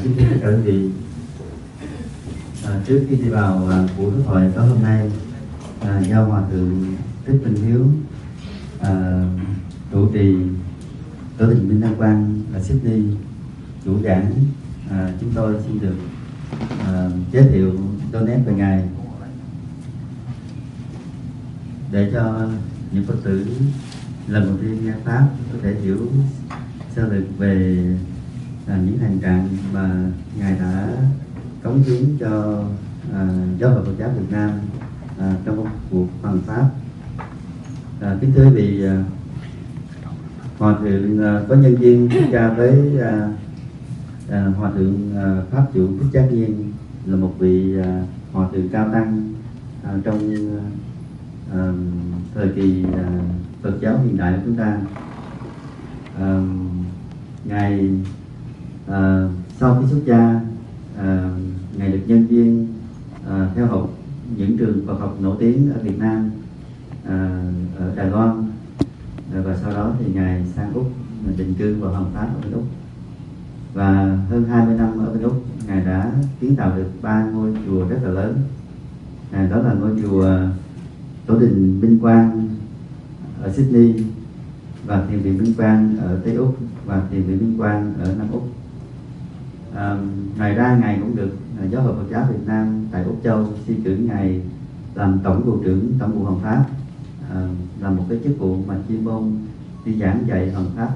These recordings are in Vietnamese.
Kính thưa tất cả quý vị, trước khi đi vào buổi đối thoại tối hôm nay, do Hòa thượng Thích Minh Hiếu trụ trì Tổ đình Minh Đăng Quang ở Sydney chủ giảng, chúng tôi xin được giới thiệu đôi nét về ngài để cho những Phật tử lần đầu tiên nghe pháp có thể hiểu sơ lược về những hành trạng mà ngài đã cống hiến cho giáo hội Phật giáo Việt Nam trong một cuộc hoằng pháp. Kính thưa quý vị, Hòa thượng có nhân duyên xuất gia với Hòa thượng Pháp Chủ Thích Giác Nhiên, là một vị hòa thượng cao tăng trong thời kỳ Phật giáo hiện đại của chúng ta. Ngài sau khi xuất gia, ngài được nhân viên theo học những trường Phật học nổi tiếng ở Việt Nam, ở Đài Loan, và sau đó thì ngài sang Úc định cư và hoằng pháp ở bên Úc. Và hơn 20 năm ở bên Úc, ngài đã kiến tạo được 3 ngôi chùa rất là lớn. Đó là ngôi chùa Tổ đình Minh Quang ở Sydney, và thiền viện Minh Quang ở Tây Úc, và thiền viện Minh Quang ở Nam Úc. Ngoài ra ngài cũng được Giáo hội Phật giáo Việt Nam tại Úc Châu xin cử ngài làm tổng vụ trưởng tổng vụ hoằng pháp, là một cái chức vụ mà chuyên môn đi giảng dạy hoằng pháp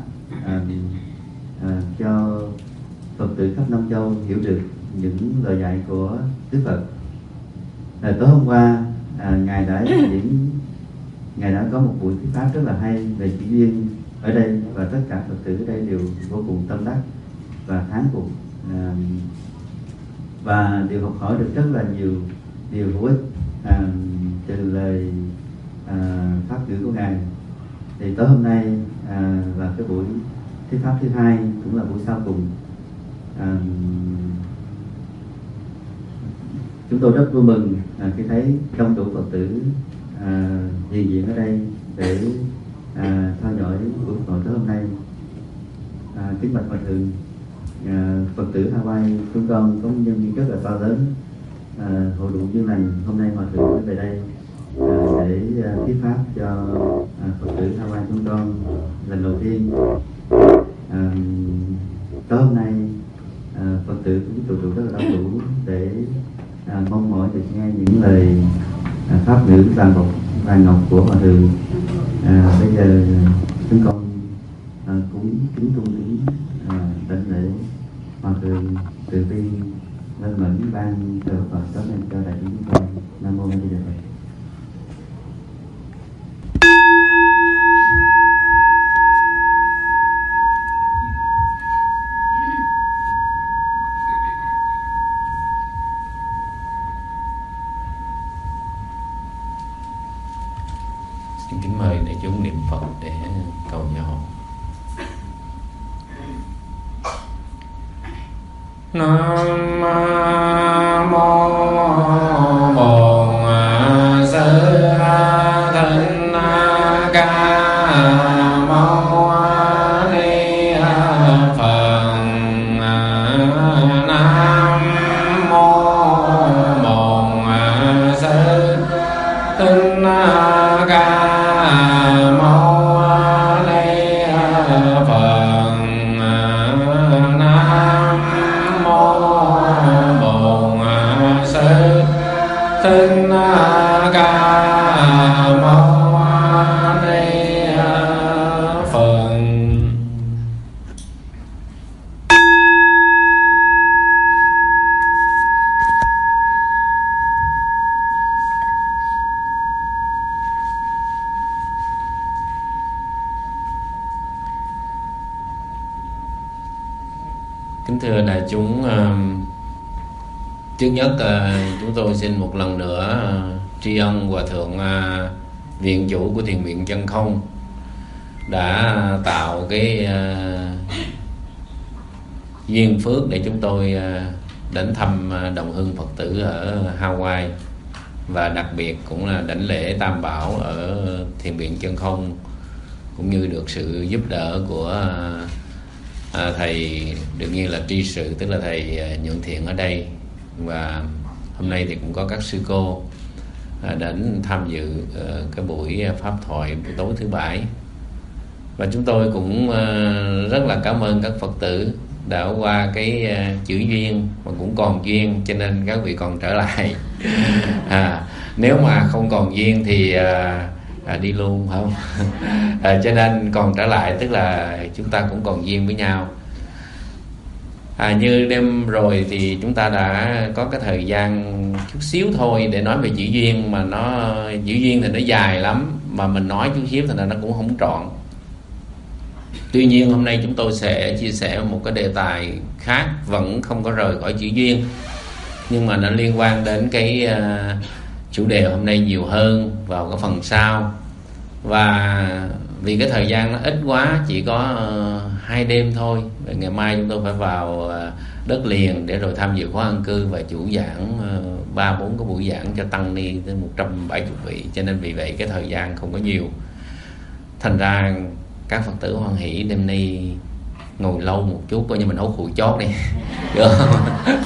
cho Phật tử khắp Nam Châu hiểu được những lời dạy của Đức Phật. Tối hôm qua ngài đã có một buổi thuyết pháp rất là hay về chỉ duyên ở đây, và tất cả Phật tử ở đây đều vô cùng tâm đắc và thán phục, và đều học hỏi được rất là nhiều điều hữu ích từ lời pháp ngữ của ngài. Thì tối hôm nay là cái buổi thuyết pháp thứ hai, cũng là buổi sau cùng. Chúng tôi rất vui mừng khi thấy đông đủ Phật tử hiện diện ở đây để theo dõi buổi hội tối hôm nay. Kính bạch Hòa thượng, Phật tử Hawaii chúng con có nhân duyên rất là to lớn, hội đủ duyên lành hôm nay Hòa thượng về đây để thuyết pháp cho Phật tử Hawaii chúng con lần đầu tiên. Tối hôm nay Phật tử cũng trụ rất là đông đủ để mong mỏi được nghe những lời pháp ngữ vàng ngọc của Hòa thượng. Bây giờ chúng con cũng kính cung kính đảnh lễ Hòa thượng từ bi lên mẫn ban thờ Phật tối nay cho đại chúng chúng con. Nam mô A Di Đà Phật. Xin kính mời đại chúng niệm Phật để cầu nhau. Nam mô Bổn Sư Thích Ca Mâu Ni Phật. Nam mô Bổn Sư Thích Ca Kính thưa đại chúng, trước nhất chúng tôi xin một lần nữa tri ân Hòa thượng viện chủ của thiền viện Chân Không đã tạo cái duyên phước để chúng tôi đến thăm đồng hương Phật tử ở Hawaii, và đặc biệt cũng là đảnh lễ Tam Bảo ở thiền viện Chân Không, cũng như được sự giúp đỡ của thầy đương nhiên là tri sự, tức là thầy Nhuận Thiện ở đây, và hôm nay thì cũng có các sư cô đến tham dự cái buổi pháp thoại buổi tối thứ Bảy. Và chúng tôi cũng rất là cảm ơn các Phật tử đã qua cái chữ duyên mà cũng còn duyên, cho nên các vị còn trở lại. Nếu mà không còn duyên thì đi luôn, không? Cho nên còn trở lại tức là chúng ta cũng còn duyên với nhau. Như đêm rồi thì chúng ta đã có cái thời gian chút xíu thôi để nói về chữ duyên, mà chữ duyên thì nó dài lắm, mà mình nói chút xíu thì nó cũng không trọn. Tuy nhiên hôm nay chúng tôi sẽ chia sẻ một cái đề tài khác, vẫn không có rời khỏi chữ duyên, nhưng mà nó liên quan đến cái chủ đề hôm nay nhiều hơn vào cái phần sau. Và vì cái thời gian nó ít quá, chỉ có 2 đêm thôi, ngày mai chúng tôi phải vào đất liền để rồi tham dự khóa an cư và chủ giảng 3-4 cái buổi giảng cho tăng ni tới 170 vị, cho nên vì vậy cái thời gian không có nhiều. Thành ra các Phật tử hoan hỷ đêm nay ngồi lâu một chút, coi như mình hốt hụi chót đi, được không?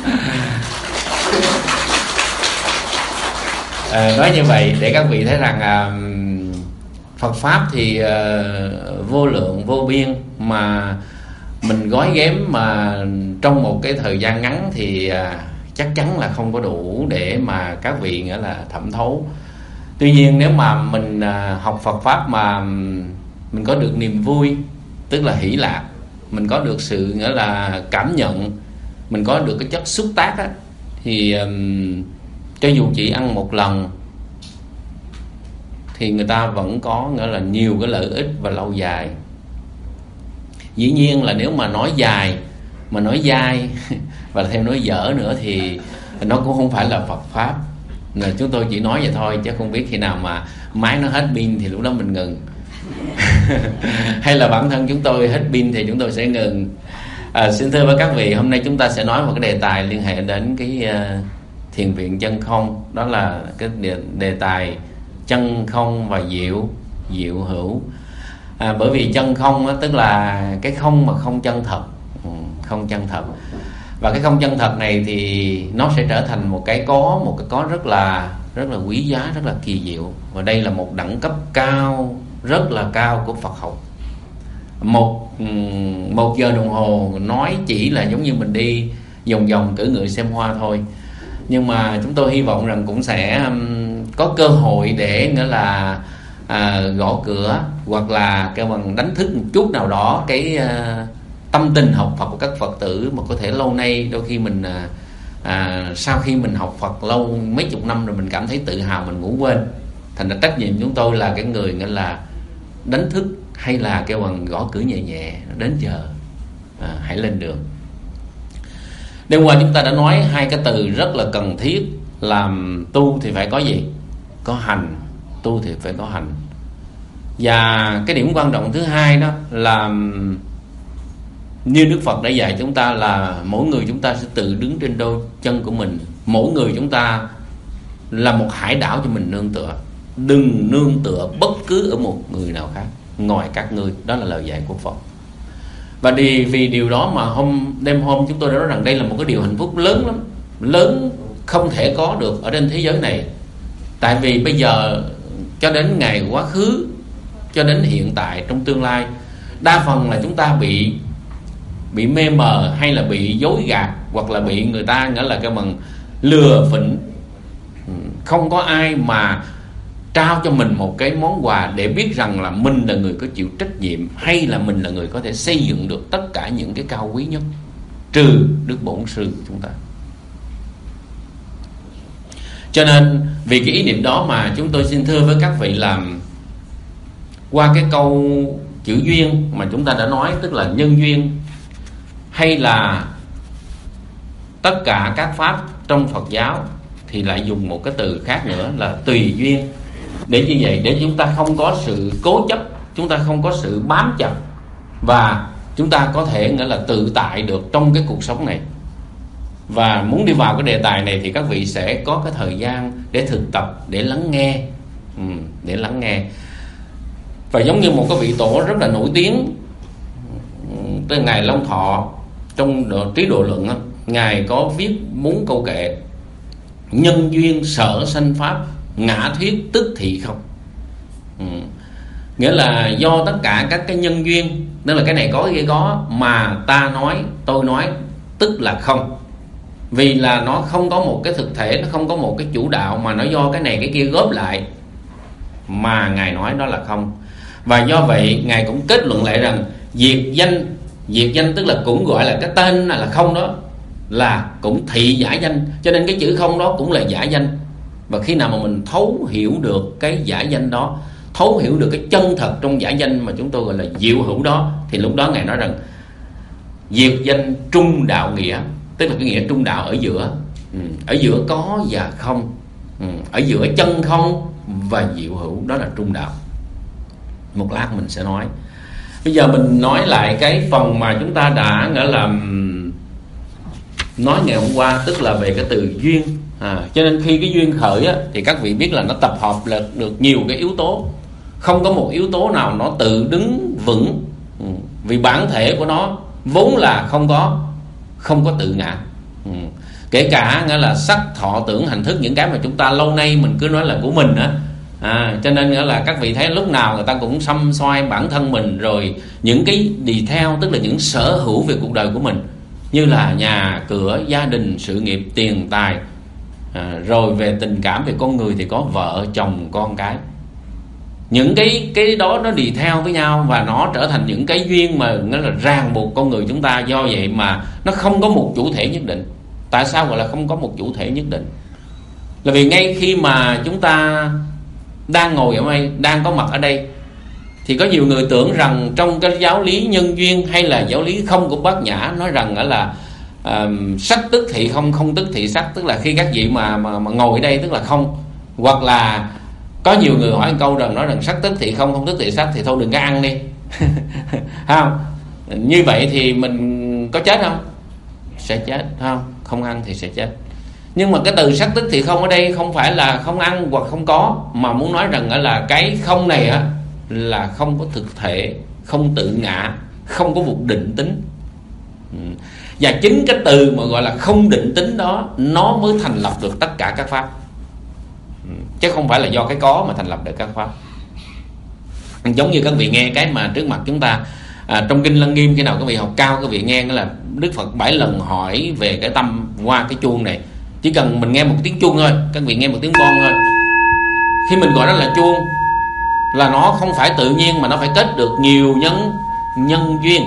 Nói như vậy để các vị thấy rằng Phật Pháp thì vô lượng vô biên, mà mình gói ghém mà trong một cái thời gian ngắn thì chắc chắn là không có đủ để mà các vị nghĩa là thẩm thấu. Tuy nhiên nếu mà mình học Phật Pháp mà mình có được niềm vui, tức là hỷ lạc, mình có được sự nghĩa là cảm nhận, mình có được cái chất xúc tác á, thì cho dù chỉ ăn một lần thì người ta vẫn có nghĩa là nhiều cái lợi ích và lâu dài. Dĩ nhiên là nếu mà nói dài, mà nói dai và thêm nói dở nữa thì nó cũng không phải là Phật Pháp. Chúng tôi chỉ nói vậy thôi, chứ không biết khi nào mà máy nó hết pin thì lúc đó mình ngừng. Hay là bản thân chúng tôi hết pin thì chúng tôi sẽ ngừng. Xin thưa với các vị, hôm nay chúng ta sẽ nói một cái đề tài liên hệ đến cái thiền viện chân không. Đó là cái đề tài chân không và diệu hữu. Bởi vì chân không đó, tức là cái không mà không chân thật, không chân thật. Và cái không chân thật này thì nó sẽ trở thành một cái có rất là quý giá, rất là kỳ diệu. Và đây là một đẳng cấp cao, rất là cao của Phật học. Một giờ đồng hồ nói chỉ là giống như mình đi vòng vòng cưỡi ngựa xem hoa thôi. Nhưng mà chúng tôi hy vọng rằng cũng sẽ có cơ hội để nghĩa là gõ cửa, hoặc là cái bằng đánh thức một chút nào đó cái tâm tình học Phật của các Phật tử mà có thể lâu nay đôi khi mình sau khi mình học Phật lâu mấy chục năm rồi mình cảm thấy tự hào, mình ngủ quên. Thành ra trách nhiệm chúng tôi là cái người nghĩa là đánh thức, hay là kêu bằng gõ cửa nhẹ nhẹ, đến giờ hãy lên đường. Đêm qua chúng ta đã nói 2 cái từ rất là cần thiết. Làm tu thì phải có gì? Có hành. Tu thì phải có hành. Và cái điểm quan trọng thứ hai đó là như Đức Phật đã dạy chúng ta là mỗi người chúng ta sẽ tự đứng trên đôi chân của mình. Mỗi người chúng ta là một hải đảo cho mình nương tựa. Đừng nương tựa bất cứ ở một người nào khác ngoài các ngươi. Đó là lời dạy của Phật. Và vì điều đó mà đêm hôm chúng tôi đã nói rằng đây là một cái điều hạnh phúc lớn lắm, lớn không thể có được ở trên thế giới này. Tại vì bây giờ cho đến ngày quá khứ, cho đến hiện tại, trong tương lai, đa phần là chúng ta bị mê mờ, hay là bị dối gạt, hoặc là bị người ta nghĩa là cái bằng lừa phỉnh. Không có ai mà trao cho mình một cái món quà để biết rằng là mình là người có chịu trách nhiệm, hay là mình là người có thể xây dựng được tất cả những cái cao quý nhất, trừ Đức Bổn Sư của chúng ta. Cho nên vì cái ý niệm đó mà chúng tôi xin thưa với các vị là qua cái câu chữ duyên mà chúng ta đã nói, tức là nhân duyên, hay là tất cả các pháp trong Phật giáo, thì lại dùng một cái từ khác nữa là tùy duyên. Để như vậy, để chúng ta không có sự cố chấp, chúng ta không có sự bám chặt, và chúng ta có thể nghĩa là tự tại được trong cái cuộc sống này. Và muốn đi vào cái đề tài này thì các vị sẽ có cái thời gian để thực tập, để lắng nghe, để lắng nghe. Và giống như một cái vị tổ rất là nổi tiếng Ngài Long Thọ trong Trí Độ Luận á, Ngài có viết 4 câu kệ: nhân duyên sở sanh pháp, ngã thuyết tức thị không. Nghĩa là do tất cả các cái nhân duyên, tức là cái này có cái kia có, mà ta nói, tôi nói, tức là không. Vì là nó không có một cái thực thể, nó không có một cái chủ đạo, mà nó do cái này cái kia góp lại mà Ngài nói đó là không. Và do vậy Ngài cũng kết luận lại rằng diệt danh tức là cũng gọi là cái tên là không đó, là cũng thị giả danh. Cho nên cái chữ không đó cũng là giả danh. Và khi nào mà mình thấu hiểu được cái giả danh đó, thấu hiểu được cái chân thật trong giả danh mà chúng tôi gọi là diệu hữu đó, thì lúc đó Ngài nói rằng diệt danh trung đạo nghĩa, tức là cái nghĩa trung đạo ở giữa. Ở giữa có và không, ở giữa chân không và diệu hữu, đó là trung đạo. Một lát mình sẽ nói. Bây giờ mình nói lại cái phần mà chúng ta đã nghĩa là nói ngày hôm qua, tức là về cái từ duyên. Cho nên khi cái duyên khởi á, thì các vị biết là nó tập hợp là được nhiều cái yếu tố. Không có một yếu tố nào nó tự đứng vững, vì bản thể của nó vốn là không có tự ngã. Kể cả nghĩa là sắc thọ tưởng hành thức, những cái mà chúng ta lâu nay mình cứ nói là của mình á. Cho nên nghĩa là các vị thấy lúc nào người ta cũng xăm xoay bản thân mình, rồi những cái đi theo, tức là những sở hữu về cuộc đời của mình, như là nhà cửa, gia đình, sự nghiệp, tiền tài, rồi về tình cảm, về con người thì có vợ chồng con cái. Những cái đó nó đi theo với nhau, và nó trở thành những cái duyên mà nó là ràng buộc con người chúng ta. Do vậy mà nó không có một chủ thể nhất định. Tại sao gọi là không có một chủ thể nhất định? Là vì ngay khi mà chúng ta đang ngồi ở đây, đang có mặt ở đây, thì có nhiều người tưởng rằng trong cái giáo lý nhân duyên hay là giáo lý không của Bát Nhã nói rằng là sắc tức thị không, không tức thị sắc, tức là khi các vị mà ngồi ở đây tức là không. Hoặc là có nhiều người hỏi một câu rằng nói rằng sắc tức thị không, không tức thị sắc, thì thôi đừng có ăn đi. Không? Như vậy thì mình có chết không? Sẽ chết, không ăn thì sẽ chết. Nhưng mà cái từ sắc tức thị không ở đây không phải là không ăn hoặc không có, mà muốn nói rằng là cái không này á là không có thực thể, không tự ngã, không có một định tính. Và chính cái từ mà gọi là không định tính đó, nó mới thành lập được tất cả các pháp, chứ không phải là do cái có mà thành lập được các pháp. Giống như các vị nghe cái mà trước mặt chúng ta trong Kinh Lăng Nghiêm, khi nào các vị học cao các vị nghe là Đức Phật 7 lần hỏi về cái tâm qua cái chuông này. Chỉ cần mình nghe một tiếng chuông thôi, các vị nghe một tiếng bon thôi, khi mình gọi đó là chuông, là nó không phải tự nhiên mà nó phải kết được nhiều nhân duyên.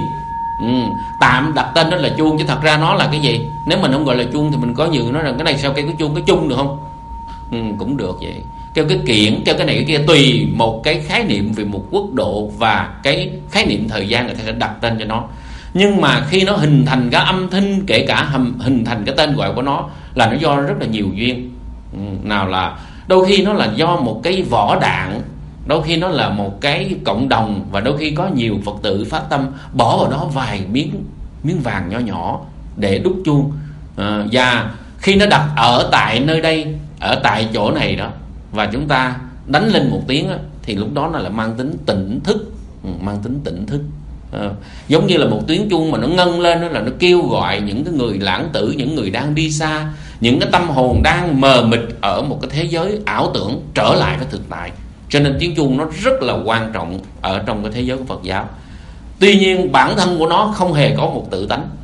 Tạm đặt tên đó là chuông, chứ thật ra nó là cái gì? Nếu mình không gọi là chuông thì mình có nhiều nói rằng cái này sao kêu cái chuông, cái chung được không? Cũng được vậy. Kêu cái kiển, kêu cái này cái kia, tùy một cái khái niệm về một quốc độ và cái khái niệm thời gian người ta sẽ đặt tên cho nó. Nhưng mà khi nó hình thành cái âm thanh, kể cả hình thành cái tên gọi của nó, là nó do rất là nhiều duyên. Nào là đôi khi nó là do một cái vỏ đạn, đôi khi nó là một cái cộng đồng, và đôi khi có nhiều Phật tử phát tâm bỏ vào đó vài miếng vàng nhỏ nhỏ để đúc chuông. Và khi nó đặt ở tại nơi đây, ở tại chỗ này đó, và chúng ta đánh lên một tiếng đó, thì lúc đó nó là mang tính tỉnh thức, mang tính tỉnh thức. Giống như là một tiếng chuông mà nó ngân lên đó, là nó kêu gọi những cái người lãng tử, những người đang đi xa, những cái tâm hồn đang mờ mịt ở một cái thế giới ảo tưởng trở lại với thực tại. Cho nên tiếng chuông nó rất là quan trọng ở trong cái thế giới của Phật giáo. Tuy nhiên bản thân của nó không hề có một tự tánh.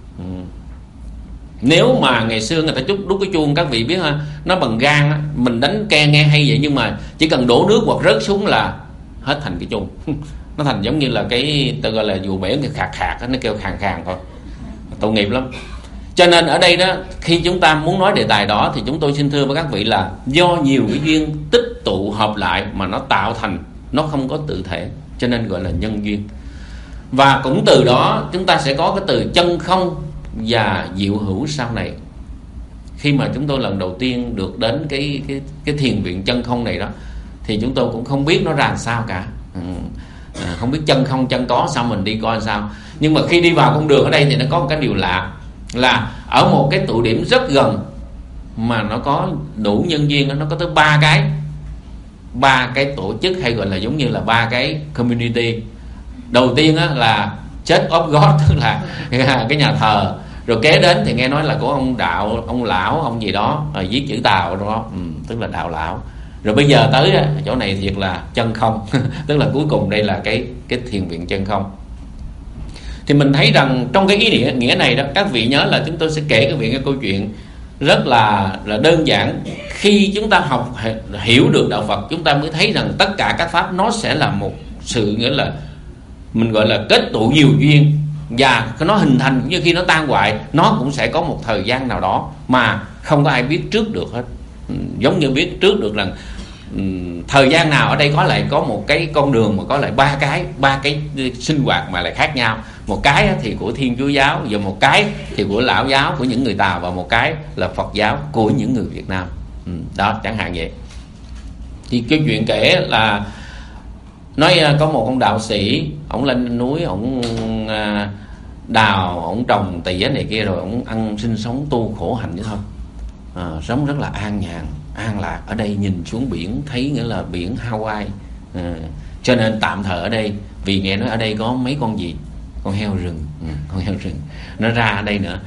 Nếu mà ngày xưa người ta đúc cái chuông, các vị biết ha, nó bằng gan á, mình đánh ke nghe hay vậy, nhưng mà chỉ cần đổ nước hoặc rớt xuống là hết thành cái chuông. Nó thành giống như là cái tôi gọi là dù bể cái khạc khạc, nó kêu khàn khàn thôi, tội nghiệp lắm. Cho nên ở đây đó, khi chúng ta muốn nói đề tài đó, thì chúng tôi xin thưa với các vị là do nhiều cái duyên tích tụ hợp lại mà nó tạo thành, nó không có tự thể, cho nên gọi là nhân duyên. Và cũng từ đó chúng ta sẽ có cái từ chân không và diệu hữu sau này. Khi mà chúng tôi lần đầu tiên được đến cái thiền viện chân không này đó, thì chúng tôi cũng không biết nó ra làm sao cả. Không biết chân không chân có sao, mình đi coi sao. Nhưng mà khi đi vào con đường ở đây thì nó có một cái điều lạ, là ở một cái tụ điểm rất gần mà nó có đủ nhân duyên, nó có tới ba cái tổ chức, hay gọi là giống như là ba cái community. Đầu tiên là Church of God tức là cái nhà thờ. Rồi kế đến thì nghe nói là của ông đạo, ông lão, ông gì đó viết chữ Tàu đó, tức là đạo lão. Rồi bây giờ tới chỗ này thiệt là chân không tức là cuối cùng đây là cái thiền viện chân không. Thì mình thấy rằng trong cái ý nghĩa này đó, các vị nhớ là chúng tôi sẽ kể các vị cái câu chuyện rất là đơn giản. Khi chúng ta hiểu được đạo Phật, chúng ta mới thấy rằng tất cả các pháp nó sẽ là một sự, nghĩa là mình gọi là kết tụ nhiều duyên, và nó hình thành cũng như khi nó tan hoại, nó cũng sẽ có một thời gian nào đó mà không có ai biết trước được hết. Giống như biết trước được rằng thời gian nào ở đây có một cái con đường mà có lại ba cái sinh hoạt mà lại khác nhau. Một cái thì của Thiên Chúa giáo, và một cái thì của Lão giáo, của những người Tàu, và một cái là Phật giáo của những người Việt Nam. Đó, chẳng hạn vậy. Thì cái chuyện kể là nói có một ông đạo sĩ, ổng lên núi, ổng đào, ổng trồng tỉa này kia, rồi ổng ăn sinh sống tu khổ hạnh vậy thôi. Sống rất là an nhàn, an lạc. Ở đây nhìn xuống biển thấy nghĩa là biển Hawaii, cho nên tạm thời ở đây. Vì nghe nói ở đây có mấy con gì, con heo rừng, con heo rừng nó ra ở đây nữa.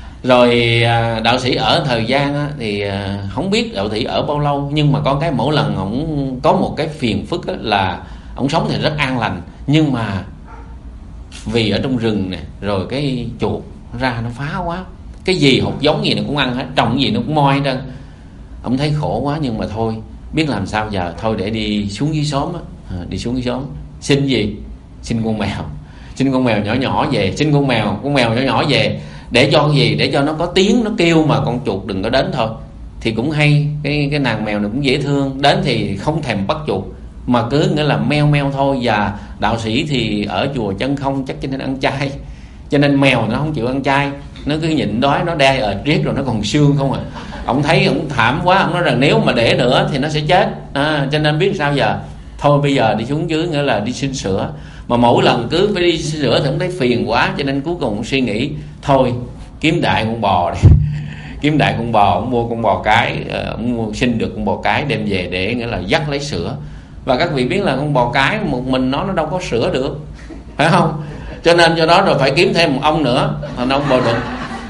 Rồi đạo sĩ ở thời gian thì không biết đạo sĩ ở bao lâu, nhưng mà có cái mỗi lần ổng có một cái phiền phức là ổng sống thì rất an lành, nhưng mà vì ở trong rừng này, rồi cái chuột ra nó phá quá, cái gì hột giống gì nó cũng ăn hết, trồng cái gì nó cũng moi hết trơn. Ông thấy khổ quá, nhưng mà thôi biết làm sao giờ, thôi để đi xuống dưới xóm đi xuống dưới xóm xin gì, xin con mèo, xin con mèo nhỏ nhỏ về, xin con mèo nhỏ nhỏ về để cho cái gì, để cho nó có tiếng nó kêu mà con chuột đừng có đến thôi. Thì cũng hay, cái nàng mèo này cũng dễ thương, đến thì không thèm bắt chuột mà cứ nghĩa là meo meo thôi. Và đạo sĩ thì ở chùa chân không chắc cho nên ăn chay, cho nên mèo nó không chịu ăn chay, nó cứ nhịn đói, nó đe ở riết rồi nó còn xương không à. Ông thấy ông thảm quá, ông nói rằng nếu mà để nữa thì nó sẽ chết, cho nên biết sao giờ, thôi bây giờ đi xuống dưới nghĩa là đi xin sữa. Mà mỗi lần cứ phải đi xin sữa thì ông thấy phiền quá, cho nên cuối cùng ông suy nghĩ thôi kiếm đại con bò đi kiếm đại con bò, ông mua con bò cái, ông xin được con bò cái đem về để nghĩa là dắt lấy sữa. Và các vị biết là con bò cái một mình nó đâu có sữa được, phải không? Cho nên do đó rồi phải kiếm thêm một ông nữa, thành ông bò đực.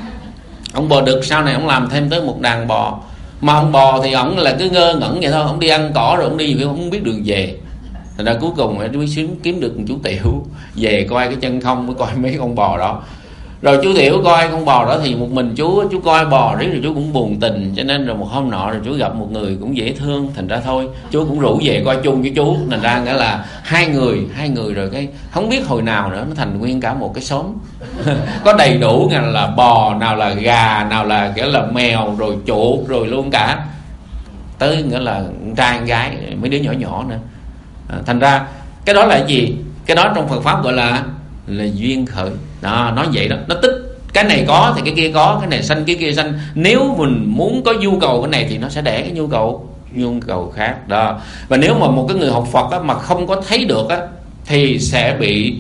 Ông bò đực sau này ông làm thêm tới một đàn bò. Mà ông bò thì ổng là cứ ngơ ngẩn vậy thôi, ông đi ăn cỏ rồi ông đi vì ông không biết đường về. Thành ra cuối cùng mới kiếm được một chú Tiểu về coi cái chân không, mới coi mấy con bò đó. Rồi chú Tiểu coi con bò đó thì một mình chú coi bò riết rồi chú cũng buồn tình, cho nên rồi một hôm nọ rồi chú gặp một người cũng dễ thương, thành ra thôi chú cũng rủ về coi chung với chú. Thành ra nghĩa là hai người rồi cái không biết hồi nào nữa nó thành nguyên cả một cái xóm có đầy đủ nghĩa là bò, nào là gà, nào là nghĩa là mèo, rồi chuột, rồi luôn cả tới nghĩa là trai con gái, mấy đứa nhỏ nhỏ nữa. Thành ra cái đó là cái gì? Cái đó trong Phật pháp gọi là duyên khởi đó, nói vậy đó. Nó tích cái này có thì cái kia có, cái này sanh cái kia sanh. Nếu mình muốn có nhu cầu cái này thì nó sẽ đẻ cái nhu cầu khác đó. Và nếu mà một cái người học Phật á, mà không có thấy được á, thì sẽ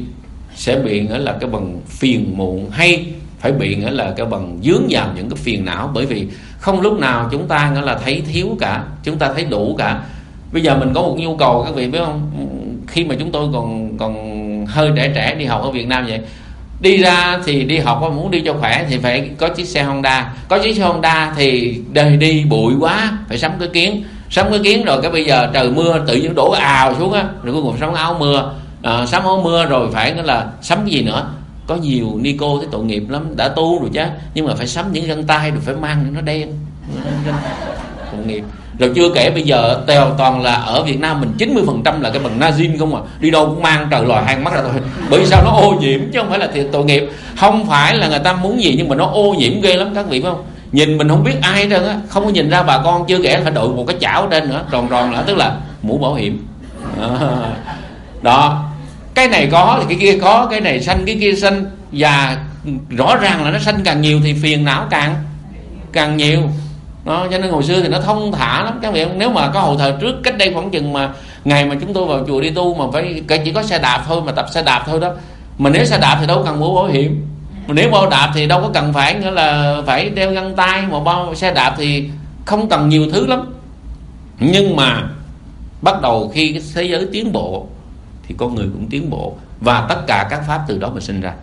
bị nghĩa là cái bằng phiền muộn, hay phải bị nghĩa là cái bằng dướng vào những cái phiền não. Bởi vì không lúc nào chúng ta nghĩa là thấy thiếu cả, chúng ta thấy đủ cả. Bây giờ mình có một nhu cầu, các vị biết không, khi mà chúng tôi còn hơi trẻ đi học ở Việt Nam vậy, đi ra thì đi học muốn đi cho khỏe thì phải có chiếc xe Honda. Có chiếc xe Honda thì đời đi bụi quá phải sắm cái kiến, rồi cái bây giờ trời mưa tự nhiên đổ ào xuống á, rồi cuối cùng sắm áo mưa, sắm áo mưa rồi phải nghĩa là sắm cái gì nữa. Có nhiều ni cô thấy tội nghiệp lắm, đã tu rồi chứ, nhưng mà phải sắm những găng tay rồi phải mang nó đen, tội nghiệp. Rồi chưa kể bây giờ toàn là ở Việt Nam mình 90% là cái bằng nazin không à, đi đâu cũng mang trời lòi hai mắt ra thôi. Bởi vì sao? Nó ô nhiễm chứ không phải là tội nghiệp. Không phải là người ta muốn gì, nhưng mà nó ô nhiễm ghê lắm các vị phải không? Nhìn mình không biết ai hết trơn á, không có nhìn ra bà con. Chưa kể phải đội một cái chảo trên nữa, tròn là tức là mũ bảo hiểm đó. Cái này có thì cái kia có, cái này xanh cái kia xanh, và rõ ràng là nó xanh càng nhiều thì phiền não càng nhiều đó. Cho nên hồi xưa thì nó thông thả lắm các vị. Nếu mà có hồi thời trước, cách đây khoảng chừng mà ngày mà chúng tôi vào chùa đi tu mà phải chỉ có xe đạp thôi, mà tập xe đạp thôi đó. Mà nếu xe đạp thì đâu cần mũ bảo hiểm, mà nếu bao đạp thì đâu có cần phải nghĩa là phải đeo găng tay. Mà bao xe đạp thì không cần nhiều thứ lắm. Nhưng mà bắt đầu khi cái thế giới tiến bộ thì con người cũng tiến bộ, và tất cả các pháp từ đó mà sinh ra.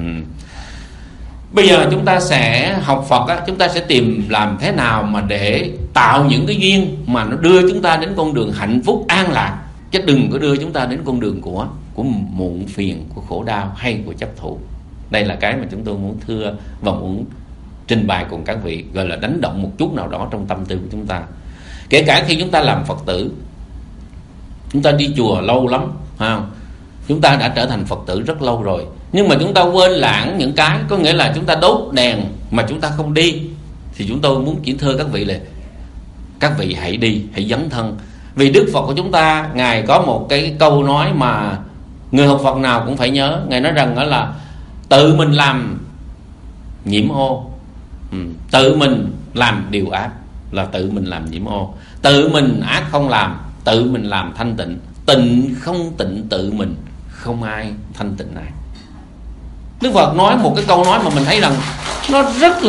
Bây giờ chúng ta sẽ học Phật á, chúng ta sẽ tìm làm thế nào mà để tạo những cái duyên mà nó đưa chúng ta đến con đường hạnh phúc an lạc, chứ đừng có đưa chúng ta đến con đường của muộn phiền, của khổ đau hay của chấp thủ. Đây là cái mà chúng tôi muốn thưa và muốn trình bày cùng các vị, gọi là đánh động một chút nào đó trong tâm tư của chúng ta. Kể cả khi chúng ta làm Phật tử, chúng ta đi chùa lâu lắm, không? Chúng ta đã trở thành Phật tử rất lâu rồi, nhưng mà chúng ta quên lãng những cái, có nghĩa là chúng ta đốt đèn mà chúng ta không đi. Thì chúng tôi muốn chỉ thưa các vị là các vị hãy đi, hãy dấn thân. Vì Đức Phật của chúng ta, Ngài có một cái câu nói mà người học Phật nào cũng phải nhớ. Ngài nói rằng đó là tự mình làm nhiễm ô, tự mình làm điều ác là tự mình làm nhiễm ô, tự mình ác không làm, tự mình làm thanh tịnh. Tịnh không tịnh tự mình, không ai thanh tịnh ai. Đức Phật nói một cái câu nói mà mình thấy rằng nó rất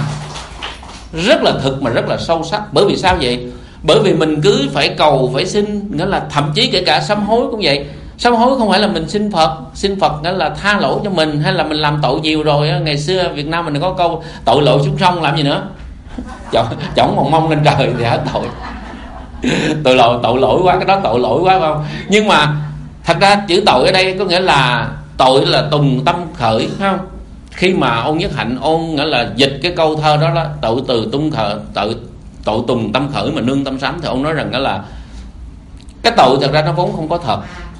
là thực mà rất là sâu sắc. Bởi vì sao vậy? Bởi vì mình cứ phải cầu, phải xin, nghĩa là thậm chí kể cả sám hối cũng vậy. Sám hối không phải là mình xin Phật nghĩa là tha lỗi cho mình, hay là mình làm tội nhiều rồi. Ngày xưa Việt Nam mình có câu tội lỗi xuống sông làm gì nữa, chổng mong lên trời thì hết tội. Tội lỗi quá, cái đó tội lỗi quá, phải không? Nhưng mà thật ra chữ tội ở đây có nghĩa là tội là tùng tâm khởi, phải không? Khi mà ông Nhất Hạnh nghĩa là dịch cái câu thơ đó, tội từ tung khởi, tội tùng tâm khởi mà nương tâm sám, thì ông nói rằng đó là cái tội thật ra nó vốn không có thật.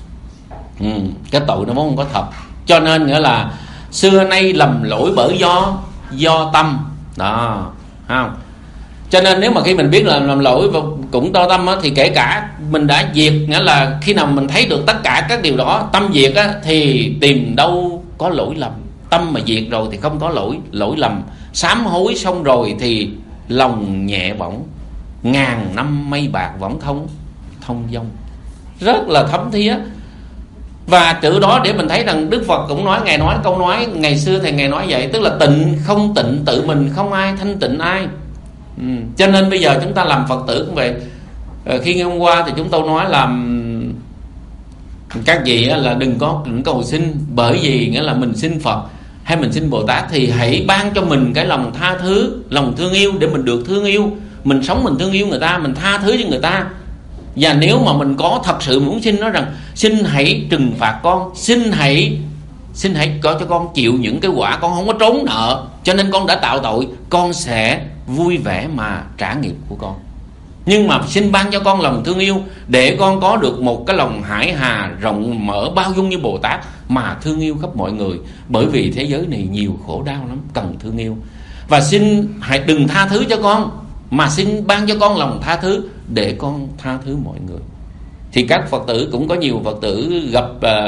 Cái tội nó vốn không có thật, cho nên nghĩa là xưa nay lầm lỗi bởi do tâm đó, không? Cho nên nếu mà khi mình biết là làm lỗi và cũng do tâm á, thì kể cả mình đã diệt, nghĩa là khi nào mình thấy được tất cả các điều đó, tâm diệt á, thì tìm đâu có lỗi lầm. Tâm mà diệt rồi thì không có lỗi lầm. Sám hối xong rồi thì lòng nhẹ bỗng, ngàn năm mây bạc vẫn thông dong. Rất là thấm thía. Và chữ đó để mình thấy rằng Đức Phật cũng nói, Ngài nói câu nói ngày xưa thì Ngài nói vậy, tức là tịnh không tịnh tự mình, không ai thanh tịnh ai. Cho nên bây giờ chúng ta làm Phật tử cũng vậy. Khi ngày hôm qua thì chúng tôi nói là các vị là đừng có cầu xin, bởi vì nghĩa là mình xin Phật hay mình xin Bồ Tát thì hãy ban cho mình cái lòng tha thứ, lòng thương yêu để mình được thương yêu. Mình sống mình thương yêu người ta, mình tha thứ cho người ta. Và nếu mà mình có thật sự muốn xin nói rằng xin hãy trừng phạt con, xin hãy có cho con chịu những cái quả, con không có trốn nợ, cho nên con đã tạo tội, con sẽ vui vẻ mà trả nghiệp của con. Nhưng mà xin ban cho con lòng thương yêu để con có được một cái lòng hải hà rộng mở bao dung như Bồ Tát mà thương yêu khắp mọi người. Bởi vì thế giới này nhiều khổ đau lắm, cần thương yêu. Và xin hãy đừng tha thứ cho con, mà xin ban cho con lòng tha thứ để con tha thứ mọi người. Thì các Phật tử, cũng có nhiều Phật tử gặp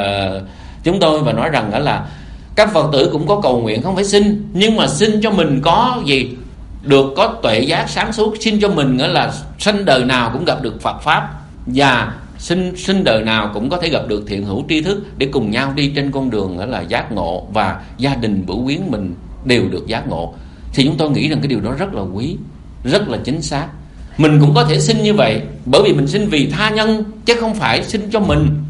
chúng tôi và nói rằng đó là các Phật tử cũng có cầu nguyện, không phải xin, nhưng mà xin cho mình có gì được, có tuệ giác sáng suốt, xin cho mình nghĩa là sanh đời nào cũng gặp được Phật pháp, và sinh đời nào cũng có thể gặp được thiện hữu tri thức để cùng nhau đi trên con đường nghĩa là giác ngộ, và gia đình bửu quyến mình đều được giác ngộ. Thì chúng tôi nghĩ rằng cái điều đó rất là quý, rất là chính xác. Mình cũng có thể xin như vậy, bởi vì mình xin vì tha nhân chứ không phải xin cho mình.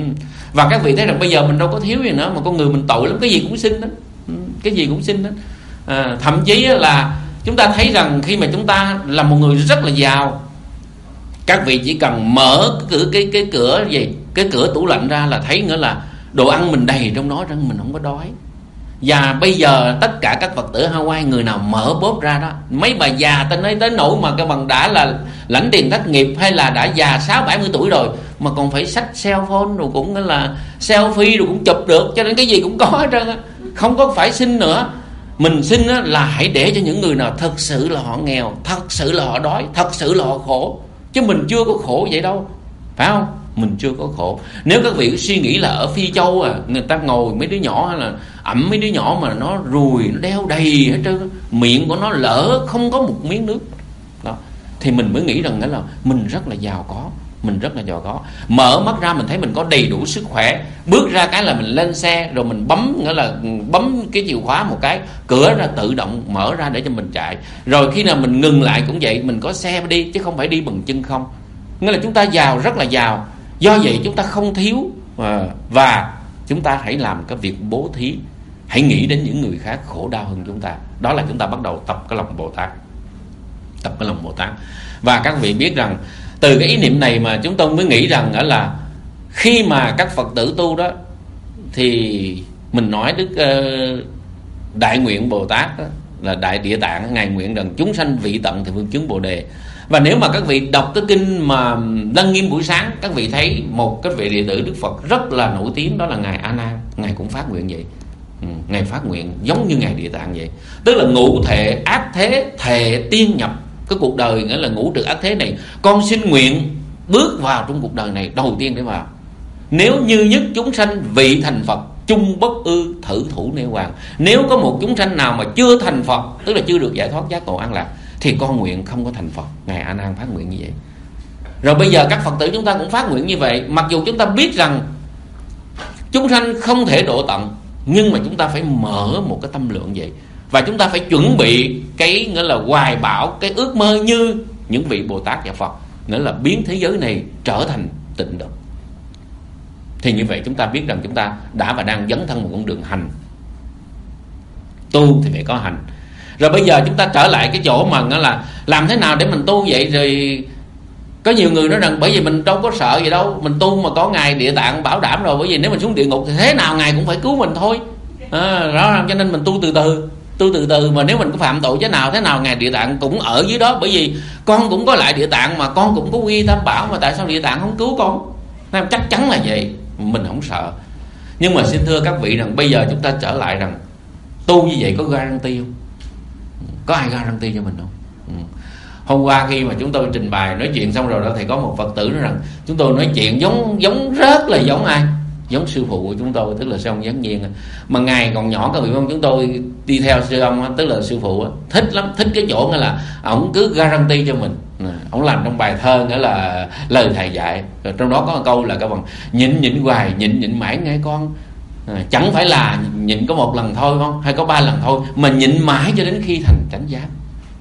Và các vị thấy rằng bây giờ mình đâu có thiếu gì nữa, mà con người mình tội lắm, cái gì cũng xin đó, cái gì cũng xin đó. Thậm chí là chúng ta thấy rằng khi mà chúng ta là một người rất là giàu, các vị chỉ cần mở cái cửa gì, cái cửa tủ lạnh ra là thấy nữa là đồ ăn mình đầy trong đó, rằng mình không có đói. Và bây giờ tất cả các Phật tử Hawaii, người nào mở bóp ra đó, mấy bà già ta nói tới nỗi mà cái bằng đã là lãnh tiền thất nghiệp hay là đã già 60-70 tuổi rồi mà còn phải xách cell phone rồi cũng là selfie rồi cũng chụp được, cho nên cái gì cũng có hết trơn á, không có phải xin nữa. Mình xin là hãy để cho những người nào thật sự là họ nghèo, thật sự là họ đói, thật sự là họ khổ, chứ mình chưa có khổ vậy đâu, phải không? Mình chưa có khổ. Nếu các vị suy nghĩ là ở Phi Châu người ta ngồi mấy đứa nhỏ hay là ẵm mấy đứa nhỏ mà nó ruồi, nó đeo đầy hết trơn, miệng của nó lỡ không có một miếng nước đó, thì mình mới nghĩ rằng là mình rất là giàu có, mình rất là giàu có. Mở mắt ra mình thấy mình có đầy đủ sức khỏe, bước ra cái là mình lên xe rồi mình bấm, nghĩa là bấm cái chìa khóa một cái, cửa ra tự động mở ra để cho mình chạy. Rồi khi nào mình ngừng lại cũng vậy, mình có xe đi chứ không phải đi bằng chân không. Nghĩa là chúng ta giàu, rất là giàu. Do vậy chúng ta không thiếu, Và chúng ta hãy làm cái việc bố thí, hãy nghĩ đến những người khác khổ đau hơn chúng ta. Đó là chúng ta bắt đầu tập cái lòng Bồ Tát. Tập cái lòng Bồ Tát. Và các vị biết rằng từ cái ý niệm này mà chúng tôi mới nghĩ rằng là khi mà các Phật tử tu đó, thì mình nói Đức Đại Nguyện Bồ Tát đó, là Đại Địa Tạng, Ngài nguyện rằng chúng sanh vị tận thì vương chứng Bồ Đề. Và nếu mà các vị đọc cái kinh mà Lăng Nghiêm buổi sáng, các vị thấy một cái vị đệ tử Đức Phật rất là nổi tiếng, đó là Ngài A Nan. Ngài cũng phát nguyện vậy. Ngài phát nguyện giống như Ngài Địa Tạng vậy. Tức là ngũ thệ ác thế, thệ tiên nhập. Cái cuộc đời nghĩa là ngũ trừ ác thế này, con xin nguyện bước vào trong cuộc đời này đầu tiên để vào. Nếu như nhất chúng sanh vị thành Phật, chung bất ư thử thủ nêu hoàng. Nếu có một chúng sanh nào mà chưa thành Phật, tức là chưa được giải thoát giác ngộ an lạc, thì con nguyện không có thành Phật. Ngài A Nan phát nguyện như vậy. Rồi bây giờ các Phật tử chúng ta cũng phát nguyện như vậy. Mặc dù chúng ta biết rằng chúng sanh không thể độ tận, nhưng mà chúng ta phải mở một cái tâm lượng vậy. Và chúng ta phải chuẩn bị cái nghĩa là hoài bão, cái ước mơ như những vị Bồ Tát và Phật, nghĩa là biến thế giới này trở thành tịnh độ. Thì như vậy chúng ta biết rằng chúng ta đã và đang dấn thân một con đường hành. Tu thì phải có hành. Rồi bây giờ chúng ta trở lại cái chỗ mà nó là làm thế nào để mình tu vậy. Rồi có nhiều người nói rằng bởi vì mình đâu có sợ gì đâu, mình tu mà có Ngài Địa Tạng bảo đảm rồi. Bởi vì nếu mình xuống địa ngục thì thế nào Ngài cũng phải cứu mình thôi. Rõ ràng cho nên mình tu từ từ. Tu từ từ, mà nếu mình có phạm tội thế nào Ngài Địa Tạng cũng ở dưới đó. Bởi vì con cũng có lại Địa Tạng, mà con cũng có quy Tam Bảo, mà tại sao Địa Tạng không cứu con? Nên chắc chắn là vậy, mình không sợ. Nhưng mà xin thưa các vị rằng bây giờ chúng ta trở lại rằng tu như vậy có guarantee không? Có ai guarantee cho mình không? Hôm qua khi mà chúng tôi trình bày nói chuyện xong rồi đó, thì có một Phật tử nói rằng chúng tôi nói chuyện giống rất là giống ai? Giống sư phụ của chúng tôi, tức là sư ông Giáng Nhiên. Mà Ngài còn nhỏ các vị không, chúng tôi đi theo sư ông, tức là sư phụ thích lắm, thích cái chỗ nghĩa là ổng cứ guarantee cho mình. Ổng làm trong bài thơ nghĩa là lời thầy dạy, rồi trong đó có một câu là các bạn nhịn hoài, nhịn mãi nghe con. Chẳng phải là nhịn có một lần thôi không, hay có 3 lần thôi, mà nhịn mãi cho đến khi thành chánh giác.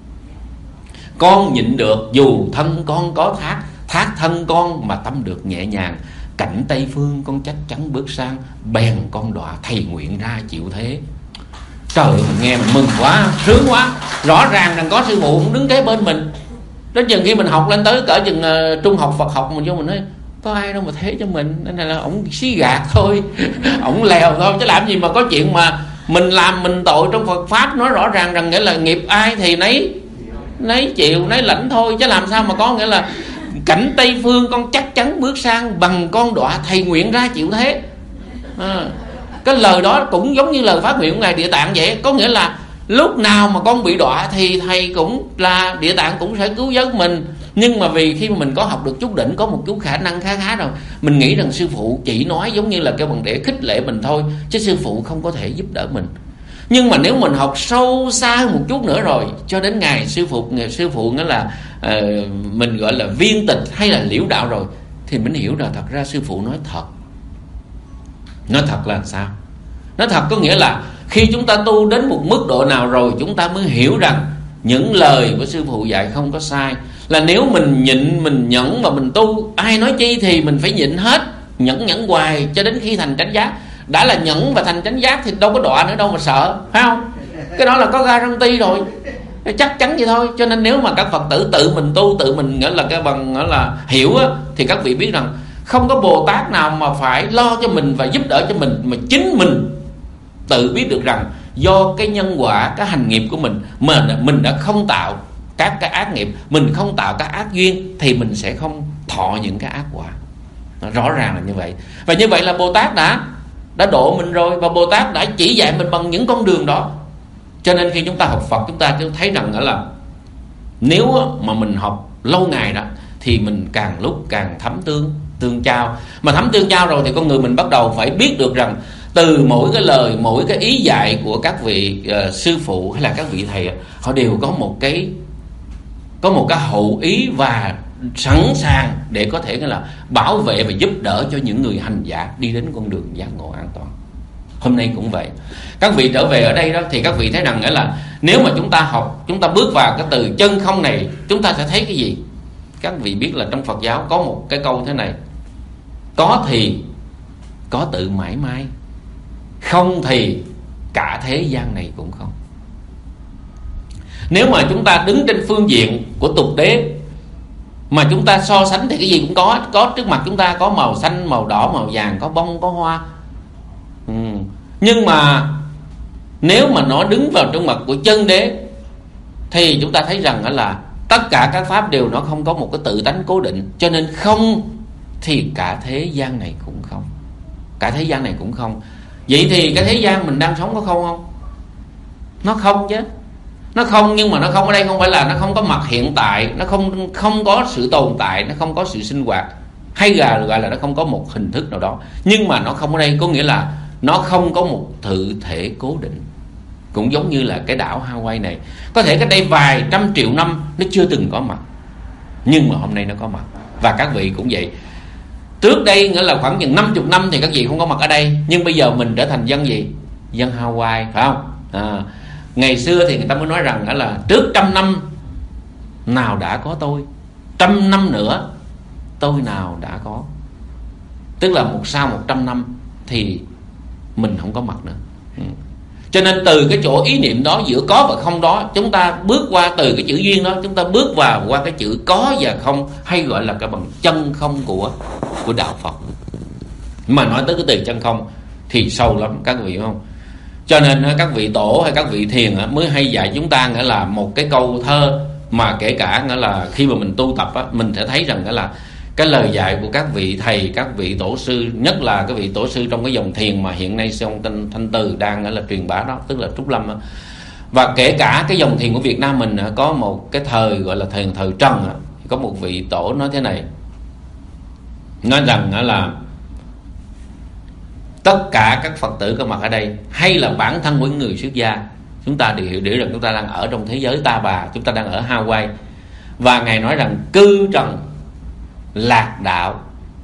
Con nhịn được dù thân con có thác thân con, mà tâm được nhẹ nhàng. Cảnh Tây Phương con chắc chắn bước sang, bèn con đọa thầy nguyện ra chịu thế. Trời ơi, mình nghe mình mừng quá, sướng quá. Rõ ràng rằng có sư phụ cũng đứng kế bên mình. Đến chừng khi mình học lên tới cỡ chừng trung học Phật học, mình vô mình nói có ai đâu mà thế cho mình. Nên là ổng xí gạt thôi. Ổng lèo thôi, chứ làm gì mà có chuyện mà mình làm mình tội trong Phật Pháp. Nói rõ ràng rằng nghĩa là nghiệp ai thì nấy chịu, nấy lãnh thôi. Chứ làm sao mà có nghĩa là cảnh Tây Phương con chắc chắn bước sang, bằng con đọa thầy nguyện ra chịu thế. Cái lời đó cũng giống như lời phát nguyện của Ngài Địa Tạng vậy. Có nghĩa là lúc nào mà con bị đọa thì thầy cũng là Địa Tạng cũng sẽ cứu vớt mình. Nhưng mà vì khi mà mình có học được chút đỉnh, có một chút khả năng khá rồi, mình nghĩ rằng sư phụ chỉ nói giống như là cái bằng để khích lệ mình thôi, chứ sư phụ không có thể giúp đỡ mình. Nhưng mà nếu mình học sâu xa hơn một chút nữa rồi, cho đến ngày sư phụ nghĩa là mình gọi là viên tịch hay là liễu đạo rồi, thì mình hiểu là thật ra sư phụ nói thật. Nói thật là sao? Nói thật có nghĩa là khi chúng ta tu đến một mức độ nào rồi, chúng ta mới hiểu rằng những lời của sư phụ dạy không có sai. Là nếu mình nhịn, mình nhẫn và mình tu, ai nói chi thì mình phải nhịn hết, nhẫn hoài cho đến khi thành chánh giác. Đã là nhẫn và thành chánh giác thì đâu có đọa nữa đâu mà sợ, phải không? Cái đó là có guarantee rồi, chắc chắn vậy thôi. Cho nên nếu mà các Phật tử tự mình tu, tự mình nghĩa là cái bằng nghĩa là hiểu á, thì các vị biết rằng không có Bồ Tát nào mà phải lo cho mình và giúp đỡ cho mình, mà chính mình tự biết được rằng do cái nhân quả, cái hành nghiệp của mình mà mình đã không tạo các cái ác nghiệp, mình không tạo các ác duyên, thì mình sẽ không thọ những cái ác quả. Rõ ràng là như vậy. Và như vậy là Bồ Tát đã độ mình rồi, và Bồ Tát đã chỉ dạy mình bằng những con đường đó. Cho nên khi chúng ta học Phật, chúng ta thấy rằng là nếu mà mình học lâu ngày đó, thì mình càng lúc càng thấm tương trao. Mà thấm tương trao rồi thì con người mình bắt đầu phải biết được rằng từ mỗi cái lời, mỗi cái ý dạy của các vị sư phụ hay là các vị thầy, họ đều có một cái hậu ý và sẵn sàng để có thể là bảo vệ và giúp đỡ cho những người hành giả đi đến con đường giác ngộ an toàn. Hôm nay cũng vậy. Các vị trở về ở đây đó, thì các vị thấy rằng nghĩa là nếu mà chúng ta học, chúng ta bước vào cái từ chân không này, chúng ta sẽ thấy cái gì? Các vị biết là trong Phật giáo có một cái câu thế này: có thì có tự mãi mãi. Không thì cả thế gian này cũng không. Nếu mà chúng ta đứng trên phương diện của tục đế mà chúng ta so sánh thì cái gì cũng có trước mặt chúng ta, có màu xanh, màu đỏ, màu vàng, có bông, có hoa. Nhưng mà nếu mà nó đứng vào trong mặt của chân đế thì chúng ta thấy rằng là tất cả các pháp đều nó không có một cái tự tánh cố định. Cho nên không thì cả thế gian này cũng không. Cả thế gian này cũng không. Vậy thì cái thế gian mình đang sống có không không? Nó không chứ. Nó không, nhưng mà nó không ở đây không phải là nó không có mặt hiện tại, nó không có sự tồn tại, nó không có sự sinh hoạt, hay gọi là nó không có một hình thức nào đó. Nhưng mà nó không ở đây có nghĩa là nó không có một tự thể cố định. Cũng giống như là cái đảo Hawaii này, có thể cách đây vài trăm triệu năm nó chưa từng có mặt, nhưng mà hôm nay nó có mặt. Và các vị cũng vậy. Trước đây nghĩa là khoảng chừng 50 năm thì các vị không có mặt ở đây, nhưng bây giờ mình trở thành dân gì? Dân Hawaii, phải không? Ngày xưa thì người ta mới nói rằng là trước 100 năm nào đã có tôi, 100 năm nữa tôi nào đã có. Tức là sau 100 năm thì mình không có mặt nữa. Cho nên từ cái chỗ ý niệm đó, giữa có và không đó, chúng ta bước qua từ cái chữ duyên đó, chúng ta bước vào qua cái chữ có và không, hay gọi là cái bằng chân không của đạo Phật. Mà nói tới cái từ chân không thì sâu lắm các vị, không? Cho nên các vị tổ hay các vị thiền mới hay dạy chúng ta nghĩa là một cái câu thơ mà kể cả nghĩa là khi mà mình tu tập á, mình sẽ thấy rằng nghĩa là cái lời dạy của các vị thầy, các vị tổ sư, nhất là các vị tổ sư trong cái dòng thiền mà hiện nay sư ông Thanh Từ đang nghĩa là truyền bá đó, tức là Trúc Lâm á. Và kể cả cái dòng thiền của Việt Nam mình có một cái thời gọi là thời Trần á, có một vị tổ nói thế này, nói rằng là tất cả các Phật tử có mặt ở đây, hay là bản thân của những người xuất gia, chúng ta đều hiểu để rằng chúng ta đang ở trong thế giới Ta Bà, chúng ta đang ở Hawaii. Và Ngài nói rằng cư trần lạc đạo,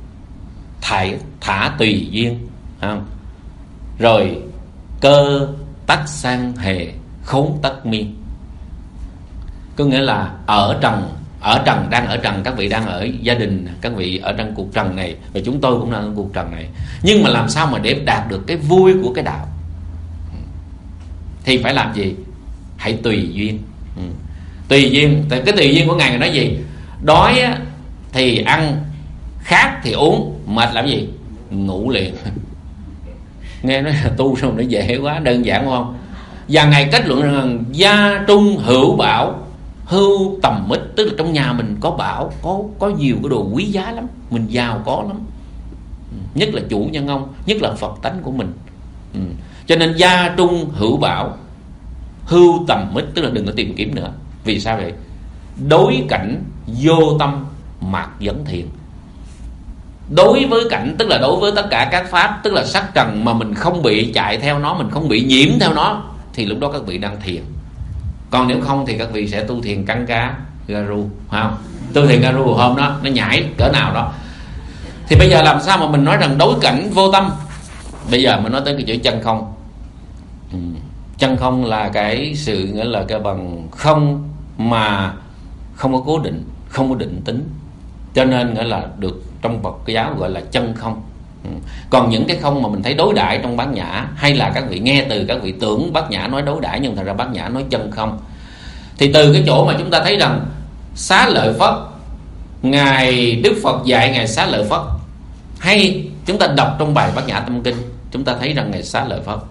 thả tùy duyên, không? Rồi cơ tắc sang hề, khốn tất miên. Có nghĩa là ở trần, đang ở trần, các vị đang ở gia đình, các vị ở trong cuộc trần này, và chúng tôi cũng đang ở cuộc trần này. Nhưng mà làm sao mà để đạt được cái vui của cái đạo thì phải làm gì? Hãy tùy duyên. Tùy duyên, cái tùy duyên của Ngài là nói gì? Đói thì ăn, khát thì uống, mệt làm gì? Ngủ liền. Nghe nói là tu xong nó dễ quá, đơn giản không? Và Ngài kết luận rằng gia trung hữu bảo, hưu tầm mít, tức là trong nhà mình có bảo, có nhiều cái đồ quý giá lắm, mình giàu có lắm, nhất là chủ nhân ông, nhất là Phật tánh của mình. Cho nên gia trung hữu bảo, hưu tầm mít, tức là đừng có tìm kiếm nữa. Vì sao vậy? Đối cảnh vô tâm mạt vấn thiền. Đối với cảnh, tức là đối với tất cả các pháp, tức là sắc trần, mà mình không bị chạy theo nó, mình không bị nhiễm theo nó, thì lúc đó các vị đang thiền. Còn nếu không thì các vị sẽ tu thiền căng cá garu, phải không? Tu thiền garu hôm đó nó nhảy cỡ nào đó. Thì bây giờ làm sao mà mình nói rằng đối cảnh vô tâm? Bây giờ mình nói tới cái chữ chân không. Chân không là cái sự nghĩa là cái bằng không mà không có cố định, không có định tính. Cho nên nghĩa là được trong Phật giáo gọi là chân không. Còn những cái không mà mình thấy đối đãi trong Bát Nhã, hay là các vị nghe từ các vị tưởng Bát Nhã nói đối đãi, nhưng thật ra Bát Nhã nói chân không. Thì từ cái chỗ mà chúng ta thấy rằng Xá Lợi Phất, Ngài Đức Phật dạy Ngài Xá Lợi Phất, hay chúng ta đọc trong bài Bát Nhã Tâm Kinh, chúng ta thấy rằng Ngài Xá Lợi Phất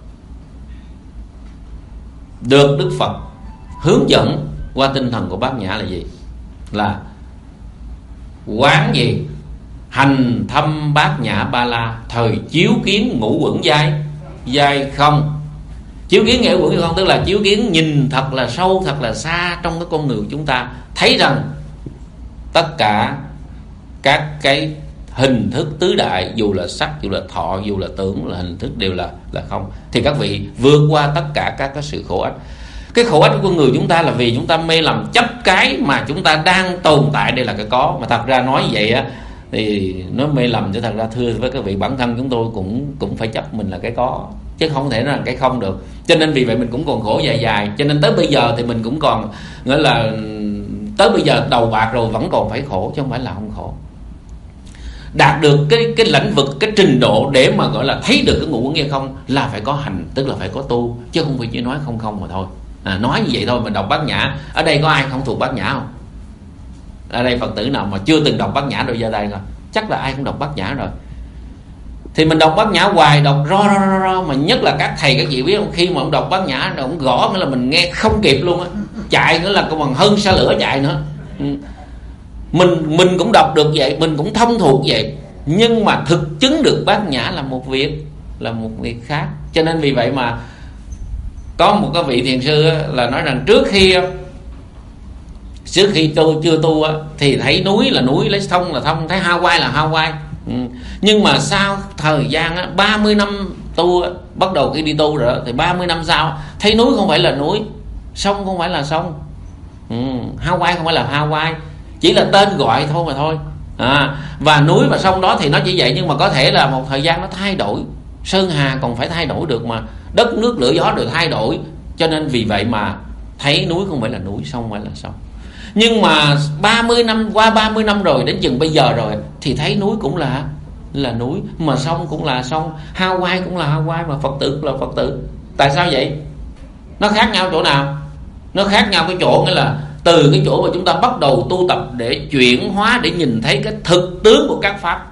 được Đức Phật hướng dẫn qua tinh thần của Bát Nhã là gì? Là quán gì? Hành thâm Bát Nhã Ba La, thời chiếu kiến ngũ uẩn giai không. Chiếu kiến ngũ uẩn không tức là chiếu kiến nhìn thật là sâu, thật là xa trong cái con người của chúng ta, thấy rằng tất cả các cái hình thức tứ đại, dù là sắc, dù là thọ, dù là tưởng, là hình thức, đều là không. Thì các vị vượt qua tất cả các cái sự khổ ách. Cái khổ ách của con người chúng ta là vì chúng ta mê lầm chấp cái mà chúng ta đang tồn tại đây là cái có. Mà thật ra nói vậy á thì nó mê lầm, chứ thật ra thưa với các vị, bản thân chúng tôi cũng phải chấp mình là cái có, chứ không thể nói là cái không được. Cho nên vì vậy mình cũng còn khổ dài. Cho nên tới bây giờ thì mình cũng còn nghĩa là tới bây giờ đầu bạc rồi vẫn còn phải khổ, chứ không phải là không khổ. đạt được cái lãnh vực, cái trình độ để mà gọi là thấy được cái ngũ uẩn hay không, là phải có hành, tức là phải có tu, chứ không phải chỉ nói không mà thôi. Nói như vậy thôi. Mình đọc Bát Nhã, ở đây có ai không thuộc Bát Nhã không? Ở đây Phật tử nào mà chưa từng đọc Bát Nhã rồi giơ tay coi. Chắc là ai cũng đọc Bát Nhã rồi. Thì mình đọc Bát Nhã hoài, đọc ro mà nhất là các thầy các chị biết không, khi mà ông đọc Bát Nhã rồi ông gõ nữa là mình nghe không kịp luôn á, chạy nữa là còn hơn xe lửa chạy nữa. Mình cũng đọc được vậy, mình cũng thông thuộc vậy, nhưng mà thực chứng được Bát Nhã là một việc khác. Cho nên vì vậy mà có một cái vị thiền sư là nói rằng trước khi tôi chưa tu thì thấy núi là núi, lấy thông là thông, thấy Hawaii là Hawaii. Nhưng mà sau thời gian 30 năm tu, bắt đầu khi đi tu rồi thì 30 năm sau thấy núi không phải là núi, sông không phải là sông, Hawaii không phải là Hawaii, chỉ là tên gọi thôi mà thôi. Và núi và sông đó thì nó chỉ vậy, nhưng mà có thể là một thời gian nó thay đổi. Sơn hà còn phải thay đổi được mà, đất nước lửa gió được thay đổi. Cho nên vì vậy mà thấy núi không phải là núi, sông không phải là sông. Nhưng mà 30 năm, qua 30 năm rồi, đến chừng bây giờ rồi thì thấy núi cũng là núi, mà sông cũng là sông, Hawaii cũng là Hawaii, mà Phật tử cũng là Phật tử. Tại sao vậy? Nó khác nhau chỗ nào? Nó khác nhau cái chỗ nghĩa là từ cái chỗ mà chúng ta bắt đầu tu tập để chuyển hóa, để nhìn thấy cái thực tướng của các pháp,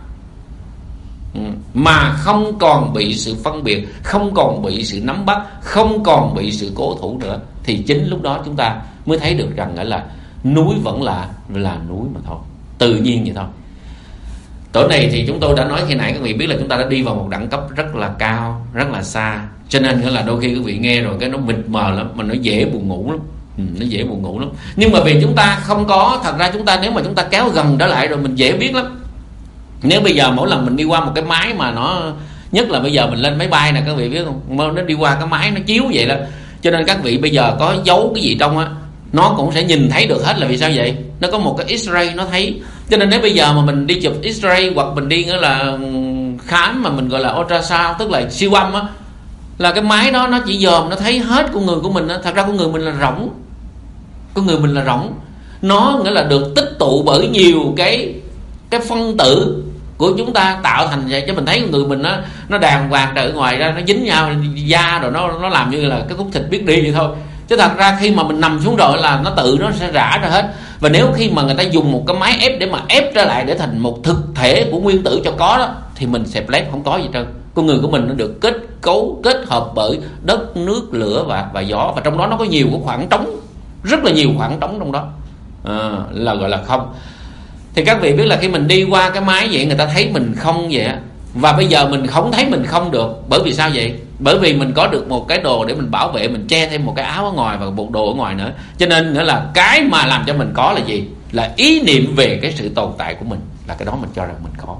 mà không còn bị sự phân biệt, không còn bị sự nắm bắt, không còn bị sự cố thủ nữa, thì chính lúc đó chúng ta mới thấy được rằng là núi vẫn là núi mà thôi, tự nhiên vậy thôi. Tối này thì chúng tôi đã nói khi nãy các vị biết là chúng ta đã đi vào một đẳng cấp rất là cao, rất là xa. Cho nên là đôi khi các vị nghe rồi cái nó mịt mờ lắm, mà nó dễ buồn ngủ lắm. Nó dễ buồn ngủ lắm. Nhưng mà vì chúng ta không có, thật ra chúng ta nếu mà chúng ta kéo gần trở lại rồi mình dễ biết lắm. Nếu bây giờ mỗi lần mình đi qua một cái máy mà nó, nhất là bây giờ mình lên máy bay nè, các vị biết không, nó đi qua cái máy nó chiếu vậy đó. Cho nên các vị bây giờ có giấu cái gì trong á, nó cũng sẽ nhìn thấy được hết. Là vì sao vậy? Nó có một cái X-ray nó thấy. Cho nên nếu bây giờ mà mình đi chụp X-ray, hoặc mình đi nghĩa là khám mà mình gọi là ultrasound, tức là siêu âm á, là cái máy đó nó chỉ dòm nó thấy hết con người của mình á. Thật ra con người mình là rỗng, con người mình là rỗng. Nó nghĩa là được tích tụ bởi nhiều cái phân tử của chúng ta tạo thành vậy. Chứ mình thấy con người mình nó đàng hoàng ở ngoài ra, nó dính nhau da rồi nó làm như là cái khúc thịt biết đi vậy thôi. Chứ thật ra khi mà mình nằm xuống rồi là nó tự nó sẽ rã ra hết. Và nếu khi mà người ta dùng một cái máy ép để mà ép trở lại để thành một thực thể của nguyên tử cho có đó, thì mình xẹp lép không có gì trơn. Con người của mình nó được kết hợp bởi đất, nước, lửa và gió. Và trong đó nó có nhiều cái khoảng trống, rất là nhiều khoảng trống trong đó, là gọi là không. Thì các vị biết là khi mình đi qua cái máy vậy, người ta thấy mình không vậy á. Và bây giờ mình không thấy mình không được. Bởi vì sao vậy? Bởi vì mình có được một cái đồ để mình bảo vệ, mình che thêm một cái áo ở ngoài và bộ đồ ở ngoài nữa. Cho nên nữa là cái mà làm cho mình có là gì? Là ý niệm về cái sự tồn tại của mình, là cái đó mình cho rằng mình có.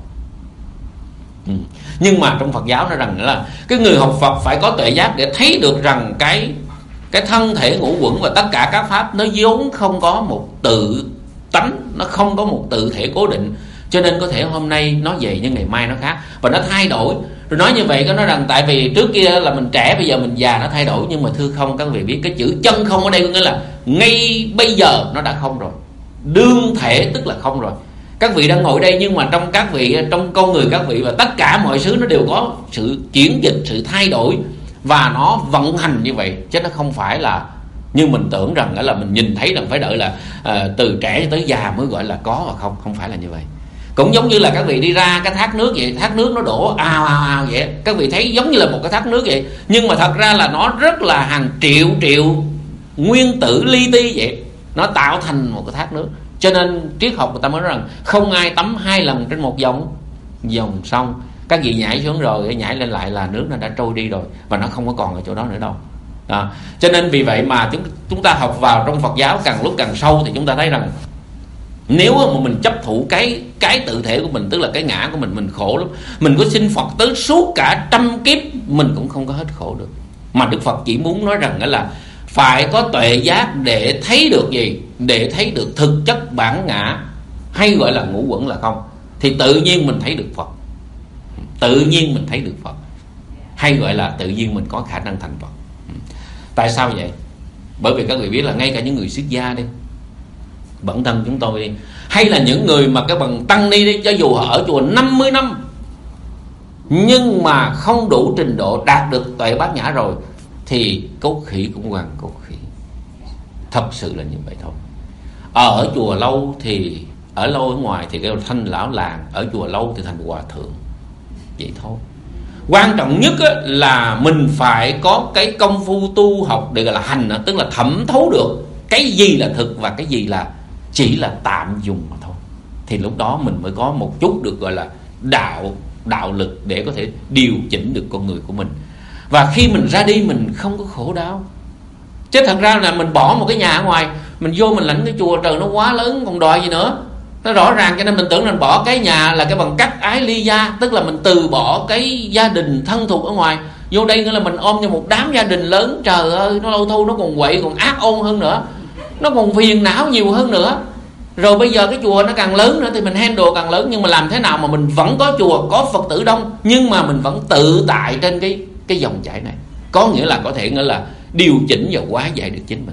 Nhưng mà trong Phật giáo nói rằng là cái người học Phật phải có tuệ giác để thấy được rằng cái thân thể ngũ uẩn và tất cả các pháp nó vốn không có một tự tánh, nó không có một tự thể cố định. Cho nên có thể hôm nay nó vậy nhưng ngày mai nó khác, và nó thay đổi. Rồi nói như vậy có nói rằng tại vì trước kia là mình trẻ, bây giờ mình già nó thay đổi. Nhưng mà thưa không, các vị biết cái chữ chân không ở đây có nghĩa là ngay bây giờ nó đã không rồi. Đương thể tức là không rồi. Các vị đang ngồi đây, nhưng mà trong các vị, trong con người các vị và tất cả mọi thứ nó đều có sự chuyển dịch, sự thay đổi, và nó vận hành như vậy. Chứ nó không phải là như mình tưởng rằng là mình nhìn thấy rằng phải đợi là từ trẻ tới già mới gọi là có, và không phải là như vậy. Cũng giống như là các vị đi ra cái thác nước vậy, thác nước nó đổ ào vậy, các vị thấy giống như là một cái thác nước vậy, nhưng mà thật ra là nó rất là hàng triệu nguyên tử li ti vậy, nó tạo thành một cái thác nước. Cho nên triết học người ta mới nói rằng không ai tắm 2 lần trên một dòng sông. Các vị nhảy xuống rồi nhảy lên lại là nước nó đã trôi đi rồi, và nó không có còn ở chỗ đó nữa đâu. Cho nên vì vậy mà chúng ta học vào trong Phật giáo càng lúc càng sâu, thì chúng ta thấy rằng nếu mà mình chấp thụ cái tự thể của mình, tức là cái ngã của mình khổ lắm. Mình có xin Phật tới suốt cả 100 kiếp mình cũng không có hết khổ được. Mà Đức Phật chỉ muốn nói rằng là phải có tuệ giác để thấy được gì? Để thấy được thực chất bản ngã, hay gọi là ngũ uẩn là không, thì tự nhiên mình thấy được Phật. Tự nhiên mình thấy được Phật, hay gọi là tự nhiên mình có khả năng thành Phật. Tại sao vậy? Bởi vì các vị biết là ngay cả những người xuất gia đi, bản thân chúng tôi đi, hay là những người mà cái bằng tăng ni đi, cho dù họ ở chùa 50 năm nhưng mà không đủ trình độ đạt được tuệ bát nhã rồi, thì cốt khỉ cũng bằng cốt khỉ. Thật sự là như vậy thôi. Ở chùa lâu thì ở lâu ở ngoài thì kêu thanh lão làng, ở chùa lâu thì thành hòa thượng, vậy thôi. Quan trọng nhất là mình phải có cái công phu tu học để gọi là hành, tức là thẩm thấu được cái gì là thực và cái gì là chỉ là tạm dùng mà thôi. Thì lúc đó mình mới có một chút được gọi là đạo lực để có thể điều chỉnh được con người của mình. Và khi mình ra đi mình không có khổ đau. Chứ thật ra là mình bỏ một cái nhà ở ngoài, mình vô mình lãnh cái chùa, trời nó quá lớn còn đòi gì nữa. Nó rõ ràng, cho nên mình tưởng là mình bỏ cái nhà là cái bằng cắt ái ly gia, tức là mình từ bỏ cái gia đình thân thuộc ở ngoài, vô đây nữa là mình ôm cho một đám gia đình lớn. Trời ơi, nó lâu thu nó còn quậy, còn ác ôn hơn nữa, nó còn phiền não nhiều hơn nữa. Rồi bây giờ cái chùa nó càng lớn nữa thì mình handle càng lớn. Nhưng mà làm thế nào mà mình vẫn có chùa, có Phật tử đông, nhưng mà mình vẫn tự tại trên cái dòng chảy này. Có nghĩa là có thể nghĩa là điều chỉnh và hóa giải được chính mình.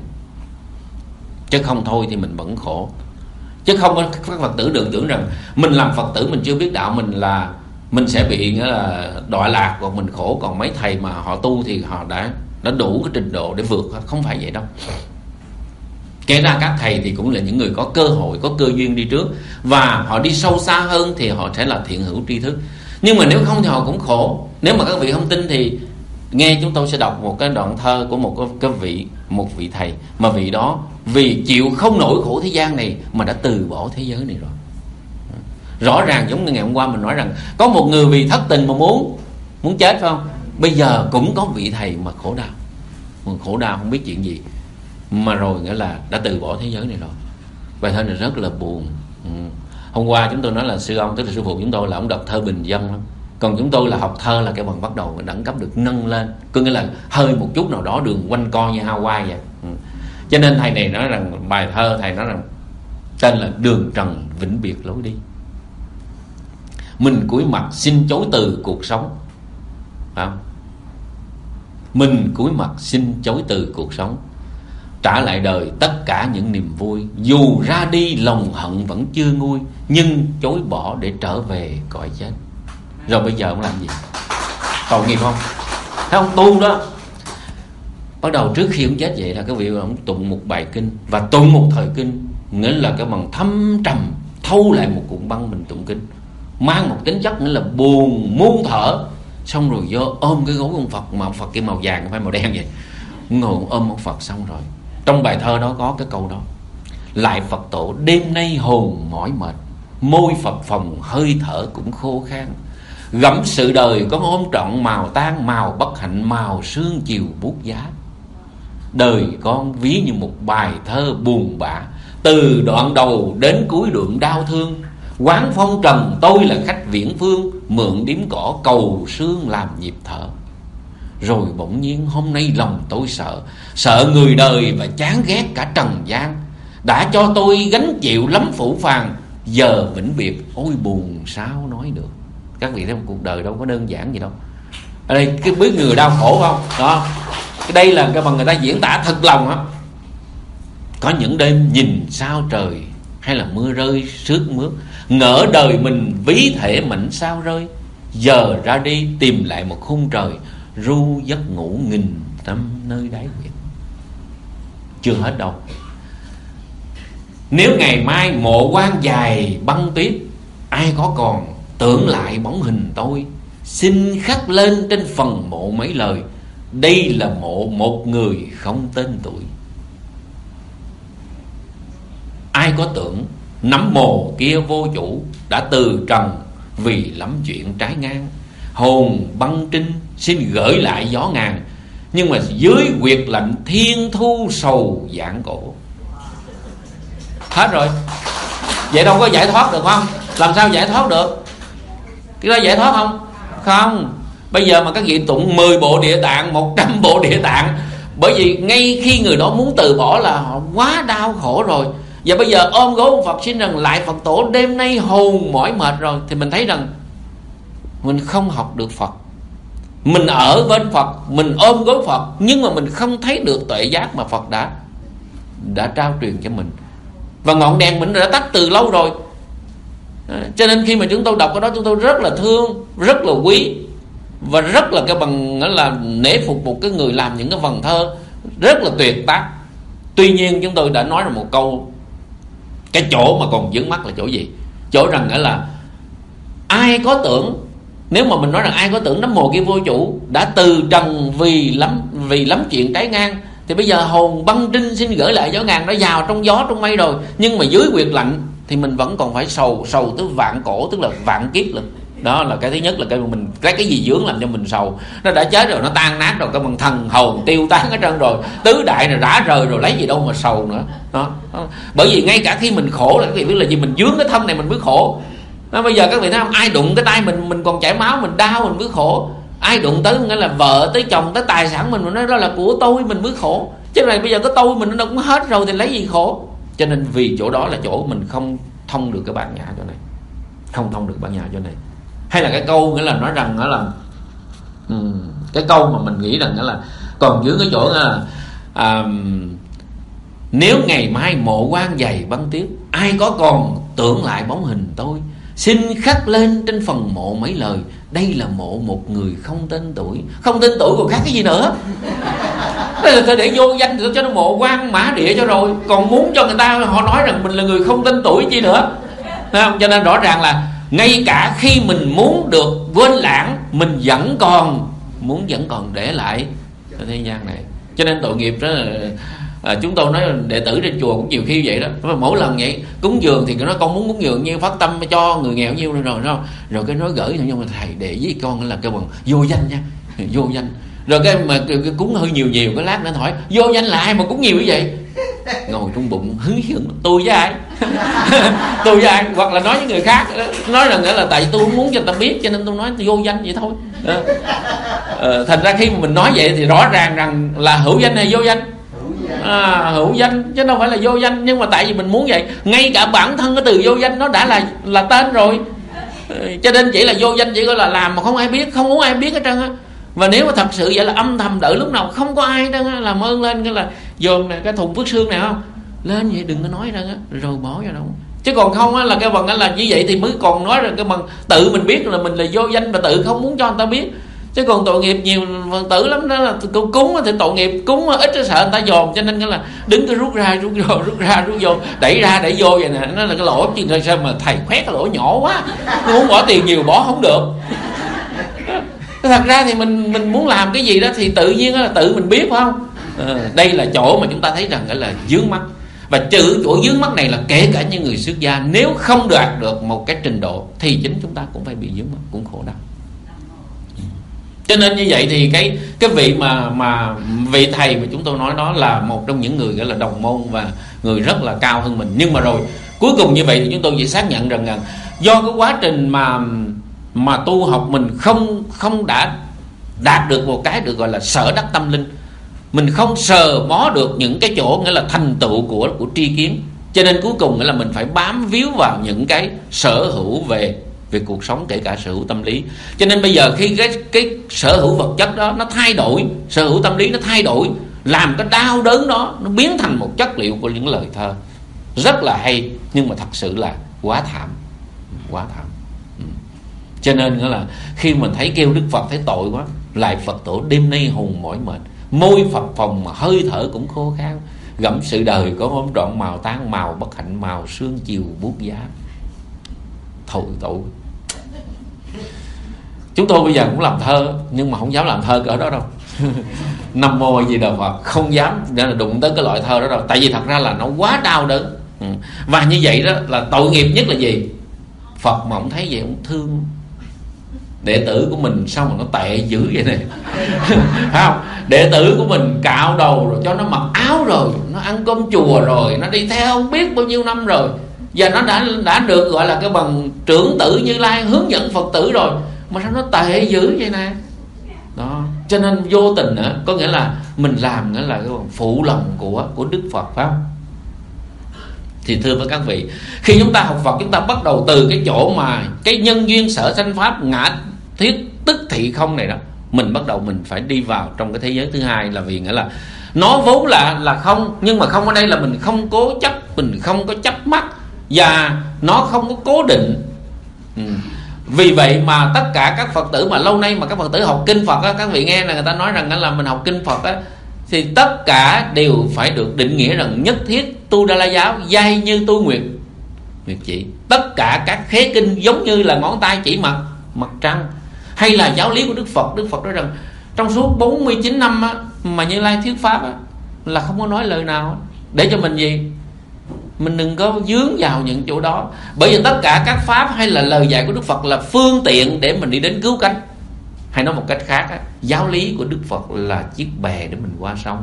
Chứ không thôi thì mình vẫn khổ. Chứ không có các Phật tử đừng tưởng rằng mình làm Phật tử mình chưa biết đạo, mình sẽ bị nghĩa là đọa lạc hoặc mình khổ. Còn mấy thầy mà họ tu thì họ đã đủ cái trình độ để vượt. Không phải vậy đâu. Kể ra các thầy thì cũng là những người có cơ hội, có cơ duyên đi trước, và họ đi sâu xa hơn thì họ sẽ là thiện hữu tri thức. Nhưng mà nếu không thì họ cũng khổ. Nếu mà các vị không tin thì nghe chúng tôi sẽ đọc một cái đoạn thơ của một vị thầy, mà vị đó vì chịu không nổi khổ thế gian này mà đã từ bỏ thế giới này rồi. Rõ ràng giống như ngày hôm qua mình nói rằng có một người vì thất tình mà muốn chết, phải không? Bây giờ cũng có vị thầy mà khổ đau không biết chuyện gì, mà rồi nghĩa là đã từ bỏ thế giới này rồi. Vậy thôi là rất là buồn. Hôm qua chúng tôi nói là sư ông, tức là sư phụ chúng tôi, là ông đọc thơ bình dân lắm. Còn chúng tôi là học thơ là cái bằng bắt đầu đẳng cấp được nâng lên, có nghĩa là hơi một chút nào đó đường quanh co như Hawaii vậy. Cho nên thầy này nói rằng bài thơ thầy nói rằng tên là Đường trần vĩnh biệt lối đi. Mình cúi mặt xin chối từ cuộc sống, phải không? Mình cúi mặt xin chối từ cuộc sống, trả lại đời tất cả những niềm vui. Dù ra đi lòng hận vẫn chưa nguôi, nhưng chối bỏ để trở về cõi chết. Rồi bây giờ ông làm gì? Tội nghiệp không? Thấy ông tu đó, bắt đầu trước khi ông chết vậy là cái vị ông tụng một bài kinh, và tụng một thời kinh, nghĩa là cái bằng thâm trầm, thâu lại một cuộn băng mình tụng kinh, mang một tính chất nghĩa là buồn muôn thở. Xong rồi vô ôm cái gối ông Phật, mà ông Phật kia màu vàng không phải màu đen vậy, ngồi ôm ông Phật. Xong rồi trong bài thơ đó có cái câu đó: lại Phật tổ đêm nay hồn mỏi mệt, môi phập phồng hơi thở cũng khô khan. Gẫm sự đời có ôm trọn màu tan, màu bất hạnh màu sương chiều buốt giá. Đời con ví như một bài thơ buồn bã, từ đoạn đầu đến cuối đoạn đau thương. Quán phong trần tôi là khách viễn phương, mượn điếm cỏ cầu sương làm nhịp thở. Rồi bỗng nhiên hôm nay lòng tôi sợ người đời và chán ghét cả trần gian. Đã cho tôi gánh chịu lắm phủ phàng, giờ vĩnh biệt ôi buồn sao nói được. Các vị thấy một cuộc đời đâu có đơn giản gì đâu. Ở đây cái biết người đau khổ không? Đó. Cái đây là cái mà người ta diễn tả thật lòng á. Có những đêm nhìn sao trời, hay là mưa rơi sướt mướt, ngỡ đời mình ví thể mảnh sao rơi. Giờ ra đi tìm lại một khung trời, ru giấc ngủ nghìn năm nơi đáy quyệt. Chưa hết đâu. Nếu ngày mai mộ quan dài băng tuyết, ai có còn tưởng lại bóng hình tôi, xin khắc lên trên phần mộ mấy lời: đây là mộ một người không tên tuổi. Ai có tưởng nắm mồ kia vô chủ, đã từ trần vì lắm chuyện trái ngang. Hồn băng trinh xin gửi lại gió ngàn, nhưng mà dưới quyệt lạnh thiên thu sầu giảng cổ. Hết rồi. Vậy đâu có giải thoát được không? Làm sao giải thoát được? Cái đó giải thoát không? Không. Bây giờ mà các vị tụng 10 bộ địa tạng, 100 bộ địa tạng, bởi vì ngay khi người đó muốn từ bỏ là họ quá đau khổ rồi. Và bây giờ ôm gối ông Phật xin rằng lại Phật tổ đêm nay hồn mỏi mệt rồi, thì mình thấy rằng mình không học được Phật. Mình ở bên Phật, mình ôm gối Phật, nhưng mà mình không thấy được tuệ giác mà Phật đã trao truyền cho mình. và ngọn đèn mình đã tắt từ lâu rồi. Cho nên khi mà chúng tôi đọc cái đó, chúng tôi rất là thương, rất là quý, và rất là cái bằng là nể phục một cái người làm những cái vần thơ rất là tuyệt tác. Tuy nhiên chúng tôi đã nói ra một câu, cái chỗ mà còn vướng mắc là chỗ gì? Chỗ rằng là ai có tưởng, nếu mà mình nói rằng ai có tưởng nấm mồ kia vô chủ, đã từ trần vì lắm chuyện trái ngang, thì bây giờ hồn băng trinh xin gửi lại gió ngàn, đã vào trong gió trong mây rồi, nhưng mà dưới quyệt lạnh thì mình vẫn còn phải sầu tới vạn cổ, tức là vạn kiếp lần. Đó là cái thứ nhất, là cái gì vướng làm cho mình sầu. Nó đã chết rồi, nó tan nát rồi, cái bằng thần hồn tiêu tán hết trơn rồi, tứ đại rồi rã rời rồi, lấy gì đâu mà sầu nữa. Đó. Bởi vì ngay cả khi mình khổ là các vị biết là gì, mình vướng cái thân này mình mới khổ. Đó, bây giờ các vị thấy không, ai đụng cái tay mình còn chảy máu, mình đau mình mới khổ. Ai đụng tới nghĩa là vợ, tới chồng, tới tài sản mình nói đó là của tôi, mình mới khổ. Chứ này bây giờ cái tôi mình nó cũng hết rồi thì lấy gì khổ. Cho nên vì chỗ đó là chỗ mình không thông được cái bản nhã chỗ này, không thông được bản nhã chỗ này. Hay là cái câu nghĩa là nói rằng là cái câu mà mình nghĩ rằng là còn dưới cái chỗ là nếu ngày mai mộ quan dày băng tuyết, ai có còn tưởng lại bóng hình tôi, xin khắc lên trên phần mộ mấy lời, đây là mộ một người không tên tuổi. Không tên tuổi còn khác cái gì nữa. Đây là để vô danh thì cho nó mộ quan mã địa cho rồi, còn muốn cho người ta họ nói rằng mình là người không tên tuổi chi nữa. Thấy không? Cho nên rõ ràng là ngay cả khi mình muốn được quên lãng, mình vẫn còn để lại ở thế gian này. Cho nên tội nghiệp đó là chúng tôi nói đệ tử trên chùa cũng nhiều khi vậy đó. Mỗi lần vậy cúng dường thì nó con muốn cúng dường nhiêu, phát tâm cho người nghèo nhiêu rồi cái nói gửi, nhưng mà thầy để với con là cái bằng vô danh nha, vô danh. Rồi cái mà cái cúng hơi nhiều cái lát nữa hỏi vô danh là ai mà cúng nhiều như vậy, ngồi trong bụng hứng hưởng tôi với ai tôi với ai, hoặc là nói với người khác, nói rằng là tại tôi muốn cho người ta biết cho nên tôi nói vô danh vậy thôi. Thành ra khi mà mình nói vậy thì rõ ràng rằng là hữu danh hay vô danh? Hữu danh chứ đâu phải là vô danh. Nhưng mà tại vì mình muốn vậy, ngay cả bản thân cái từ vô danh nó đã là tên rồi, cho nên chỉ là vô danh, chỉ gọi là làm mà không ai biết, không muốn ai biết hết trơn á. Và nếu mà thật sự vậy là âm thầm đợi lúc nào không có ai hết trơn á, làm ơn lên cái là dồn cái thùng phước xương này không lên vậy, đừng có nói ra á, rồi bỏ vào đâu. Chứ còn không á là cái bằng là như vậy thì mới còn nói rằng cái bằng tự mình biết là mình là vô danh và tự không muốn cho người ta biết. Chứ còn tội nghiệp nhiều Phật tử lắm đó, là cúng thì tội nghiệp, cúng ít cho sợ người ta dòm, cho nên là đứng cái rút ra rút vô, đẩy ra đẩy vô vậy nè. Nó là cái lỗ chứ sao mà thầy khoét cái lỗ nhỏ quá, nó muốn bỏ tiền nhiều bỏ không được. Thật ra thì mình muốn làm cái gì đó thì tự nhiên là tự mình biết, phải không? Đây là chỗ mà chúng ta thấy rằng là vướng mắc. Và trừ chỗ vướng mắc này là kể cả những người xuất gia, nếu không đạt được một cái trình độ thì chính chúng ta cũng phải bị vướng mắc, cũng khổ đau. Cho nên như vậy thì cái vị mà vị thầy mà chúng tôi nói đó là một trong những người gọi là đồng môn và người rất là cao hơn mình. Nhưng mà rồi cuối cùng như vậy thì chúng tôi chỉ xác nhận rằng là do cái quá trình mà tu học mình không đã đạt được một cái được gọi là sở đắc tâm linh, mình không sờ mó được những cái chỗ nghĩa là thành tựu của tri kiến, cho nên cuối cùng nghĩa là mình phải bám víu vào những cái sở hữu về cuộc sống, kể cả sở hữu tâm lý. Cho nên bây giờ khi cái sở hữu vật chất đó nó thay đổi, sở hữu tâm lý nó thay đổi, làm cái đau đớn đó nó biến thành một chất liệu của những lời thơ rất là hay, nhưng mà thật sự là quá thảm. Cho nên là khi mình thấy kêu Đức Phật thấy tội quá, lại Phật tổ đêm nay hùng mỏi mệt, môi phập phồng mà hơi thở cũng khô khan, gẫm sự đời có hôm trọn màu tan màu bất hạnh, màu sương chiều buốt giá. Thôi tội. Chúng tôi bây giờ cũng làm thơ, nhưng mà không dám làm thơ cỡ đó đâu. Nam mô gì đâu Phật, không dám để là đụng tới cái loại thơ đó đâu. Tại vì thật ra là nó quá đau đớn. Và như vậy đó là tội nghiệp nhất là gì? Phật mà ông thấy vậy ông thương đệ tử của mình, sao mà nó tệ dữ vậy này. Phải không? Đệ tử của mình cạo đầu rồi cho nó mặc áo rồi, nó ăn cơm chùa rồi, nó đi theo không biết bao nhiêu năm rồi, và nó đã được gọi là cái bằng trưởng tử Như Lai hướng dẫn Phật tử rồi, mà sao nó tệ dữ vậy nè. Đó. Cho nên vô tình nữa, có nghĩa là mình làm nghĩa là cái phụ lòng của Đức Phật, phải không? Thì thưa với các vị, khi chúng ta học Phật, chúng ta bắt đầu từ cái chỗ mà cái nhân duyên sở sanh pháp ngã thiết tức thị không này đó, mình bắt đầu mình phải đi vào trong cái thế giới thứ hai, là vì nghĩa là nó vốn là không, nhưng mà không ở đây là mình không cố chấp, mình không có chấp mắc, và nó không có cố định. Vì vậy mà tất cả các Phật tử mà lâu nay mà các Phật tử học kinh Phật á, các vị nghe là người ta nói rằng là mình học kinh Phật á, thì tất cả đều phải được định nghĩa rằng nhất thiết tu Đa La giáo dai như tu nguyệt chỉ. Tất cả các khế kinh giống như là ngón tay chỉ mặt trăng. Hay là giáo lý của Đức Phật nói rằng trong suốt 49 năm á, mà Như Lai thuyết pháp á, là không có nói lời nào để cho mình gì, mình đừng có dướng vào những chỗ đó. Bởi vì tất cả các pháp hay là lời dạy của Đức Phật là phương tiện để mình đi đến cứu cánh. Hay nói một cách khác á, giáo lý của Đức Phật là chiếc bè để mình qua sông.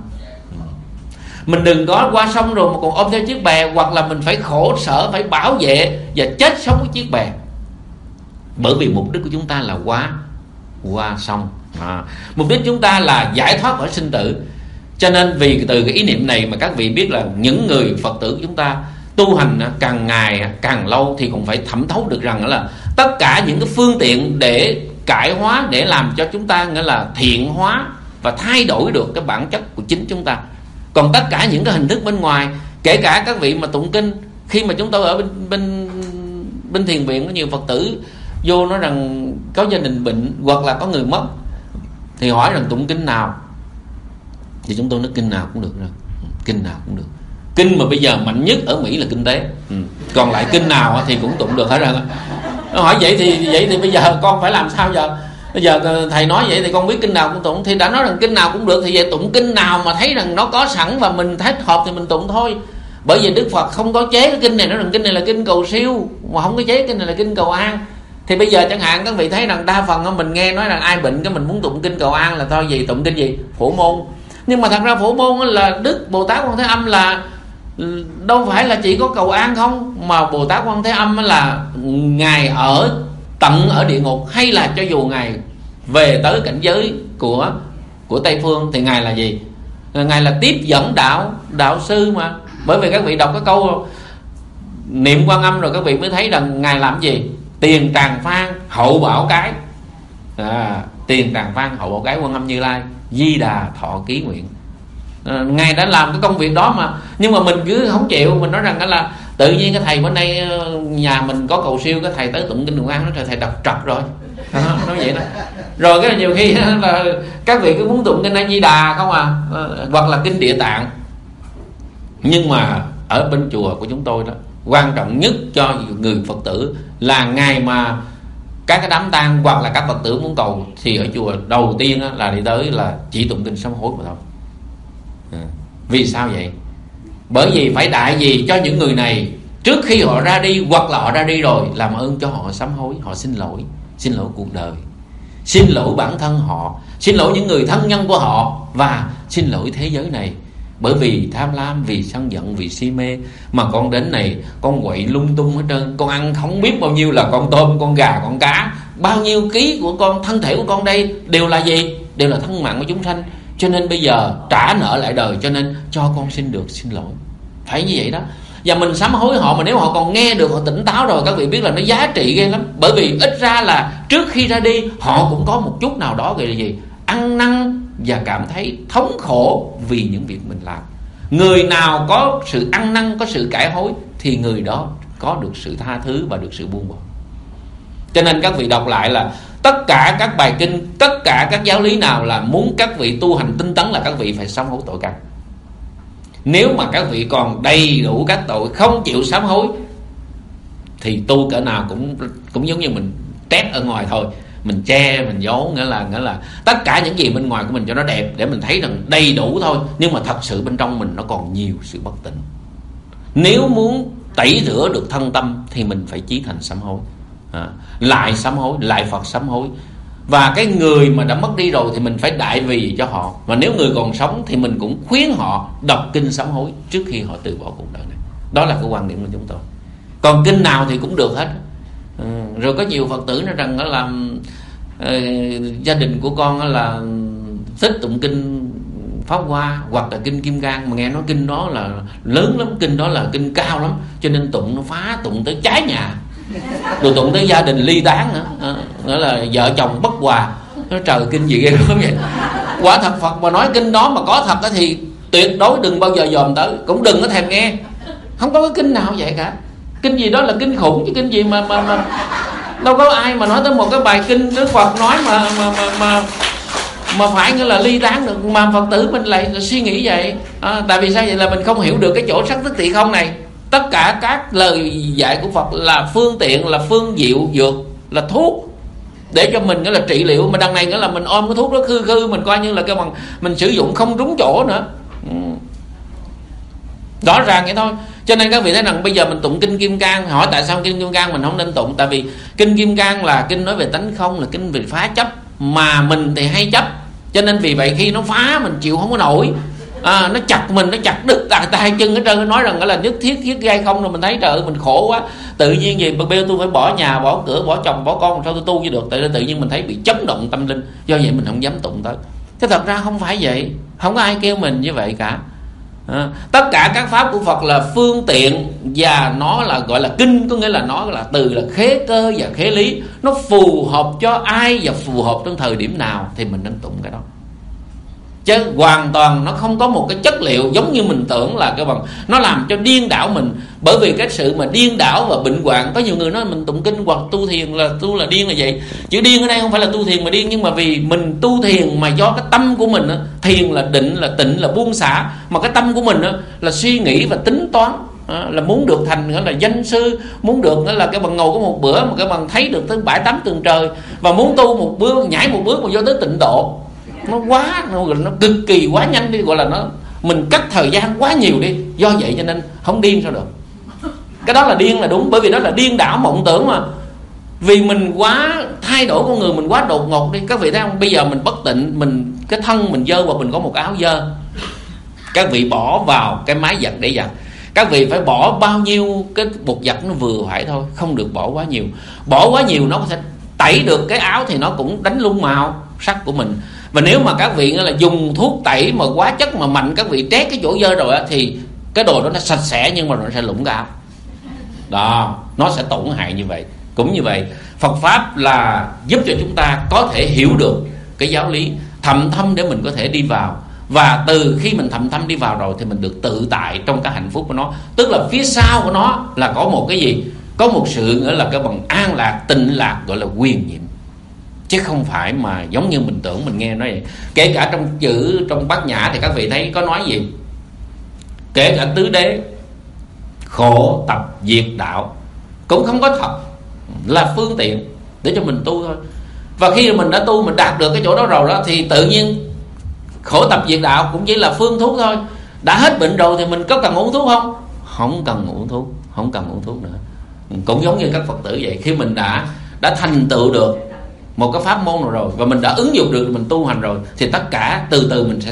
Mình đừng có qua sông rồi mà còn ôm theo chiếc bè, hoặc là mình phải khổ sở, phải bảo vệ và chết sống với chiếc bè. Bởi vì mục đích của chúng ta là qua sông. Mục đích chúng ta là giải thoát khỏi sinh tử. Cho nên vì từ cái ý niệm này mà các vị biết là những người Phật tử của chúng ta tu hành càng ngày càng lâu thì cũng phải thẩm thấu được rằng là tất cả những cái phương tiện để cải hóa, để làm cho chúng ta nghĩa là thiện hóa và thay đổi được cái bản chất của chính chúng ta. Còn tất cả những cái hình thức bên ngoài, kể cả các vị mà tụng kinh, khi mà chúng tôi ở bên thiền viện có nhiều Phật tử vô nói rằng có gia đình bệnh hoặc là có người mất, thì hỏi rằng tụng kinh nào, thì chúng tôi nói kinh nào cũng được rồi, kinh nào cũng được. Kinh mà bây giờ mạnh nhất ở Mỹ là kinh tế, còn lại kinh nào thì cũng tụng được hết rồi. Nó hỏi vậy thì bây giờ con phải làm sao giờ? Bây giờ thầy nói vậy thì con biết kinh nào cũng tụng. Thì đã nói rằng kinh nào cũng được, thì vậy tụng kinh nào mà thấy rằng nó có sẵn và mình thích hợp thì mình tụng thôi. Bởi vì Đức Phật không có chế cái kinh này, nói rằng kinh này là kinh cầu siêu, mà không có chế kinh này là kinh cầu an. Thì bây giờ chẳng hạn các vị thấy rằng đa phần mình nghe nói rằng ai bệnh cái mình muốn tụng kinh cầu an là thôi gì, tụng kinh gì? Phổ môn. Nhưng mà thật ra Phổ môn là Đức Bồ Tát Quan Thế Âm là đâu phải là chỉ có cầu an không, mà Bồ Tát Quan Thế Âm là Ngài ở tận ở địa ngục, hay là cho dù Ngài về tới cảnh giới của Tây Phương thì Ngài là gì? Ngài là tiếp dẫn đạo sư mà. Bởi vì các vị đọc cái câu niệm Quan Âm rồi các vị mới thấy rằng Ngài làm gì? Tiền tràng phan hậu bảo cái. Tiền tràng phan hậu bảo cái Quan Âm Như Lai Di Đà thọ ký nguyện. Ngài đã làm cái công việc đó mà. Nhưng mà mình cứ không chịu, mình nói rằng là tự nhiên cái thầy bữa nay nhà mình có cầu siêu, cái thầy tới tụng kinh Cầu An, nói thầy đọc trật rồi. Nói vậy đó. Rồi cái nhiều khi là các vị cứ muốn tụng kinh A Di Đà không à, hoặc là kinh Địa Tạng. Nhưng mà ở bên chùa của chúng tôi đó, quan trọng nhất cho người Phật tử là ngày mà các cái đám tang hoặc là các Phật tử muốn cầu, thì ở chùa đầu tiên là đi tới là chỉ tụng kinh sám hối mà thôi. Vì sao vậy? Bởi vì phải đại gì cho những người này trước khi họ ra đi, hoặc là họ ra đi rồi, làm ơn cho họ sám hối, họ xin lỗi cuộc đời, xin lỗi bản thân họ, xin lỗi những người thân nhân của họ, và xin lỗi thế giới này. Bởi vì tham lam, vì sân giận, vì si mê mà con đến này con quậy lung tung hết trơn. Con ăn không biết bao nhiêu là con tôm, con gà, con cá, bao nhiêu ký của con, thân thể của con đây đều là gì? Đều là thân mạng của chúng sanh. Cho nên bây giờ trả nợ lại đời, cho nên cho con xin lỗi. Phải như vậy đó. Và mình sám hối họ, mà nếu họ còn nghe được, họ tỉnh táo rồi, các vị biết là nó giá trị ghê lắm. Bởi vì ít ra là trước khi ra đi họ cũng có một chút nào đó gọi là gì? Ăn năn và cảm thấy thống khổ vì những việc mình làm. Người nào có sự ăn năn, có sự cải hối thì người đó có được sự tha thứ và được sự buông bỏ. Cho nên các vị đọc lại là tất cả các bài kinh, tất cả các giáo lý nào là muốn các vị tu hành tinh tấn là các vị phải sám hối tội căn. Nếu mà các vị còn đầy đủ các tội không chịu sám hối thì tu cỡ nào cũng giống như mình trét ở ngoài thôi, mình che, mình giấu, nghĩa là tất cả những gì bên ngoài của mình cho nó đẹp để mình thấy rằng đầy đủ thôi, nhưng mà thật sự bên trong mình nó còn nhiều sự bất tịnh. Nếu muốn tẩy rửa được thân tâm thì mình phải chí thành sám hối, lại sám hối, lại Phật sám hối. Và cái người mà đã mất đi rồi thì mình phải đại vì cho họ. Và nếu người còn sống thì mình cũng khuyến họ đọc kinh sám hối trước khi họ từ bỏ cuộc đời này. Đó là cái quan điểm của chúng tôi. Còn kinh nào thì cũng được hết. Rồi có nhiều Phật tử nói rằng là gia đình của con là thích tụng kinh Pháp Hoa hoặc là kinh Kim Cang, mà nghe nói kinh đó là lớn lắm, kinh đó là kinh cao lắm, cho nên tụng nó phá, tụng tới cháy nhà, rồi tụng tới gia đình ly tán nữa, nghĩa là vợ chồng bất hòa. Nói trời, kinh gì ghê gớm vậy. Quả thật Phật mà nói kinh đó mà có thật đó thì tuyệt đối đừng bao giờ dòm tới, cũng đừng có thèm nghe. Không có cái kinh nào vậy cả. Kinh gì đó là kinh khủng chứ kinh gì mà đâu có ai mà nói tới một cái bài kinh Đức Phật nói mà phải nghĩa là ly tán được, mà Phật tử mình lại suy nghĩ vậy. Tại vì sao vậy? Là mình không hiểu được cái chỗ sắc tức thị không này. Tất cả các lời dạy của Phật là phương tiện, là phương diệu dược, là thuốc để cho mình nghĩa là trị liệu. Mà đằng này nghĩa là mình ôm cái thuốc đó khư mình coi như là cái bằng mình sử dụng không trúng chỗ nữa. Rõ ràng vậy thôi. Cho nên các vị thấy rằng bây giờ mình tụng kinh Kim Cang, hỏi tại sao kinh Kim Cang mình không nên tụng? Tại vì kinh Kim Cang là kinh nói về tánh không, là kinh về phá chấp, mà mình thì hay chấp. Cho nên vì vậy khi nó phá mình chịu không có nổi, nó chặt mình, nó chặt đứt tay chân hết trơn. Nó nói rằng là nhất thiết gai không, rồi mình thấy trời ơi mình khổ quá. Tự nhiên gì bây giờ tôi phải bỏ nhà, bỏ cửa, bỏ chồng, bỏ con, sao tôi tu chứ được? Tại tự nhiên mình thấy bị chấn động tâm linh, do vậy mình không dám tụng tới. Thế thật ra không phải vậy, không có ai kêu mình như vậy cả. Tất cả các pháp của Phật là phương tiện, và nó là gọi là kinh, có nghĩa là nó là từ là khế cơ và khế lý. Nó phù hợp cho ai và phù hợp trong thời điểm nào thì mình nên tụng cái đó. Chứ hoàn toàn nó không có một cái chất liệu giống như mình tưởng là cái bằng nó làm cho điên đảo mình. Bởi vì cái sự mà điên đảo và bệnh hoạn, có nhiều người nói mình tụng kinh hoặc tu thiền là tu là điên là vậy. Chữ điên ở đây không phải là tu thiền mà điên, nhưng mà vì mình tu thiền mà do cái tâm của mình thiền là định, là tịnh, là buông xả, mà cái tâm của mình là suy nghĩ và tính toán, là muốn được thành là danh sư, muốn được là cái bằng ngồi có một bữa mà cái bằng thấy được tới 7-8 tầng trời, và muốn tu một bước nhảy một bước mà vô tới tịnh độ. Nó quá, nó cực kỳ quá nhanh đi, gọi là nó mình cắt thời gian quá nhiều đi. Do vậy cho nên không điên sao được. Cái đó là điên là đúng, bởi vì đó là điên đảo mộng tưởng mà. Vì mình quá thay đổi con người, mình quá đột ngột đi. Các vị thấy không? Bây giờ mình bất tịnh, mình cái thân mình dơ, hoặc mình có một áo dơ, các vị bỏ vào cái máy giặt để giặt. Các vị phải bỏ bao nhiêu cái bột giặt nó vừa phải thôi, không được bỏ quá nhiều. Bỏ quá nhiều nó có thể tẩy được cái áo thì nó cũng đánh lung màu sắc của mình. Và nếu mà các vị là dùng thuốc tẩy mà quá chất mà mạnh, các vị trét cái chỗ dơ rồi thì cái đồ đó nó sạch sẽ, nhưng mà nó sẽ lủng cái áo đó, nó sẽ tổn hại như vậy. Cũng như vậy, Phật Pháp là giúp cho chúng ta có thể hiểu được cái giáo lý thầm thâm để mình có thể đi vào. Và từ khi mình thầm thâm đi vào rồi thì mình được tự tại trong cái hạnh phúc của nó. Tức là phía sau của nó là có một cái gì? Có một sự nữa là cái bằng an lạc, tịnh lạc, gọi là quyền nhiệm. Chứ không phải mà giống như mình tưởng mình nghe nói vậy. Kể cả trong chữ trong Bát Nhã thì các vị thấy có nói gì? Kể cả tứ đế, khổ tập diệt đạo cũng không có thật, là phương tiện để cho mình tu thôi. Và khi mình đã tu, mình đạt được cái chỗ đó rồi đó, thì tự nhiên khổ tập diệt đạo cũng chỉ là phương thuốc thôi. Đã hết bệnh rồi thì mình có cần uống thuốc không? Không cần uống thuốc, không cần uống thuốc nữa. Cũng giống như các Phật tử vậy. Khi mình đã thành tựu được một cái pháp môn nào rồi, và mình đã ứng dụng được, mình tu hành rồi, thì tất cả từ từ mình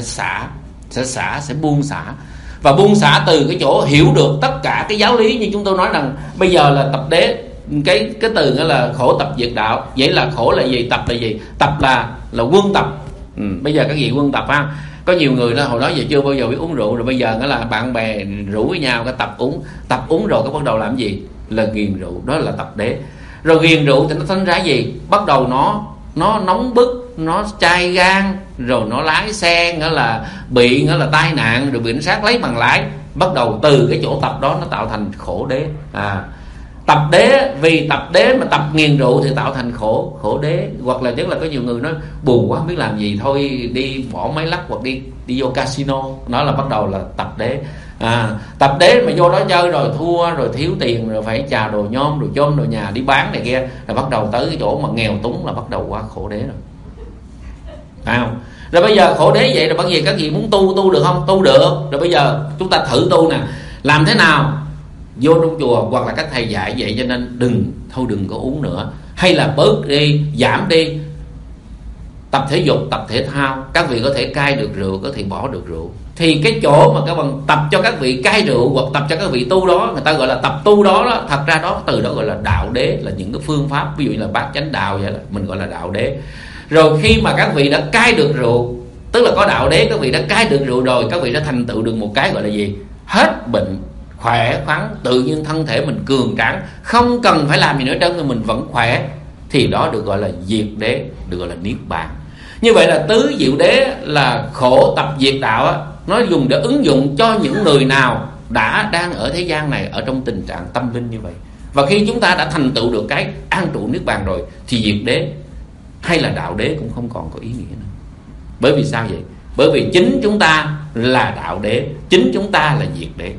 sẽ buông xả. Và buông xả từ cái chỗ hiểu được tất cả cái giáo lý. Như chúng tôi nói rằng bây giờ là tập đế, cái từ nghĩa là khổ tập diệt đạo. Vậy là khổ là gì? Tập là gì? Tập là quân tập. Bây giờ các vị quân tập ha. Có nhiều người đó hồi đó giờ chưa bao giờ biết uống rượu, rồi bây giờ nghĩa là bạn bè rủ với nhau cái tập uống rồi cái bắt đầu làm gì? Là ghiền rượu. Đó là tập đế. Rồi ghiền rượu thì nó thành ra gì? Bắt đầu nó nóng bức, nó chai gan, rồi nó lái xe nghĩa là tai nạn, rồi bị cảnh sát lấy bằng lái. Bắt đầu từ cái chỗ tập đó nó tạo thành khổ đế. Tập đế, vì tập đế mà tập nghiền rượu thì tạo thành khổ đế. Hoặc là tức là có nhiều người nói buồn quá không biết làm gì, thôi đi bỏ máy lắc hoặc đi vô casino. Đó là bắt đầu là tập đế. Tập đế mà vô đó chơi rồi thua, rồi thiếu tiền, rồi phải chà đồ nhôm, đồ chôm, đồ nhà đi bán này kia, rồi bắt đầu tới cái chỗ mà nghèo túng là bắt đầu qua khổ đế rồi. Phải không? Rồi bây giờ khổ đế vậy rồi bởi vì các vị muốn tu được không? Tu được. Rồi bây giờ chúng ta thử tu nè. Làm thế nào? Vô trong chùa hoặc là các thầy dạy vậy, cho nên đừng có uống nữa, hay là bớt đi, giảm đi. Tập thể dục, tập thể thao. Các vị có thể cai được rượu, có thể bỏ được rượu. Thì cái chỗ mà các bạn tập cho các vị cai rượu hoặc tập cho các vị tu đó, người ta gọi là tập tu đó, thật ra đó từ đó gọi là đạo đế, là những cái phương pháp, ví dụ như là bát chánh đạo vậy, là mình gọi là đạo đế. Rồi khi mà các vị đã cai được rượu, tức là có đạo đế, các vị đã cai được rượu rồi, các vị đã thành tựu được một cái gọi là gì? Hết bệnh, khỏe khoắn, tự nhiên thân thể mình cường tráng, không cần phải làm gì nữa trơn, mình vẫn khỏe, thì đó được gọi là diệt đế, được gọi là niết bàn. Như vậy là tứ diệu đế là khổ tập diệt đạo á, nó dùng để ứng dụng cho những người nào đang ở thế gian này ở trong tình trạng tâm linh như vậy. Và khi chúng ta đã thành tựu được cái an trụ niết bàn rồi thì diệt đế hay là đạo đế cũng không còn có ý nghĩa nữa. Bởi vì sao vậy? Bởi vì chính chúng ta là đạo đế, chính chúng ta là diệt đế.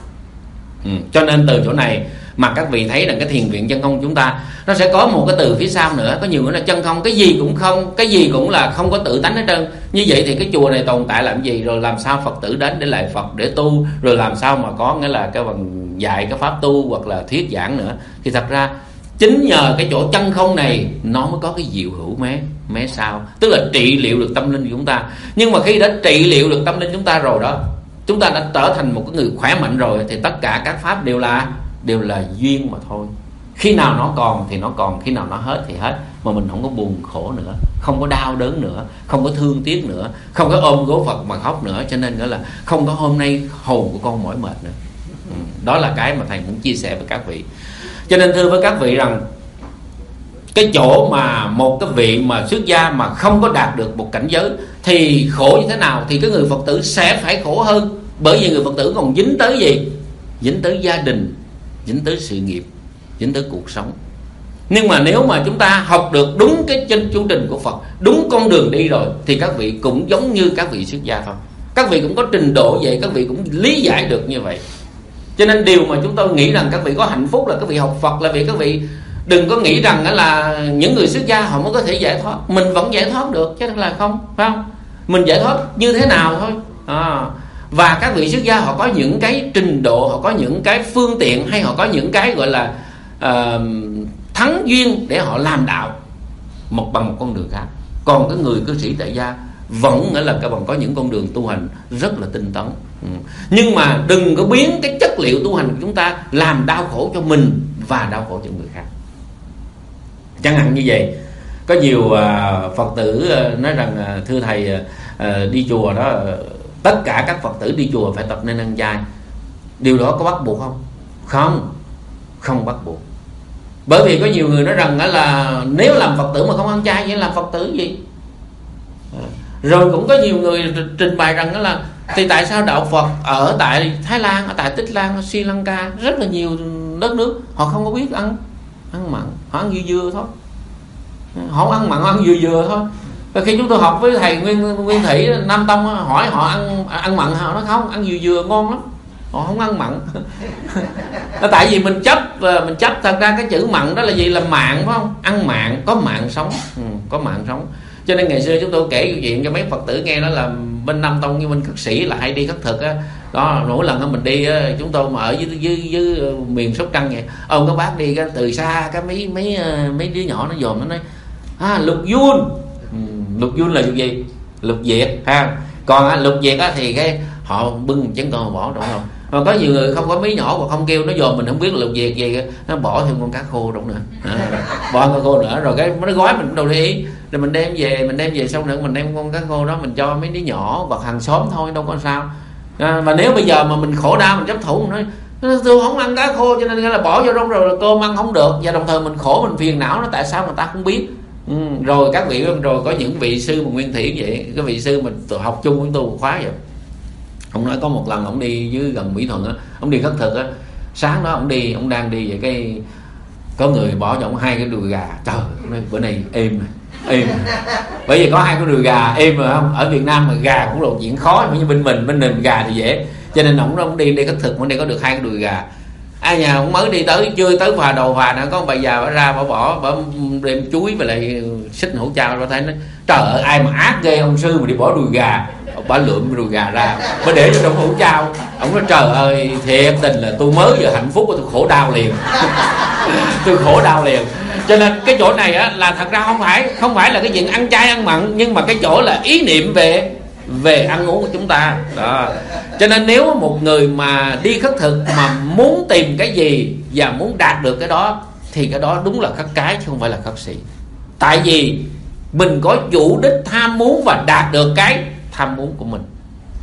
Cho nên từ chỗ này mà các vị thấy rằng cái thiền viện chân không chúng ta nó sẽ có một cái từ phía sau nữa. Có nhiều người là chân không, cái gì cũng không, cái gì cũng là không có tự tánh hết trơn. Như vậy thì cái chùa này tồn tại làm gì? Rồi làm sao Phật tử đến để lại Phật để tu? Rồi làm sao mà có nghĩa là cái bằng dạy cái pháp tu hoặc là thuyết giảng nữa? Thì thật ra chính nhờ cái chỗ chân không này nó mới có cái diệu hữu mé sau, tức là trị liệu được tâm linh của chúng ta. Nhưng mà khi đã trị liệu được tâm linh chúng ta rồi đó, chúng ta đã trở thành một cái người khỏe mạnh rồi, thì tất cả các pháp đều là duyên mà thôi. Khi nào nó còn thì nó còn, khi nào nó hết thì hết, mà mình không có buồn khổ nữa, không có đau đớn nữa, không có thương tiếc nữa, không có ôm gối Phật mà khóc nữa. Cho nên nữa là không có hôm nay hồn của con mỏi mệt nữa. Đó là cái mà thầy muốn chia sẻ với các vị. Cho nên thưa với các vị rằng cái chỗ mà một cái vị mà xuất gia mà không có đạt được một cảnh giới thì khổ như thế nào, thì cái người Phật tử sẽ phải khổ hơn. Bởi vì người Phật tử còn dính tới gì? Dính tới gia đình, dính tới sự nghiệp, dính tới cuộc sống. Nhưng mà nếu mà chúng ta học được đúng cái chương trình của Phật, đúng con đường đi rồi, thì các vị cũng giống như các vị xuất gia thôi. Các vị cũng có trình độ vậy, các vị cũng lý giải được như vậy. Cho nên điều mà chúng tôi nghĩ rằng các vị có hạnh phúc là các vị học Phật, là vì các vị đừng có nghĩ rằng là những người xuất gia họ mới có thể giải thoát. Mình vẫn giải thoát được chứ là không, phải không? Mình giải thoát như thế nào thôi. Và các vị xuất gia họ có những cái trình độ, họ có những cái phương tiện, hay họ có những cái gọi là thắng duyên để họ làm đạo bằng một con đường khác. Còn cái người cư sĩ tại gia vẫn nghĩa là các bạn có những con đường tu hành rất là tinh tấn. Nhưng mà đừng có biến cái chất liệu tu hành của chúng ta làm đau khổ cho mình và đau khổ cho người khác. Chẳng hạn như vậy, có nhiều Phật tử nói rằng thưa thầy, đi chùa đó tất cả các Phật tử đi chùa phải tập nên ăn chay. Điều đó có bắt buộc không? Không bắt buộc. Bởi vì có nhiều người nói rằng là nếu làm Phật tử mà không ăn chay vậy làm Phật tử gì? Rồi cũng có nhiều người trình bày rằng là thì tại sao đạo Phật ở tại Thái Lan, ở tại Tích Lan, ở Sri Lanka, rất là nhiều đất nước họ không có biết ăn mặn, họ ăn dừa thôi. Họ không ăn mặn, họ ăn dừa thôi. Và khi chúng tôi học với thầy Nguyên Thủy Nam Tông hỏi họ ăn mặn, họ nói không, ăn dừa ngon lắm, họ không ăn mặn. Tại vì mình chấp thật ra cái chữ mặn đó là gì? Là mạng, phải không? Ăn mạng, có mạng sống, có mạng sống. Cho nên ngày xưa chúng tôi kể câu chuyện cho mấy Phật tử nghe, đó là bên Nam Tông như bên Khất Sĩ là hay đi khất thực á. Đó, mỗi lần mình đi á, chúng tôi mà ở dưới miền Sóc Trăng vậy, ông các bác đi từ xa cái mấy đứa nhỏ nó dòm, nó nói lục dun. Lục dun là gì? Lục diệt ha. Còn lục diệt á thì cái họ bưng chén cơm bỏ đúng không? Còn có nhiều người không có mí nhỏ và không kêu, nó dòm mình không biết là lục diệt gì, nó bỏ thêm con cá khô đúng nữa. Bỏ con khô nữa rồi cái nó gói mình đâu để ý. Rồi mình đem về xong nữa mình đem con cá khô đó mình cho mấy đứa nhỏ hoặc hàng xóm thôi, đâu có sao. Và nếu bây giờ mà mình khổ đau mình chấp thủ, mình nói tôi không ăn cá khô cho nên là bỏ vô trong rồi cơm ăn không được, và đồng thời mình khổ mình phiền não nó tại sao người ta không biết. Rồi các vị, rồi có những vị sư mà Nguyên Thủy vậy, cái vị sư mình học chung với tôi một khóa vậy, ông nói có một lần ông đi dưới gần Mỹ Thuận á, ông đi khất thực á, sáng đó ông đang đi vậy cái có người bỏ cho ông 2 cái đùi gà. Trời, bữa nay êm này. Bởi vì có 2 cái đùi gà êm rồi không? Ở Việt Nam mà gà cũng là chuyện khó, như bên mình gà thì dễ. Cho nên ông đi khất thực, ông đi có được 2 cái đùi gà. Ai nhà ông mới đi tới, chưa tới phà đầu phà nữa, có một bà già bà ra bà đem chuối và lại xích hũ trao, bà thấy nói trời ơi ai mà ác ghê, ông sư mà đi bỏ đùi gà. Bà lượm đùi gà ra, bà để cho trong hũ trao. Ông nói trời ơi thiệt tình là tôi mới vừa hạnh phúc tôi khổ đau liền. Tôi khổ đau liền. Cho nên cái chỗ này á là thật ra không phải là cái chuyện ăn chay ăn mặn, nhưng mà cái chỗ là ý niệm về ăn uống của chúng ta đó. Cho nên nếu một người mà đi khất thực mà muốn tìm cái gì và muốn đạt được cái đó thì cái đó đúng là khất cái chứ không phải là khất sĩ. Tại vì mình có chủ đích tham muốn và đạt được cái tham muốn của mình.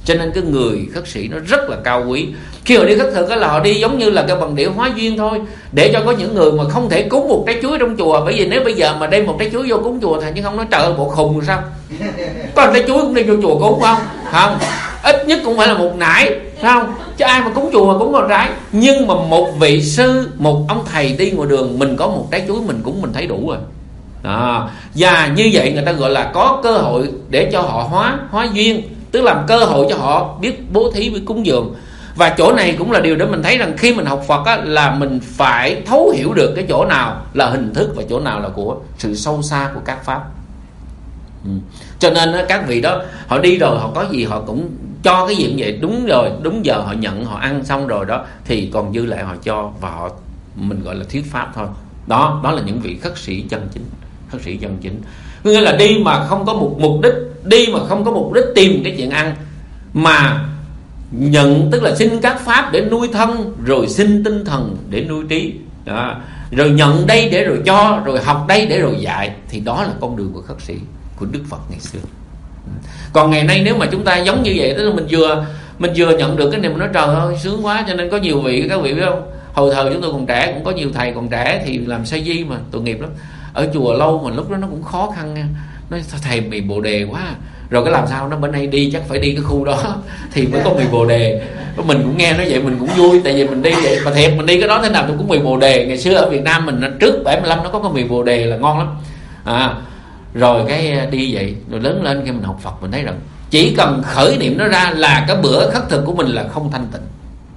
Cho nên cái người khất sĩ nó rất là cao quý. Khi họ đi khất thực là họ đi giống như là cái bằng điệu hóa duyên thôi, để cho có những người mà không thể cúng một trái chuối trong chùa. Bởi vì nếu bây giờ mà đem một trái chuối vô cúng chùa, thầy chứ không nói trời ơi bộ khùng rồi sao, có trái chuối cũng đi vô chùa cúng không? Không, ít nhất cũng phải là một nải, phải không? Chứ ai mà cúng chùa mà cúng một trái. Nhưng mà một vị sư, một ông thầy đi ngoài đường, mình có một trái chuối mình cúng mình thấy đủ rồi đó. Và như vậy người ta gọi là có cơ hội để cho họ hóa duyên, tức là cơ hội cho họ biết bố thí, biết cúng dường. Và chỗ này cũng là điều để mình thấy rằng khi mình học Phật á, là mình phải thấu hiểu được cái chỗ nào là hình thức và chỗ nào là của sự sâu xa của các pháp. Cho nên á, các vị đó họ đi rồi, họ có gì họ cũng cho cái gì cũng vậy, đúng rồi, đúng giờ họ nhận, họ ăn xong rồi đó thì còn dư lại họ cho, và họ mình gọi là thuyết pháp thôi. Đó là những vị khất sĩ chân chính. Khất sĩ chân chính có nghĩa là đi mà không có một mục đích, đi mà không có mục đích tìm cái chuyện ăn, mà nhận, tức là xin các pháp để nuôi thân, rồi xin tinh thần để nuôi trí đó. Rồi nhận đây để rồi cho, rồi học đây để rồi dạy. Thì đó là con đường của khất sĩ, của Đức Phật ngày xưa. Còn ngày nay nếu mà chúng ta giống như vậy, tức là mình vừa nhận được cái này mình nói trời ơi sướng quá. Cho nên có nhiều vị, các vị biết không, hồi thời chúng tôi còn trẻ cũng có nhiều thầy còn trẻ thì làm sa di mà tội nghiệp lắm, ở chùa lâu mà lúc đó nó cũng khó khăn nha. Nói thầy mì bồ đề quá, rồi cái làm sao nó bữa nay đi chắc phải đi cái khu đó thì mới có mì bồ đề. Mình cũng nghe nói vậy mình cũng vui, tại vì mình đi vậy mà thiệt mình đi cái đó thế nào tôi cũng mì bồ đề. Ngày xưa ở Việt Nam mình trước 75 nó có cái mì bồ đề là ngon lắm rồi cái đi vậy, rồi lớn lên khi mình học Phật mình thấy rằng chỉ cần khởi niệm nó ra là cái bữa khất thực của mình là không thanh tịnh,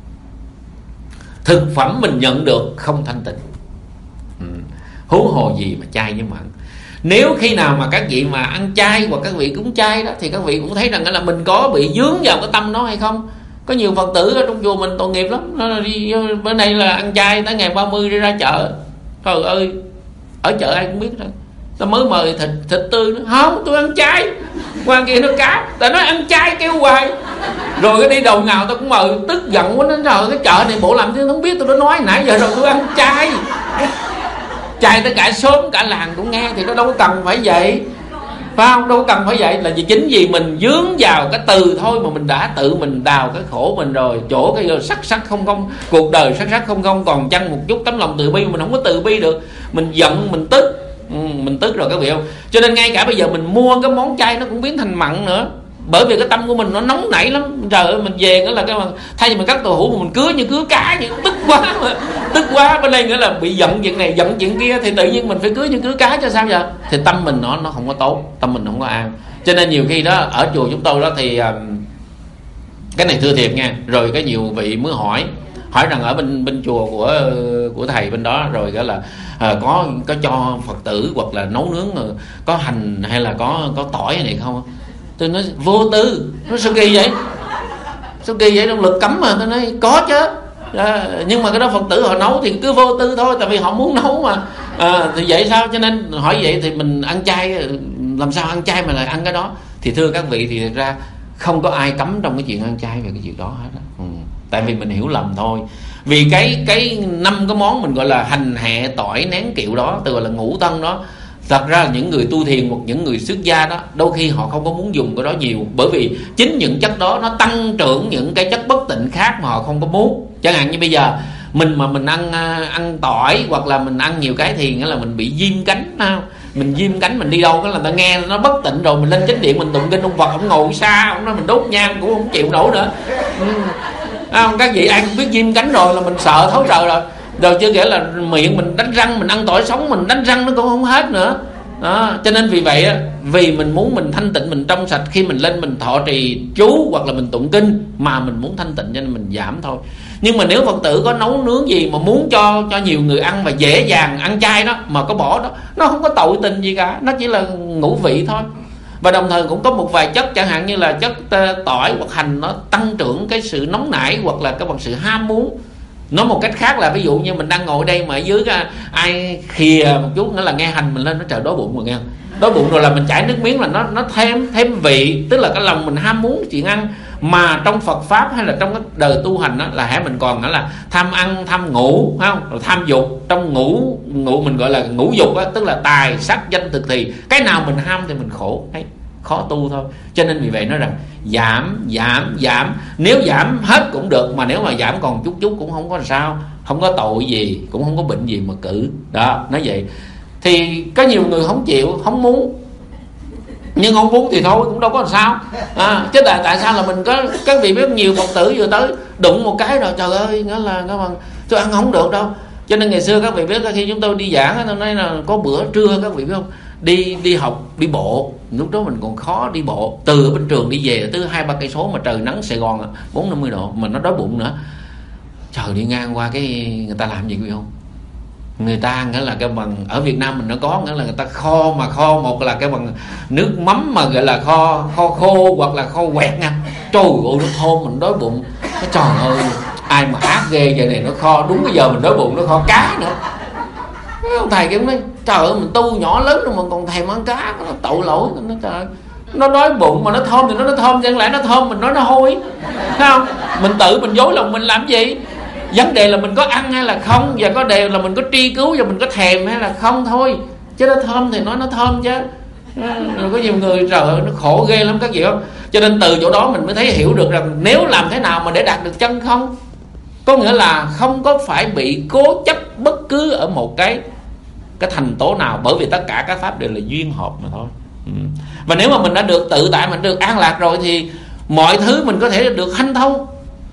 thực phẩm mình nhận được không thanh tịnh, huống hồ gì mà chay với mặn. Nếu khi nào mà các vị mà ăn chay hoặc các vị cúng chay đó thì các vị cũng thấy rằng là mình có bị dướng vào cái tâm đó hay không. Có nhiều Phật tử ở trong chùa mình tội nghiệp lắm, nó đi bữa nay là ăn chay tới ngày 30 đi ra chợ, trời ơi ở chợ ai cũng biết rồi, ta mới mời thịt tươi nữa, không tôi ăn chay, qua kia nó cá, ta nói ăn chay kêu hoài. Rồi cái đi đầu nào tôi cũng mời, tức giận quá, nó trời cái chợ này bộ làm chứ không biết, tôi đã nói nãy giờ rồi tôi ăn chay. Chay tới cả xóm cả làng cũng nghe thì nó đâu có cần phải vậy, phải không? Đâu có cần phải vậy, là vì chính vì mình dướng vào cái từ thôi mà mình đã tự mình đào cái khổ mình rồi. Chỗ cái sắc không, cuộc đời sắc không còn chăng một chút tấm lòng từ bi, mình không có từ bi được, mình giận mình tức rồi các vị không. Cho nên ngay cả bây giờ mình mua cái món chay nó cũng biến thành mặn nữa, bởi vì cái tâm của mình nó nóng nảy lắm. Trời ơi mình về nữa là cái thay vì mình cắt tàu hũ mà mình cứa như cứa cá vậy, tức quá bên đây nữa là bị giận chuyện này giận chuyện kia, thì tự nhiên mình phải cứa như cứa cá cho sao vậy? Thì tâm mình nó không có tốt, tâm mình không có an. Cho nên nhiều khi đó ở chùa chúng tôi đó thì cái này thưa thiệt nha, rồi cái nhiều vị mới hỏi rằng ở bên chùa của thầy bên đó rồi cái là có cho Phật tử hoặc là nấu nướng có hành hay là có tỏi này không. Tôi nói vô tư, nó sao kỳ vậy, động lực cấm mà. Tôi nói có chứ nhưng mà cái đó Phật tử họ nấu thì cứ vô tư thôi, tại vì họ muốn nấu mà thì vậy sao. Cho nên hỏi vậy thì mình ăn chay, làm sao ăn chay mà lại ăn cái đó. Thì thưa các vị, thì thật ra không có ai cấm trong cái chuyện ăn chay về cái chuyện đó hết tại vì mình hiểu lầm thôi. Vì cái 5 cái món mình gọi là hành hẹ tỏi nén kiệu đó, từ gọi là ngũ tân đó, thật ra là những người tu thiền hoặc những người xuất gia đó đôi khi họ không có muốn dùng cái đó nhiều, bởi vì chính những chất đó nó tăng trưởng những cái chất bất tịnh khác mà họ không có muốn. Chẳng hạn như bây giờ mình ăn tỏi hoặc là mình ăn nhiều cái thì nghĩa là mình bị viêm cánh không? Mình viêm cánh, mình đi đâu cái là ta nghe nó bất tịnh rồi mình lên chánh điện mình tụng kinh ông Phật, ông ngồi xa, ông nói mình đốt nhang cũng không chịu nổi nữa không? Các vị ai cũng biết viêm cánh rồi là mình sợ thấu trời rồi chưa kể là miệng mình đánh răng, mình ăn tỏi sống mình đánh răng nó cũng không hết nữa đó. Cho nên vì vậy vì mình muốn mình thanh tịnh, mình trong sạch, khi mình lên mình thọ trì chú hoặc là mình tụng kinh mà mình muốn thanh tịnh, cho nên mình giảm thôi. Nhưng mà nếu Phật tử có nấu nướng gì mà muốn cho nhiều người ăn và dễ dàng ăn chay đó mà có bỏ đó, nó không có tội tình gì cả, nó chỉ là ngũ vị thôi. Và đồng thời cũng có một vài chất, chẳng hạn như là chất tỏi hoặc hành, nó tăng trưởng cái sự nóng nảy hoặc là cái bằng sự ham muốn. Nói một cách khác là ví dụ như mình đang ngồi đây mà ở dưới ai khìa một chút nữa là nghe hành mình lên, nó trời đói bụng rồi nghe, đói bụng rồi là mình chảy nước miếng là nó thêm vị, tức là cái lòng mình ham muốn chuyện ăn. Mà trong Phật pháp hay là trong cái đời tu hành đó, là hãy mình còn nữa là tham ăn, tham ngủ, phải không? Rồi tham dục. Trong ngủ mình gọi là ngũ dục đó, tức là tài sắc danh thực thì cái nào mình ham thì mình khổ, khó tu thôi. Cho nên vì vậy nói rằng giảm, nếu giảm hết cũng được, mà nếu mà giảm còn chút cũng không có sao, không có tội gì, cũng không có bệnh gì mà cử đó, nói vậy. Thì có nhiều người không chịu, không muốn, nhưng không muốn thì thôi cũng đâu có làm sao chứ tại sao là mình có, các vị biết nhiều Phật tử vừa tới đụng một cái rồi trời ơi, nghĩa là các bạn tôi ăn không được đâu. Cho nên ngày xưa các vị biết khi chúng tôi đi giảng, tôi nói là có bữa trưa các vị biết không, đi học đi bộ, lúc đó mình còn khó đi bộ từ bên trường đi về tới 2-3 cây số mà trời nắng Sài Gòn 40-50 độ mà nó đói bụng nữa. Trời, đi ngang qua cái người ta làm gì quý vị không, người ta nghĩa là cái bằng ở Việt Nam mình nó có, nghĩa là người ta kho, mà kho một là cái bằng nước mắm mà gọi là kho khô hoặc là kho quẹt nha. Trời ơi nó thơm, mình đói bụng. Trời ơi ai mà ác ghê vậy này, nó kho đúng cái giờ mình đói bụng, nó kho cá nữa. Ông thầy kia nói trời ơi mình tu nhỏ lớn rồi mà còn thèm ăn cá, nó tội lỗi. Nó trời ơi, nó đói bụng mà nó thơm thì nó thơm, chẳng lẽ nó thơm mình nói nó hôi, thấy không? Mình tự mình dối lòng mình làm gì? Vấn đề là mình có ăn hay là không, và có đề là mình có tri cứu và mình có thèm hay là không thôi. Chứ nó thơm thì nói nó thơm chứ. Rồi có nhiều người trời ơi nó khổ ghê lắm các vị không. Cho nên từ chỗ đó mình mới thấy hiểu được rằng nếu làm thế nào mà để đạt được chân không, có nghĩa là không có phải bị cố chấp bất cứ ở một cái thành tố nào, bởi vì tất cả các pháp đều là duyên hợp mà thôi. Và nếu mà mình đã được tự tại, mình được an lạc rồi thì mọi thứ mình có thể được hanh thông.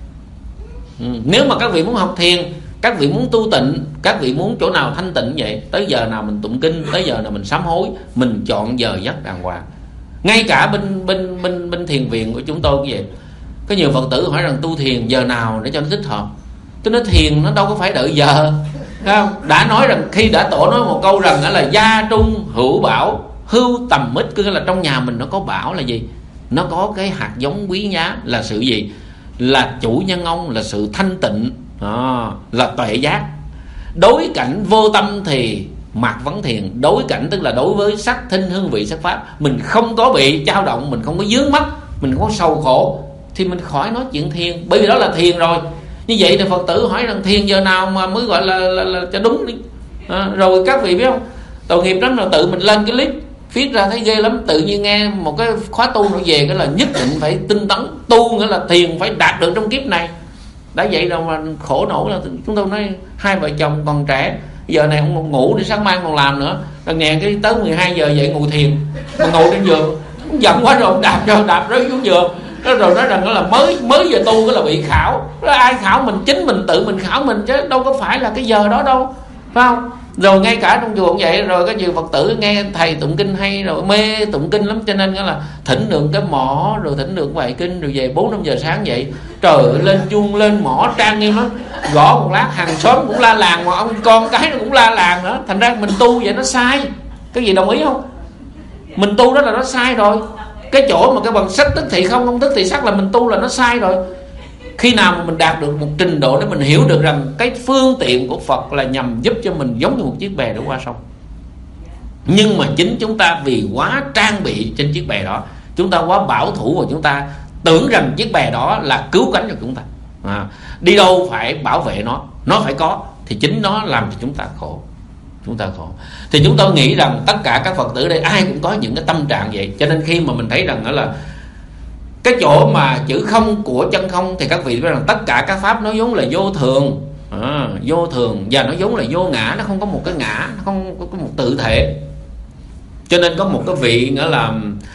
Nếu mà các vị muốn học thiền, các vị muốn tu tịnh, các vị muốn chỗ nào thanh tịnh vậy, tới giờ nào mình tụng kinh, tới giờ nào mình sám hối, mình chọn giờ giấc đàng hoàng. Ngay cả bên thiền viện của chúng tôi cũng vậy. Có nhiều Phật tử hỏi rằng tu thiền giờ nào để cho nó thích hợp. Tôi nói thiền nó đâu có phải đợi giờ, không? Đã nói rằng khi đã tổ nói một câu rằng là gia trung hữu bảo hưu tầm mít, cứ là trong nhà mình nó có bảo là gì? Nó có cái hạt giống quý giá là sự gì? Là chủ nhân ông, là sự thanh tịnh, là tuệ giác. Đối cảnh vô tâm thì mạt vấn thiền. Đối cảnh tức là đối với sắc thinh hương vị sắc pháp, mình không có bị dao động, mình không có vướng mắc, mình không có sầu khổ, thì mình khỏi nói chuyện thiền, bởi vì đó là thiền rồi. Như vậy thì Phật tử hỏi rằng thiền giờ nào mà mới gọi là cho đúng đi. Rồi các vị biết không, tội nghiệp lắm là tự mình lên cái clip viết ra thấy ghê lắm. Tự nhiên nghe một cái khóa tu nó về cái là nhất định phải tinh tấn tu, nghĩa là thiền phải đạt được trong kiếp này. Đã vậy đâu mà khổ nổi là chúng tôi nói hai vợ chồng còn trẻ, giờ này ông ngủ để sáng mai còn làm nữa, rồi nghe cái tới 12 giờ dậy ngồi thiền, mà ngồi trên giường giận quá rồi đạp rơi xuống giường. Rồi nói rằng là mới giờ tu cái là bị khảo. Ai khảo mình? Chính mình tự mình khảo mình chứ đâu có phải là cái giờ đó đâu, phải không? Rồi ngay cả trong chùa cũng vậy. Rồi có nhiều Phật tử nghe thầy tụng kinh hay rồi mê tụng kinh lắm, cho nên là thỉnh được cái mỏ, rồi thỉnh được bài kinh, rồi về 4-5 giờ sáng vậy, trời ơi, lên chuông lên mỏ trang nghiêm lắm, gõ một lát hàng xóm cũng la làng, mà ông con cái nó cũng la làng nữa. Thành ra mình tu vậy nó sai. Cái gì đồng ý không? Mình tu đó là nó sai rồi. Cái chỗ mà cái bằng sắc tức thì không tức thì sắc là mình tu là nó sai rồi. Khi nào mà mình đạt được một trình độ để mình hiểu được rằng cái phương tiện của Phật là nhằm giúp cho mình giống như một chiếc bè để qua sông, nhưng mà chính chúng ta vì quá trang bị trên chiếc bè đó, chúng ta quá bảo thủ và chúng ta tưởng rằng chiếc bè đó là cứu cánh cho chúng ta. Đi đâu phải bảo vệ nó phải có, thì chính nó làm cho chúng ta khổ. Thì chúng tôi nghĩ rằng tất cả các Phật tử đây ai cũng có những cái tâm trạng vậy. Cho nên khi mà mình thấy rằng đó là cái chỗ mà chữ không của chân không, thì các vị biết rằng tất cả các pháp nó vốn là vô thường, vô thường, và nó vốn là vô ngã, nó không có một cái ngã, nó không có một tự thể. Cho nên có một cái vị nghĩa là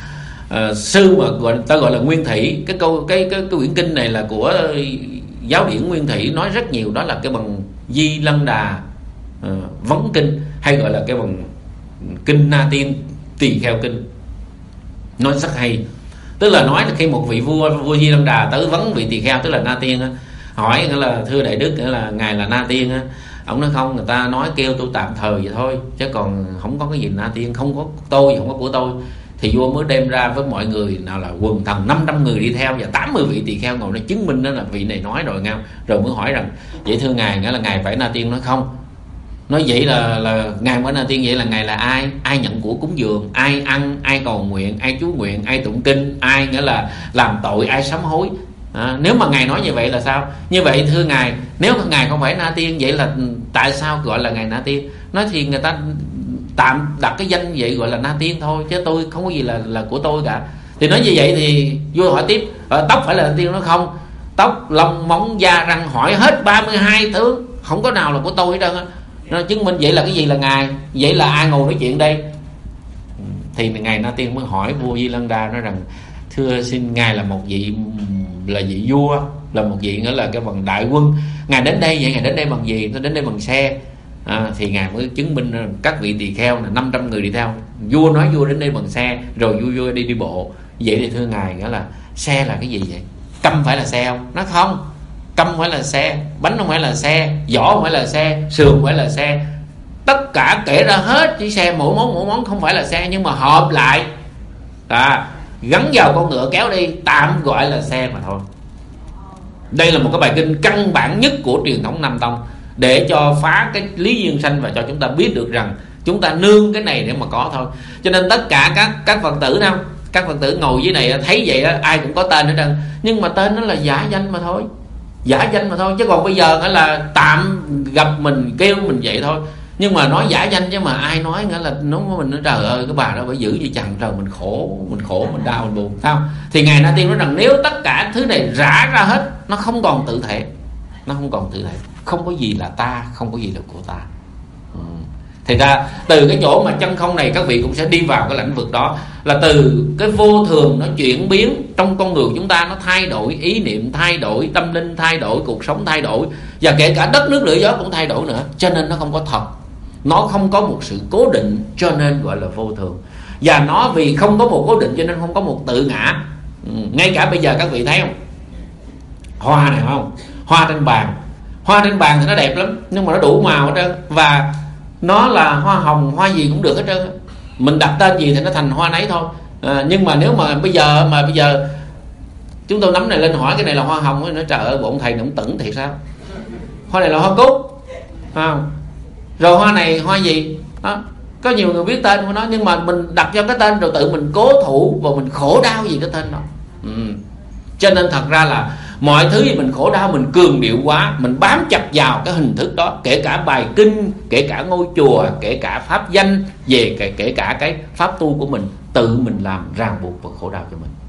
sư mà ta gọi là Nguyên Thủy. Cái quyển kinh này là của giáo điển Nguyên Thủy, nói rất nhiều, đó là cái bằng Di Lăng Đà vấn kinh, hay gọi là cái bằng kinh Na Tiên Tỳ Kheo kinh, nói rất hay. Tức là nói là khi một vị vua Di Lăng Đà tới vấn vị tỳ kheo, tức là Na Tiên á, hỏi là thưa đại đức, là ngài là Na Tiên á. Ông nói không, người ta nói kêu tôi tạm thời vậy thôi, chứ còn không có cái gì Na Tiên, không có tôi, không có của tôi. Thì vua mới đem ra với mọi người, nào là quần thần 500 người đi theo và 80 vị tỳ kheo ngồi để chứng minh đó là vị này nói rồi nghe. Rồi mới hỏi rằng vậy thưa ngài, nghĩa là ngài phải Na Tiên. Nói không, nói vậy là ngài phải Na Tiên. Vậy là ngài là ai nhận của cúng dường, ai ăn, ai cầu nguyện, ai chú nguyện, ai tụng kinh, ai nghĩa là làm tội, ai sám hối. Nếu mà ngài nói như vậy là sao? Như vậy thưa ngài, nếu ngài không phải Na Tiên, vậy là tại sao gọi là ngài Na Tiên? Nói thì người ta tạm đặt cái danh vậy gọi là na tiên thôi, chứ tôi không có gì là của tôi cả. Thì nói như vậy thì vua hỏi tiếp, tóc phải là na tiên? Nó không, tóc lông móng da răng hỏi hết 32 thứ, không có nào là của tôi hết trơn á. Nó chứng minh vậy là cái gì là ngài, vậy là ai ngồi nói chuyện đây? Thì ngài Na Tiên mới hỏi vua Di Lăng Đa, nói rằng thưa xin ngài là một vị, là vị vua, là một vị nghĩa là cái bằng đại quân, ngài đến đây vậy ngài đến đây bằng gì? Tôi đến đây bằng xe. Thì ngài mới chứng minh các vị tỳ kheo là 500 người đi theo. Vua nói vua đến đây bằng xe, rồi vua đi bộ. Vậy thì thưa ngài, nghĩa là xe là cái gì vậy? Câm phải là xe không? Nó không, câm không phải là xe, bánh không phải là xe, vỏ không phải là xe, sườn không phải là xe, tất cả kể ra hết chỉ xe, mỗi món không phải là xe, nhưng mà hợp lại gắn vào con ngựa kéo đi, tạm gọi là xe mà thôi. Đây là một cái bài kinh căn bản nhất của truyền thống Nam Tông, để cho phá cái lý duyên sanh và cho chúng ta biết được rằng chúng ta nương cái này để mà có thôi. Cho nên tất cả các Phật tử nào, các Phật tử ngồi dưới này thấy vậy đó, ai cũng có tên hết trơn, nhưng mà tên nó là giả danh mà thôi, giả danh mà thôi. Chứ còn bây giờ là tạm gặp mình kêu mình vậy thôi, nhưng mà nói giả danh chứ mà ai nói nghĩa là nó mình nói trời ơi cái bà đó phải giữ gì chẳng, trời mình khổ mình đau mình buồn, sao? Thì ngài Na Tiên nói rằng nếu tất cả thứ này rã ra hết, nó không còn tự thể, nó không còn tự thể, không có gì là ta, không có gì là của ta. Thì ra từ cái chỗ mà chân không này các vị cũng sẽ đi vào cái lĩnh vực đó, là từ cái vô thường nó chuyển biến trong con người chúng ta, nó thay đổi ý niệm, thay đổi tâm linh, thay đổi cuộc sống, thay đổi, và kể cả đất nước lửa gió cũng thay đổi nữa. Cho nên nó không có thật, nó không có một sự cố định, cho nên gọi là vô thường. Và nó vì không có một cố định cho nên không có một tự ngã. Ngay cả bây giờ các vị thấy không, hoa này không, hoa trên bàn thì nó đẹp lắm, nhưng mà nó đủ màu hết trơn, và nó là hoa hồng, hoa gì cũng được hết trơn. Mình đặt tên gì thì nó thành hoa nấy thôi. Nhưng mà nếu mà bây giờ chúng tôi nắm này lên hỏi cái này là hoa hồng, nó nói trời ơi bộ ông thầy này cũng tửng thiệt sao, hoa này là hoa cúc, rồi hoa này hoa gì đó. Có nhiều người biết tên của nó, nhưng mà mình đặt cho cái tên rồi tự mình cố thủ và mình khổ đau vì cái tên đó. Cho nên thật ra là mọi thứ gì mình khổ đau, mình cường điệu quá, mình bám chặt vào cái hình thức đó, kể cả bài kinh, kể cả ngôi chùa, kể cả pháp danh, kể cả cái pháp tu của mình, tự mình làm ràng buộc và khổ đau cho mình.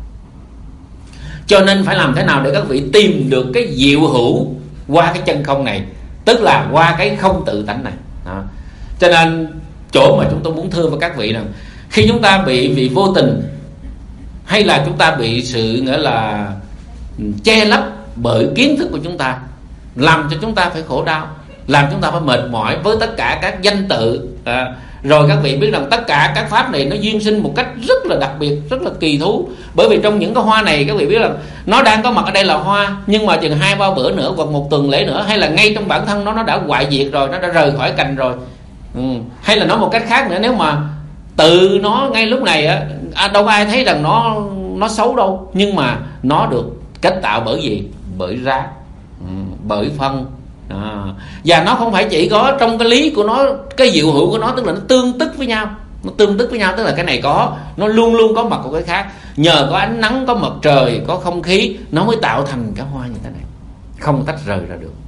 Cho nên phải làm thế nào để các vị tìm được cái diệu hữu qua cái chân không này, tức là qua cái không tự tánh này đó. Cho nên chỗ mà chúng tôi muốn thưa với các vị rằng, khi chúng ta bị vô tình, hay là chúng ta bị sự nghĩa là che lấp bởi kiến thức của chúng ta, làm cho chúng ta phải khổ đau, làm chúng ta phải mệt mỏi với tất cả các danh tự. Rồi các vị biết rằng tất cả các pháp này nó duyên sinh một cách rất là đặc biệt, rất là kỳ thú. Bởi vì trong những cái hoa này các vị biết rằng nó đang có mặt ở đây là hoa, nhưng mà chừng 2-3 bữa nữa hoặc một tuần lễ nữa, hay là ngay trong bản thân nó đã hoại diệt rồi, nó đã rời khỏi cành rồi. Hay là nói một cách khác nữa, nếu mà tự nó ngay lúc này đâu có ai thấy rằng nó xấu đâu, nhưng mà nó được kết tạo bởi gì? Bởi rác, bởi phân. Và nó không phải chỉ có trong cái lý của nó, cái diệu hữu của nó, tức là nó tương tức với nhau. Nó tương tức với nhau, tức là cái này có, nó luôn luôn có mặt của cái khác. Nhờ có ánh nắng, có mặt trời, có không khí, nó mới tạo thành cái hoa như thế này, không tách rời ra được.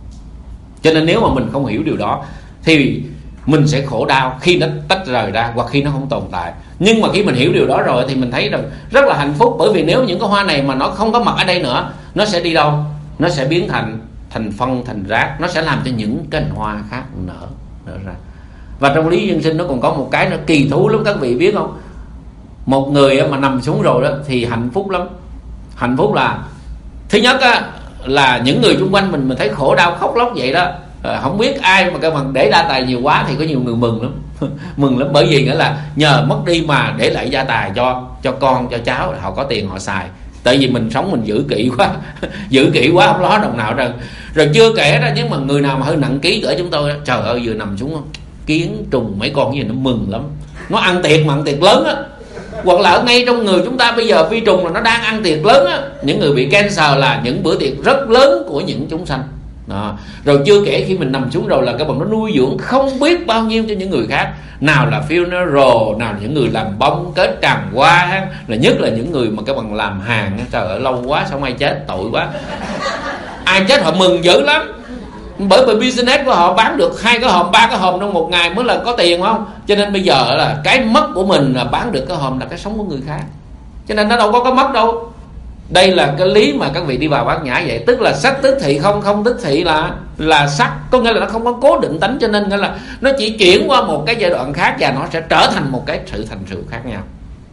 Cho nên nếu mà mình không hiểu điều đó thì mình sẽ khổ đau khi nó tách rời ra, hoặc khi nó không tồn tại. Nhưng mà khi mình hiểu điều đó rồi thì mình thấy rằng rất là hạnh phúc. Bởi vì nếu những cái hoa này mà nó không có mặt ở đây nữa, nó sẽ đi đâu? Nó sẽ biến thành phân, thành rác. Nó sẽ làm cho những cành hoa khác nở ra. Và trong lý dân sinh nó còn có một cái nó kỳ thú lắm, các vị biết không? Một người mà nằm xuống rồi đó thì hạnh phúc lắm. Hạnh phúc là thứ nhất là những người xung quanh mình thấy khổ đau khóc lóc vậy đó, không biết ai mà cái bằng để gia tài nhiều quá thì có nhiều người mừng lắm. Mừng lắm, bởi vì nghĩa là nhờ mất đi mà để lại gia tài cho con, cho cháu, họ có tiền họ xài. Tại vì mình sống mình giữ kỹ quá giữ kỹ quá không ló đồng nào ra. Rồi chưa kể ra, nhưng mà người nào mà hơi nặng ký cỡ chúng tôi, trời ơi vừa nằm xuống kiến trùng mấy con gì nó mừng lắm, nó ăn tiệc mà ăn tiệc lớn á. Hoặc là ở ngay trong người chúng ta bây giờ vi trùng là nó đang ăn tiệc lớn á. Những người bị cancer là những bữa tiệc rất lớn của những chúng sanh đó. Rồi chưa kể khi mình nằm xuống rồi là cái bằng nó nuôi dưỡng không biết bao nhiêu cho những người khác. Nào là funeral, nào là những người làm bông kết tràng hoa, là nhất là những người mà cái bằng làm hàng, trời ơi lâu quá sao ai chết, tội quá. Ai chết họ mừng dữ lắm. Bởi vì business của họ bán được 2 cái hòm 3 cái hòm trong một ngày mới là có tiền, không? Cho nên bây giờ là cái mất của mình là bán được cái hòm là cái sống của người khác, cho nên nó đâu có mất đâu. Đây là cái lý mà các vị đi vào bát nhã vậy. Tức là sắc tức thị không, không tức thị là sắc, có nghĩa là nó không có cố định tánh, cho nên nghĩa là nó chỉ chuyển qua một cái giai đoạn khác và nó sẽ trở thành một cái sự thành sự khác nhau.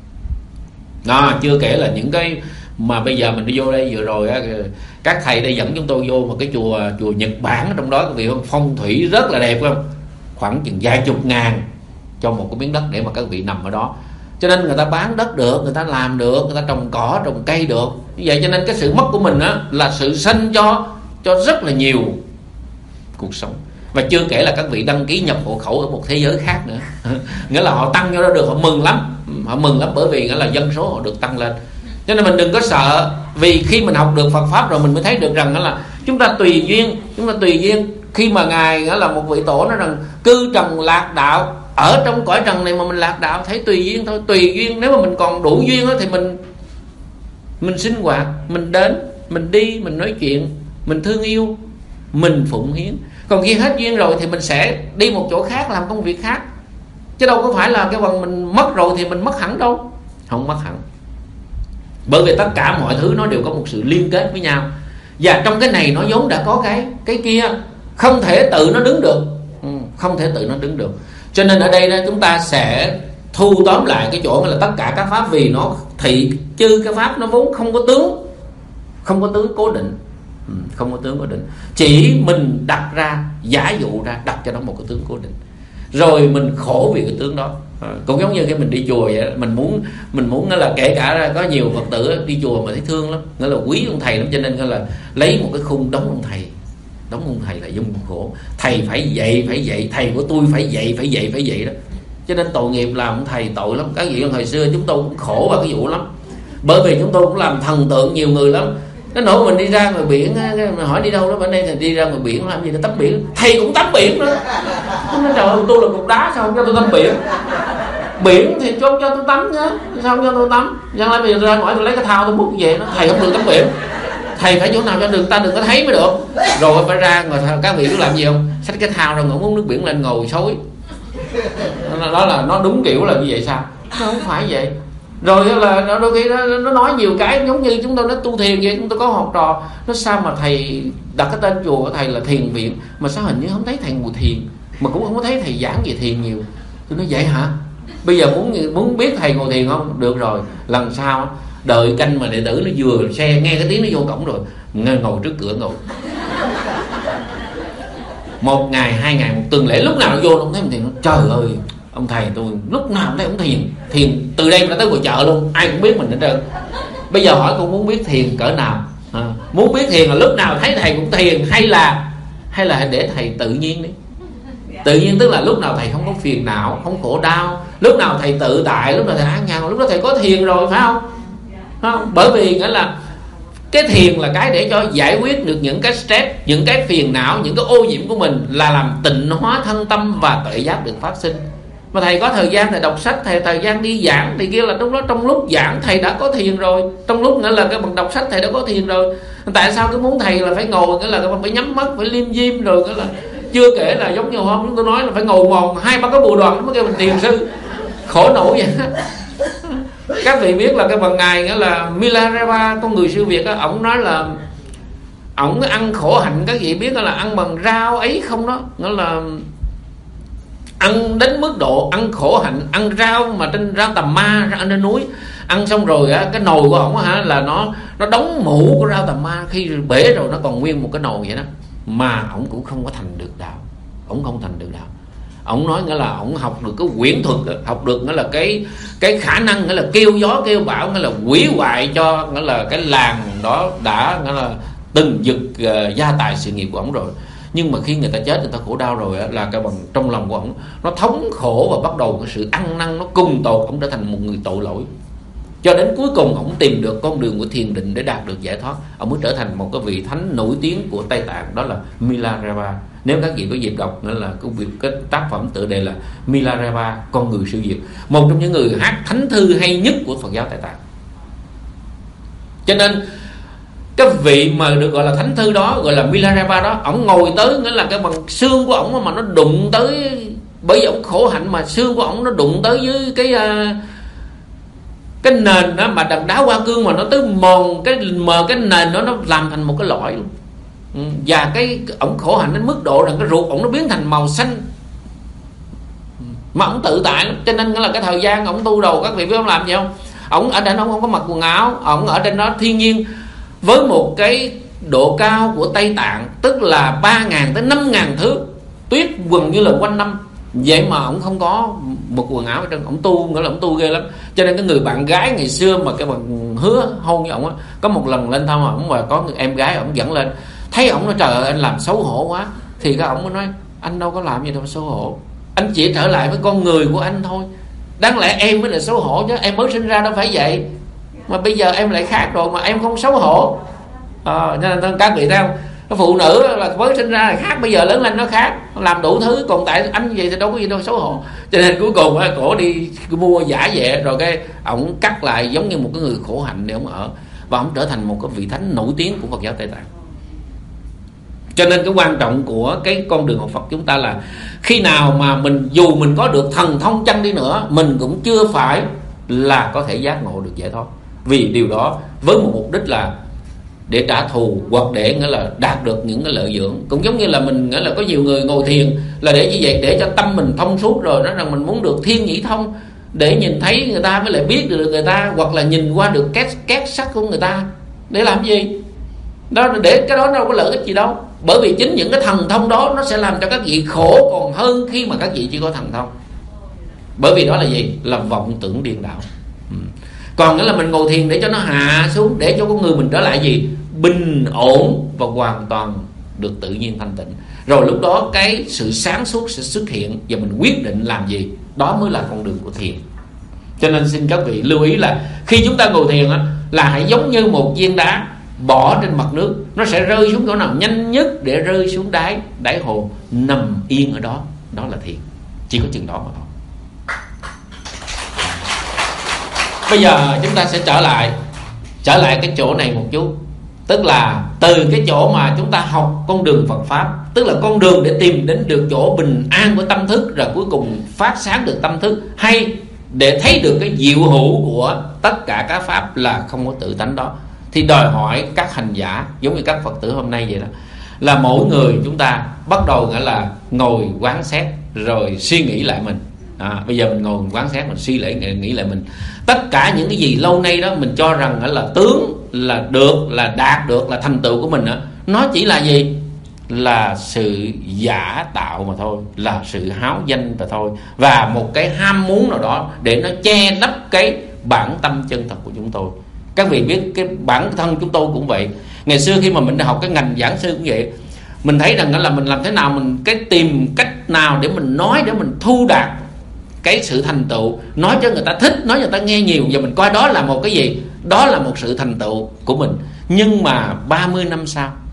Đó, chưa kể là những cái mà bây giờ mình đi vô đây vừa rồi á, các thầy đây dẫn chúng tôi vô một cái chùa Nhật Bản, ở trong đó các vị phong thủy rất là đẹp, không? Khoảng chừng vài chục ngàn cho một cái miếng đất để mà các vị nằm ở đó. Cho nên người ta bán đất được, người ta làm được, người ta trồng cỏ trồng cây được. Như vậy cho nên cái sự mất của mình á là sự sanh cho rất là nhiều cuộc sống. Và chưa kể là các vị đăng ký nhập hộ khẩu ở một thế giới khác nữa. Nghĩa là họ tăng vô đó được, họ mừng lắm. Họ mừng lắm bởi vì nghĩa là dân số họ được tăng lên. Cho nên mình đừng có sợ, vì khi mình học được Phật Pháp rồi mình mới thấy được rằng là chúng ta tùy duyên. Khi mà Ngài là một vị tổ nói rằng cư trần lạc đạo, ở trong cõi trần này mà mình lạc đạo thấy tùy duyên thôi. Tùy duyên, nếu mà mình còn đủ duyên đó, thì mình sinh hoạt, mình đến, mình đi, mình nói chuyện, mình thương yêu, mình phụng hiến. Còn khi hết duyên rồi thì mình sẽ đi một chỗ khác làm công việc khác, chứ đâu có phải là cái phần mình mất rồi thì mình mất hẳn đâu. Không mất hẳn, bởi vì tất cả mọi thứ nó đều có một sự liên kết với nhau. Và trong cái này nó vốn đã có cái kia, không thể tự nó đứng được, không thể tự nó đứng được. Cho nên ở đây đó chúng ta sẽ thu tóm lại cái chỗ là tất cả các pháp vì nó thị chư cái pháp nó vốn không có tướng cố định, không có tướng cố định. Chỉ mình đặt ra, giả dụ ra, đặt cho nó một cái tướng cố định, rồi mình khổ vì cái tướng đó. Cũng giống như khi mình đi chùa vậy, mình muốn là kể cả có nhiều Phật tử đi chùa mà thấy thương lắm, nghĩa là quý ông thầy lắm, cho nên là lấy một cái khung đóng ông thầy là dung khổ. Thầy phải dạy, thầy của tôi phải dạy đó. Cho nên tội nghiệp làm ông thầy tội lắm. Các vị hồi xưa chúng tôi cũng khổ vào cái vụ lắm, bởi vì chúng tôi cũng làm thần tượng nhiều người lắm. Cái nỗi mình đi ra ngoài biển, mình hỏi đi đâu đó, bên đây thì đi ra ngoài biển làm gì, nó tắm biển. Thầy cũng tắm biển đó. Nó trời ơi, tôi là cục đá sao không cho tôi tắm biển? Biển thì cho tôi tắm nhá, sao không cho tôi tắm? Chẳng lẽ bây giờ ra ngoài tôi lấy cái thao tôi múc về, nó thầy không được tắm biển. Thầy phải chỗ nào cho ta đừng có thấy mới được. Rồi phải ra ngồi, các vị cứ làm gì không? Xách cái thao ra ngồi uống nước biển lên ngồi xối. Đó là nó đúng kiểu là như vậy sao? Nó không phải vậy. Rồi là đôi khi nó nói nhiều cái giống như chúng tôi nói tu thiền vậy. Chúng tôi có học trò nó sao mà thầy đặt cái tên chùa của thầy là thiền viện, mà sao hình như không thấy thầy ngồi thiền, mà cũng không có thấy thầy giảng về thiền nhiều. Tôi nói vậy hả? Bây giờ muốn biết thầy ngồi thiền không? Được rồi, lần sau đợi canh mà đệ tử nó vừa xe nghe cái tiếng nó vô cổng rồi, ngồi trước cửa ngồi. 1 ngày 2 ngày, 1 tuần lễ, lúc nào nó vô nó không thấy mình thiền. Trời ơi, ông thầy tôi lúc nào cũng thấy ông thiền từ đây mà tới ngoài chợ luôn, ai cũng biết mình hết trơn. Bây giờ hỏi con muốn biết thiền cỡ nào? Muốn biết thiền là lúc nào thấy thầy cũng thiền, hay là để thầy tự nhiên đi. Tự nhiên tức là lúc nào thầy không có phiền não, không khổ đau, lúc nào thầy tự tại, lúc nào thầy an nhàn, lúc đó thầy có thiền rồi, phải không? Bởi vì nghĩa là cái thiền là cái để cho giải quyết được những cái stress, những cái phiền não, những cái ô nhiễm của mình, là làm tịnh hóa thân tâm và tuệ giác được phát sinh. Mà thầy có thời gian thầy đọc sách, thầy thời gian đi giảng thì kia là trong lúc giảng thầy đã có thiền rồi, trong lúc nghĩa là cái bằng đọc sách thầy đã có thiền rồi. Tại sao cứ muốn thầy là phải ngồi, nghĩa là phải nhắm mắt, phải liêm diêm rồi, nghĩa là chưa kể là giống như hôm chúng tôi nói là phải ngồi mòn 2-3 cái bồ đoàn mới kêu mình thiền sư, khổ nổi vậy. Các vị biết là cái bằng ngài nghĩa là Milarepa, con người siêu Việt á, ổng nói là ổng ăn khổ hạnh, các vị biết là ăn bằng rau ấy không đó, nghĩa là ăn đến mức độ ăn khổ hạnh, ăn rau mà trên rau tầm ma, rau trên núi, ăn xong rồi á, cái nồi của ổng á là nó đóng mũ của rau tầm ma, khi bể rồi nó còn nguyên một cái nồi vậy đó, mà ổng cũng không có thành được đạo, ổng không thành được đạo. Ổng nói nghĩa là ổng học được cái quyển thuật, học được nghĩa là cái khả năng nghĩa là kêu gió kêu bão, nghĩa là hủy hoại cho nghĩa là cái làng đó đã nghĩa là từng giật gia tài sự nghiệp của ổng rồi. Nhưng mà khi người ta chết, người ta khổ đau rồi là cái bằng trong lòng của ổng nó thống khổ, và bắt đầu cái sự ăn năn nó cùng tột, ổng trở thành một người tội lỗi. Cho đến cuối cùng ổng tìm được con đường của thiền định để đạt được giải thoát, ổng mới trở thành một cái vị thánh nổi tiếng của Tây Tạng, đó là Milarepa. Nếu các vị có dịp đọc nữa là cái tác phẩm tựa đề là Milarepa, con người siêu việt, một trong những người hát thánh thư hay nhất của Phật giáo Tây Tạng. Cho nên cái vị mà được gọi là thánh thư đó, gọi là Milarepa đó, ổng ngồi tới nghĩa là cái bằng xương của ổng mà nó đụng tới, bởi vì ổng khổ hạnh mà xương của ổng nó đụng tới với cái nền đó mà đằng đá hoa cương mà nó tới mòn cái nền đó, nó làm thành một cái lõi luôn. Và cái ổng khổ hạnh đến mức độ rằng cái ruột ổng nó biến thành màu xanh, mà ổng tự tại lắm. Cho nên là cái thời gian ổng tu đầu, các vị biết ông làm gì không? Ổng ở trên ổng không có mặc quần áo, ổng ở trên đó thiên nhiên với một cái độ cao của Tây Tạng, tức là 3.000 tới 5.000 thước tuyết gần như là quanh năm. Vậy mà ổng không có một quần áo ở trên, ổng tu, nghĩa là ổng tu ghê lắm. Cho nên cái người bạn gái ngày xưa mà cái bằng hứa hôn với ổng á, có một lần lên thăm ổng và có người em gái ổng dẫn lên, thấy ổng nói trời ơi anh làm xấu hổ quá, thì cái ổng mới nói anh đâu có làm gì đâu xấu hổ, anh chỉ trở lại với con người của anh thôi. Đáng lẽ em mới là xấu hổ chứ, em mới sinh ra đâu phải vậy, mà bây giờ em lại khác rồi mà em không xấu hổ. Nên các vị thấy không, cái phụ nữ là mới sinh ra là khác, bây giờ lớn lên nó khác, làm đủ thứ, còn tại anh vậy thì đâu có gì đâu xấu hổ. Cho nên cuối cùng cổ đi mua giả vệ, rồi cái ổng cắt lại giống như một cái người khổ hạnh để ổng ở, và ổng trở thành một cái vị thánh nổi tiếng của Phật giáo Tây Tạng. Cho nên cái quan trọng của cái con đường học Phật chúng ta là khi nào mà dù mình có được thần thông chăng đi nữa, mình cũng chưa phải là có thể giác ngộ được giải thoát. Vì điều đó với một mục đích là để trả thù, hoặc để nghĩa là đạt được những cái lợi dưỡng. Cũng giống như là mình nghĩa là có nhiều người ngồi thiền là để như vậy, để cho tâm mình thông suốt, rồi nói rằng mình muốn được thiên nhĩ thông, để nhìn thấy người ta mới lại biết được người ta, hoặc là nhìn qua được két sắc của người ta. Để làm gì? Đó, để cái đó đâu có lợi ích gì đâu. Bởi vì chính những cái thần thông đó nó sẽ làm cho các vị khổ còn hơn khi mà các vị chỉ có thần thông. Bởi vì đó là gì? Là vọng tưởng điên đảo. Còn nghĩa là mình ngồi thiền để cho nó hạ xuống, để cho con người mình trở lại gì? Bình ổn và hoàn toàn được tự nhiên thanh tịnh. Rồi lúc đó cái sự sáng suốt sẽ xuất hiện, và mình quyết định làm gì. Đó mới là con đường của thiền. Cho nên xin các vị lưu ý là khi chúng ta ngồi thiền là hãy giống như một viên đá bỏ trên mặt nước, nó sẽ rơi xuống chỗ nào nhanh nhất để rơi xuống đáy hồ, nằm yên ở đó. Đó là thiền. Chỉ có chừng đó mà thôi. Bây giờ chúng ta sẽ trở lại cái chỗ này một chút. Tức là từ cái chỗ mà chúng ta học con đường Phật Pháp, tức là con đường để tìm đến được chỗ bình an của tâm thức, rồi cuối cùng phát sáng được tâm thức, hay để thấy được cái diệu hữu của tất cả các Pháp là không có tự tánh đó, thì đòi hỏi các hành giả giống như các Phật tử hôm nay vậy đó, là mỗi người chúng ta bắt đầu nghĩa là ngồi quán xét rồi suy nghĩ lại mình. Bây giờ mình ngồi quán xét, mình suy nghĩ lại mình. Tất cả những cái gì lâu nay đó mình cho rằng là tướng, là được, là đạt được, là thành tựu của mình đó, nó chỉ là gì? Là sự giả tạo mà thôi, là sự háo danh mà thôi, và một cái ham muốn nào đó để nó che lấp cái bản tâm chân thật của chúng tôi. Các vị biết cái bản thân chúng tôi cũng vậy. Ngày xưa khi mà mình học cái ngành giảng sư cũng vậy, mình thấy rằng là mình làm thế nào, mình tìm cách nào để mình nói, để mình thu đạt cái sự thành tựu, nói cho người ta thích, nói cho người ta nghe nhiều, và mình coi đó là một cái gì? Đó là một sự thành tựu của mình. Nhưng mà 30 năm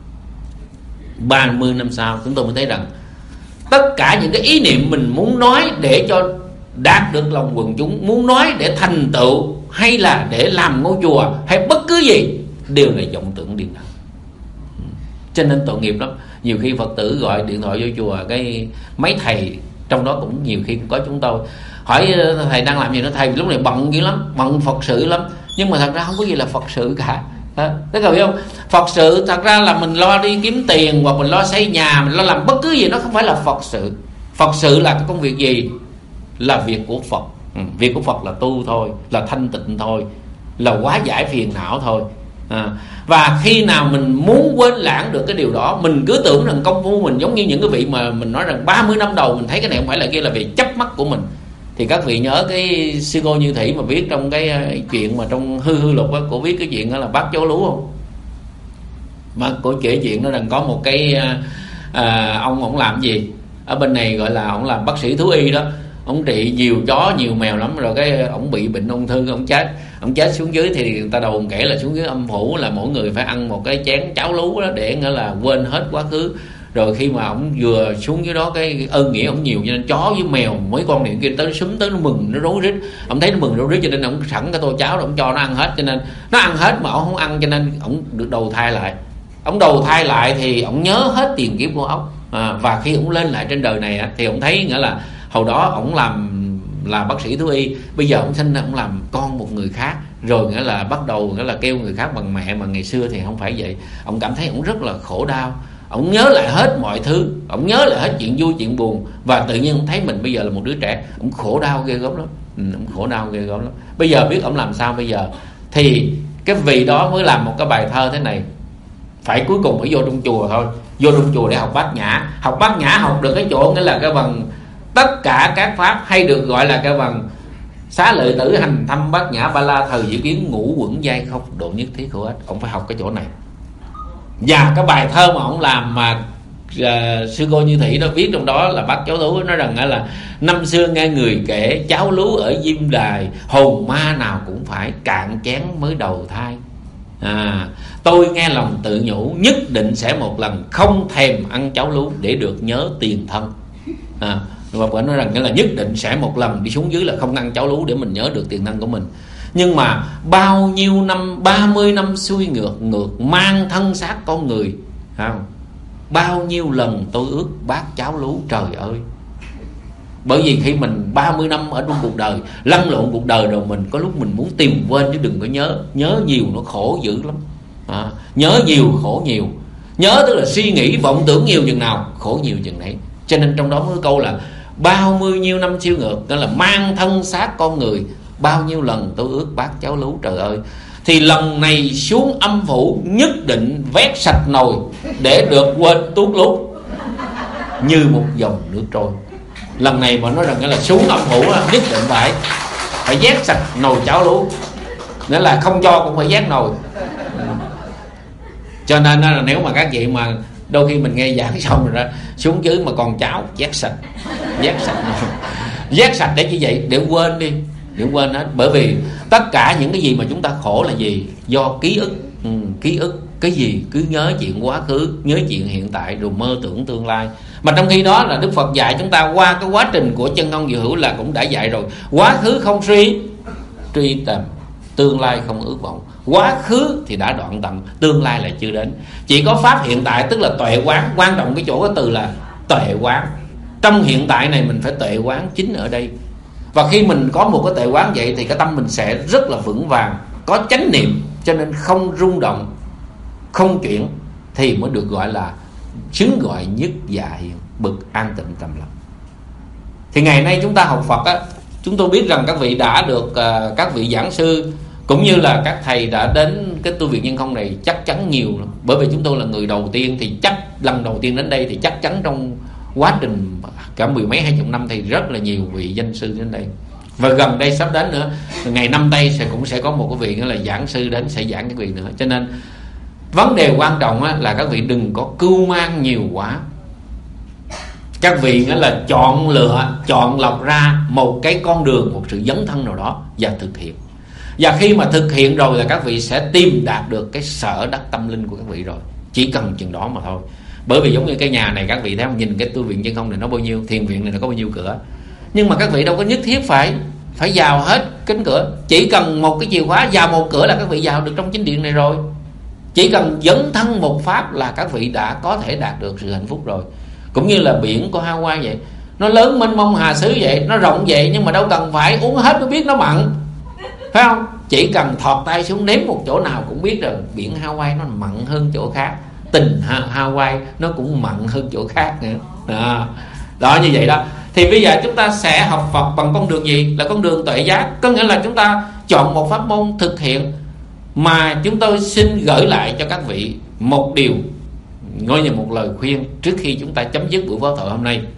sau chúng tôi mới thấy rằng tất cả những cái ý niệm mình muốn nói để cho đạt được lòng quần chúng, muốn nói để thành tựu, hay là để làm ngôi chùa, hay bất cứ gì, đều là vọng tưởng điên đảo. Cho nên tội nghiệp lắm. Nhiều khi Phật tử gọi điện thoại vô chùa, cái mấy thầy trong đó cũng nhiều khi cũng có chúng tôi hỏi thầy đang làm gì đó, thầy lúc này bận dữ lắm, bận Phật sự lắm. Nhưng mà thật ra không có gì là Phật sự cả. Tức là biết không, Phật sự thật ra là mình lo đi kiếm tiền, hoặc mình lo xây nhà, mình lo làm bất cứ gì, nó không phải là Phật sự. Phật sự là cái công việc gì? Là việc của Phật. Việc của Phật là tu thôi, là thanh tịnh thôi, là hóa giải phiền não thôi. Và khi nào mình muốn quên lãng được cái điều đó, mình cứ tưởng rằng công phu mình giống như những cái vị mà mình nói rằng 30 năm đầu mình thấy cái này không phải là kia, là vì chấp mắc của mình. Thì các vị nhớ cái sư cô Như Thủy mà viết trong cái chuyện mà trong hư lục á, cô viết cái chuyện đó là bác chó lú không? Mà cô kể chuyện đó rằng có một cái ông làm gì ở bên này, gọi là ông làm bác sĩ thú y đó, ông trị nhiều chó nhiều mèo lắm, rồi cái ông bị bệnh ung thư, ông chết xuống dưới. Thì người ta đồn kể là xuống dưới âm phủ là mỗi người phải ăn một cái chén cháo lú đó, để nghĩa là quên hết quá khứ. Rồi khi mà ổng vừa xuống dưới đó cái ơn nghĩa ổng nhiều, cho nên chó với mèo mấy con này kia tới súng tới nó mừng, nó rối rít. Ổng thấy nó mừng rối rít cho nên ổng sẵn cái tô cháo rồi ổng cho nó ăn hết, cho nên nó ăn hết mà ổng không ăn, cho nên ổng được đầu thai lại. Ổng đầu thai lại thì ổng nhớ hết tiền kiếp của ổng. Và khi ổng lên lại trên đời này thì ổng thấy nghĩa là hồi đó ổng là bác sĩ thú y, bây giờ ổng sinh ra ổng làm con một người khác, rồi nghĩa là bắt đầu nghĩa là kêu người khác bằng mẹ, mà ngày xưa thì không phải vậy. Ổng cảm thấy ổng rất là khổ đau, ổng nhớ lại hết mọi thứ, ổng nhớ lại hết chuyện vui chuyện buồn, và tự nhiên ổng thấy mình bây giờ là một đứa trẻ, ổng khổ đau ghê gớm lắm. Ổng khổ đau ghê gớm lắm. Bây giờ biết ổng làm sao bây giờ, thì cái vị đó mới làm một cái bài thơ thế này. Phải cuối cùng phải vô trong chùa thôi, vô trong chùa để học Bát Nhã. Học Bát Nhã học được cái chỗ nghĩa là cái bằng tất cả các pháp, hay được gọi là cái bằng xá lợi tử hành thâm Bát Nhã Ba La thời dự kiến ngũ quẩn giai không độ nhất thiết hữu ích. Ông phải học cái chỗ này. Và cái bài thơ mà ông làm mà sư cô Như Thị đó viết trong đó là Bác Cháu Lú, nói rằng là năm xưa nghe người kể cháu lú ở Diêm Đài, hồn ma nào cũng phải cạn chén mới đầu thai. Tôi nghe lòng tự nhủ nhất định sẽ một lần không thèm ăn cháu lú để được nhớ tiền thân. Và phải nói rằng là nhất định sẽ một lần đi xuống dưới là không ăn cháu lú để mình nhớ được tiền thân của mình. Nhưng mà bao nhiêu năm, 30 năm xuôi ngược mang thân xác con người, không? Bao nhiêu lần tôi ước bác cháu lú, trời ơi. Bởi vì khi mình 30 năm ở trong cuộc đời, lăn lộn cuộc đời rồi, mình có lúc mình muốn tìm quên chứ đừng có nhớ. Nhớ nhiều nó khổ dữ lắm. Nhớ nhiều khổ nhiều. Nhớ tức là suy nghĩ vọng tưởng nhiều chừng nào khổ nhiều chừng đấy. Cho nên trong đó có câu là bao nhiêu năm siêu ngược, đó là mang thân xác con người, bao nhiêu lần tôi ước bác cháu lú, trời ơi. Thì lần này xuống âm phủ nhất định vét sạch nồi để được quên tuốt lút như một dòng nước trôi. Lần này mà nói rằng là xuống âm phủ nhất định phải vét sạch nồi cháo lú, nghĩa là không cho cũng phải vét nồi. Cho nên là nếu mà các vị mà đôi khi mình nghe giảng xong rồi đó, xuống dưới mà còn cháo, vét sạch để như vậy, để quên đi, để quên hết. Bởi vì tất cả những cái gì mà chúng ta khổ là gì? Do ký ức. Cái gì cứ nhớ chuyện quá khứ, nhớ chuyện hiện tại, rồi mơ tưởng tương lai. Mà trong khi đó là Đức Phật dạy chúng ta qua cái quá trình của chân không diệu hữu là cũng đã dạy rồi. Quá khứ không truy tầm, tương lai không ước vọng. Quá khứ thì đã đoạn tận, tương lai là chưa đến. Chỉ có pháp hiện tại tức là tuệ quán. Quan trọng cái chỗ cái từ là tuệ quán. Trong hiện tại này mình phải tuệ quán chính ở đây. Và khi mình có một cái tuệ quán vậy thì cái tâm mình sẽ rất là vững vàng, có chánh niệm, cho nên không rung động, không chuyển, thì mới được gọi là xứng gọi nhất dạ hiện, bực an tịnh trầm lặng. Thì ngày nay chúng ta học Phật á, chúng tôi biết rằng các vị đã được các vị giảng sư cũng như là các thầy đã đến cái tu viện Nhân Không này chắc chắn nhiều lắm. Bởi vì chúng tôi là người đầu tiên, thì chắc lần đầu tiên đến đây thì chắc chắn trong quá trình cả 10 mấy 20 năm thì rất là nhiều vị danh sư đến đây. Và gần đây sắp đến nữa, ngày năm Tây cũng sẽ có một cái vị nữa là giảng sư đến sẽ giảng cái vị nữa. Cho nên vấn đề quan trọng là các vị đừng có cưu mang nhiều quá. Các vị là chọn lựa, chọn lọc ra một cái con đường, một sự dấn thân nào đó và thực hiện. Và khi mà thực hiện rồi là các vị sẽ tìm đạt được cái sở đắc tâm linh của các vị rồi. Chỉ cần chừng đó mà thôi. Bởi vì giống như cái nhà này, các vị thấy không, nhìn cái tu viện Chân Không này nó bao nhiêu, thiền viện này nó có bao nhiêu cửa. Nhưng mà các vị đâu có nhất thiết phải vào hết cánh cửa. Chỉ cần một cái chìa khóa vào một cửa là các vị vào được trong chính điện này rồi. Chỉ cần dấn thân một pháp là các vị đã có thể đạt được sự hạnh phúc rồi. Cũng như là biển của Hawaii vậy, nó lớn mênh mông hà xứ vậy, nó rộng vậy, nhưng mà đâu cần phải uống hết mới biết nó mặn, phải không? Chỉ cần thọt tay xuống nếm một chỗ nào cũng biết rồi, biển Hawaii nó mặn hơn chỗ khác, tình Hawaii nó cũng mặn hơn chỗ khác nữa. Đó như vậy đó. Thì bây giờ chúng ta sẽ học Phật bằng con đường gì? Là con đường tuệ giác. Có nghĩa là chúng ta chọn một pháp môn thực hiện. Mà chúng tôi xin gửi lại cho các vị một điều, gọi như một lời khuyên trước khi chúng ta chấm dứt buổi pháp thoại hôm nay,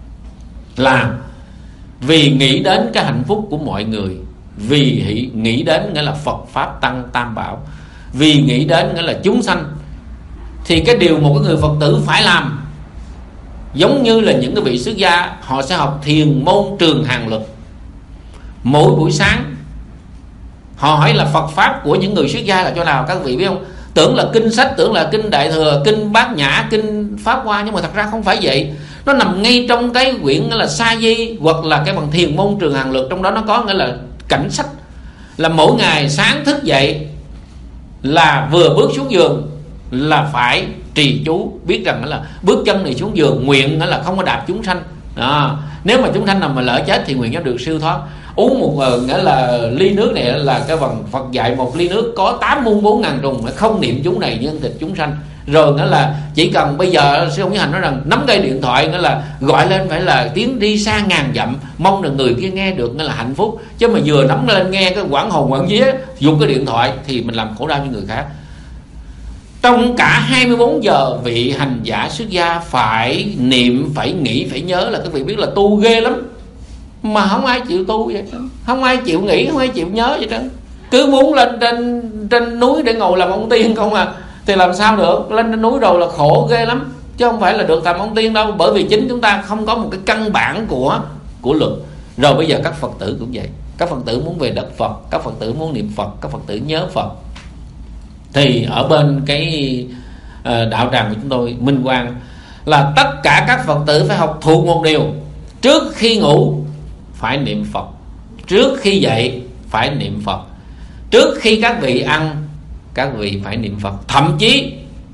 là vì nghĩ đến cái hạnh phúc của mọi người, vì nghĩ đến nghĩa là Phật Pháp Tăng Tam Bảo, vì nghĩ đến nghĩa là chúng sanh, thì cái điều một cái người Phật tử phải làm giống như là những cái vị xuất gia, họ sẽ học thiền môn Trường Hàng Luật. Mỗi buổi sáng họ hỏi là Phật Pháp của những người xuất gia là chỗ nào, các vị biết không? tưởng là kinh sách, tưởng là kinh Đại Thừa, kinh Bát Nhã, kinh Pháp Hoa, nhưng mà thật ra không phải vậy. Nó nằm ngay trong cái quyển là Sa Di hoặc là cái bằng Thiền Môn Trường Hàng Lược. Trong đó nó có nghĩa là cảnh sách, là mỗi ngày sáng thức dậy là vừa bước xuống giường là phải trì chú, biết rằng là bước chân này xuống giường nguyện là không có đạp chúng sanh. Nếu mà chúng sanh nào mà lỡ chết thì nguyện nó được siêu thoát. Uống một nghĩa là ly nước này là cái bằng Phật dạy, một ly nước có 8 muôn 4 ngàn trùng, không niệm chúng này nhân thịt chúng sanh. Rồi nghĩa là chỉ cần bây giờ sư ông Như Hành nói rằng nắm cây điện thoại, nghĩa là gọi lên phải là tiếng đi xa ngàn dặm, mong là người kia nghe được, nghĩa là hạnh phúc. Chứ mà vừa nắm lên nghe cái quảng hồn quảng vía dùng cái điện thoại thì mình làm khổ đau cho người khác. Trong cả 24 giờ vị hành giả xuất gia phải niệm, phải nghĩ, phải nhớ. Là các vị biết là tu ghê lắm, mà không ai chịu tu vậy, không ai chịu nghĩ, không ai chịu nhớ vậy đó. Cứ muốn lên trên núi để ngồi làm ông tiên không à, thì làm sao được. Lên trên núi rồi là khổ ghê lắm, chứ không phải là được làm ông tiên đâu. Bởi vì chính chúng ta không có một cái căn bản của luật. Rồi bây giờ các Phật tử cũng vậy. Các Phật tử muốn về đất Phật, các Phật tử muốn niệm Phật, các Phật tử nhớ Phật, thì ở bên cái đạo tràng của chúng tôi minh quang là tất cả các Phật tử phải học thuộc một điều: trước khi ngủ phải niệm Phật, trước khi dậy phải niệm Phật, trước khi các vị ăn các vị phải niệm Phật. Thậm chí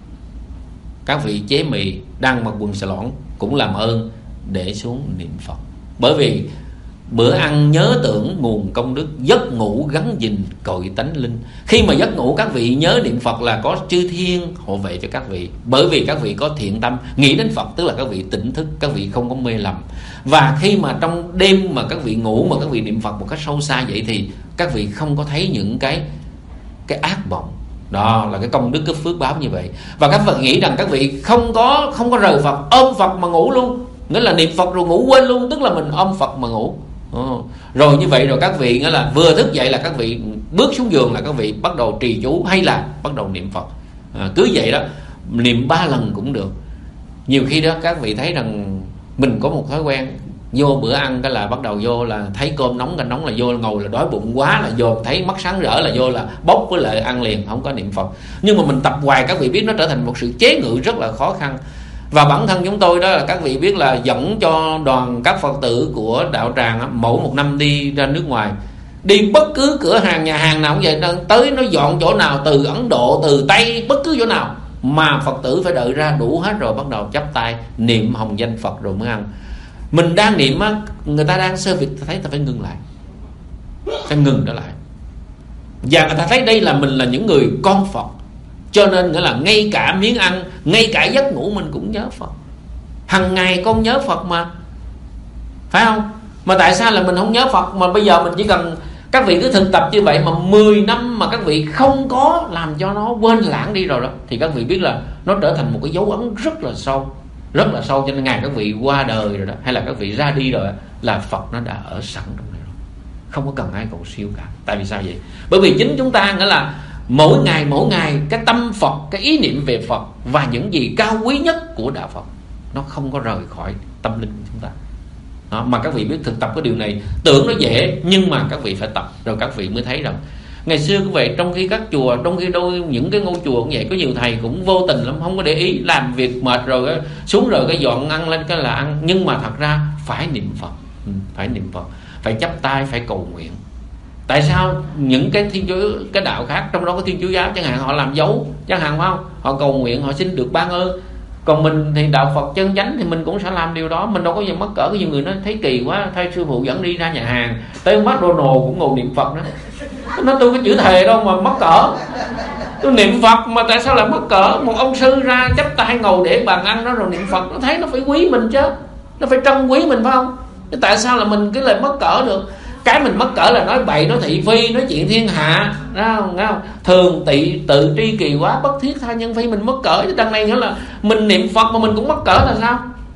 các vị chế mì đang mặc quần xà lõn cũng làm ơn để xuống niệm Phật. Bởi vì bữa ăn nhớ tưởng nguồn công đức, giấc ngủ gắn gìn cội tánh linh. Khi mà giấc ngủ các vị nhớ niệm Phật là có chư thiên hộ vệ cho các vị. Bởi vì các vị có thiện tâm, nghĩ đến Phật tức là các vị tỉnh thức, các vị không có mê lầm. Và khi mà trong đêm mà các vị ngủ mà các vị niệm Phật một cách sâu xa vậy thì các vị không có thấy những cái ác vọng. Đó là cái công đức, cái phước báo như vậy. Và các Phật nghĩ rằng các vị không có rời Phật, ôm Phật mà ngủ luôn. Nghĩa là niệm Phật rồi ngủ quên luôn, tức là mình ôm Phật mà ngủ. Rồi như vậy rồi các vị nghĩa là vừa thức dậy là các vị bước xuống giường là các vị bắt đầu trì chú hay là bắt đầu niệm Phật. Cứ vậy đó, niệm 3 lần cũng được. Nhiều khi đó các vị thấy rằng mình có một thói quen, vô bữa ăn cái là bắt đầu vô là thấy cơm nóng canh nóng là vô ngồi là đói bụng quá là vô, thấy mắt sáng rỡ là vô là bốc với lại ăn liền, không có niệm Phật. Nhưng mà mình tập hoài các vị biết nó trở thành một sự chế ngự rất là khó khăn. Và bản thân chúng tôi đó là các vị biết là dẫn cho đoàn các Phật tử của đạo tràng mỗi một năm đi ra nước ngoài, đi bất cứ cửa hàng nhà hàng nào cũng vậy, tới nó dọn chỗ nào, từ Ấn Độ, từ Tây, bất cứ chỗ nào mà Phật tử phải đợi ra đủ hết rồi bắt đầu chắp tay niệm hồng danh Phật rồi mới ăn. Mình đang niệm á, người ta đang sơ việc, ta thấy ta phải ngừng lại, phải ngừng trở lại. Và người ta thấy đây là mình là những người con Phật, cho nên nghĩa là ngay cả miếng ăn, ngay cả giấc ngủ mình cũng nhớ Phật. Hằng ngày con nhớ Phật mà, phải không? Mà tại sao là mình không nhớ Phật? Mà bây giờ mình chỉ cần các vị cứ thực tập như vậy mà 10 năm mà các vị không có làm cho nó quên lãng đi rồi đó, thì các vị biết là nó trở thành một cái dấu ấn rất là sâu, rất là sâu. Cho nên ngày các vị qua đời rồi đó, hay là các vị ra đi rồi đó, là Phật nó đã ở sẵn trong này rồi, không có cần ai cầu siêu cả. Tại vì sao vậy? Bởi vì chính chúng ta nghĩa là mỗi ngày cái tâm Phật, cái ý niệm về Phật và những gì cao quý nhất của đạo Phật nó không có rời khỏi tâm linh của chúng ta đó. Mà các vị biết thực tập cái điều này tưởng nó dễ, nhưng mà các vị phải tập rồi các vị mới thấy rằng ngày xưa cũng vậy. Trong khi các chùa, trong khi những cái ngôi chùa cũng vậy, có nhiều thầy cũng vô tình lắm, không có để ý, làm việc mệt rồi xuống rồi cái dọn ăn lên cái là ăn. Nhưng mà thật ra phải niệm Phật, phải niệm Phật, phải chắp tay, phải cầu nguyện. Tại sao những cái thiên chúa, cái đạo khác, trong đó có Thiên Chúa giáo chẳng hạn, họ làm dấu chẳng hạn, phải không? Họ cầu nguyện, họ xin được ban ơn. Còn mình thì đạo Phật chân chánh thì mình cũng sẽ làm điều đó. Mình đâu có gì mắc cỡ. Có nhiều người nói thấy kỳ quá, thay sư phụ dẫn đi ra nhà hàng, tới McDonald's cũng ngồi niệm Phật đó. Nó tôi có chữ thề đâu mà mắc cỡ. Tôi niệm Phật mà tại sao lại mắc cỡ? Một ông sư ra chắp tay ngồi để bàn ăn đó rồi niệm Phật, nó thấy nó phải quý mình chứ, nó phải trân quý mình, phải không? Tại sao là mình cứ lại mắc cỡ được? Cái mình mắc cỡ là nói bậy, nói thị phi, nói chuyện thiên hạ, nghe không? Thường tự tri kỳ quá, bất thiết tha nhân phi, mình mắc cỡ. Chứ đằng này nữa là mình niệm Phật mà mình cũng mắc cỡ là sao?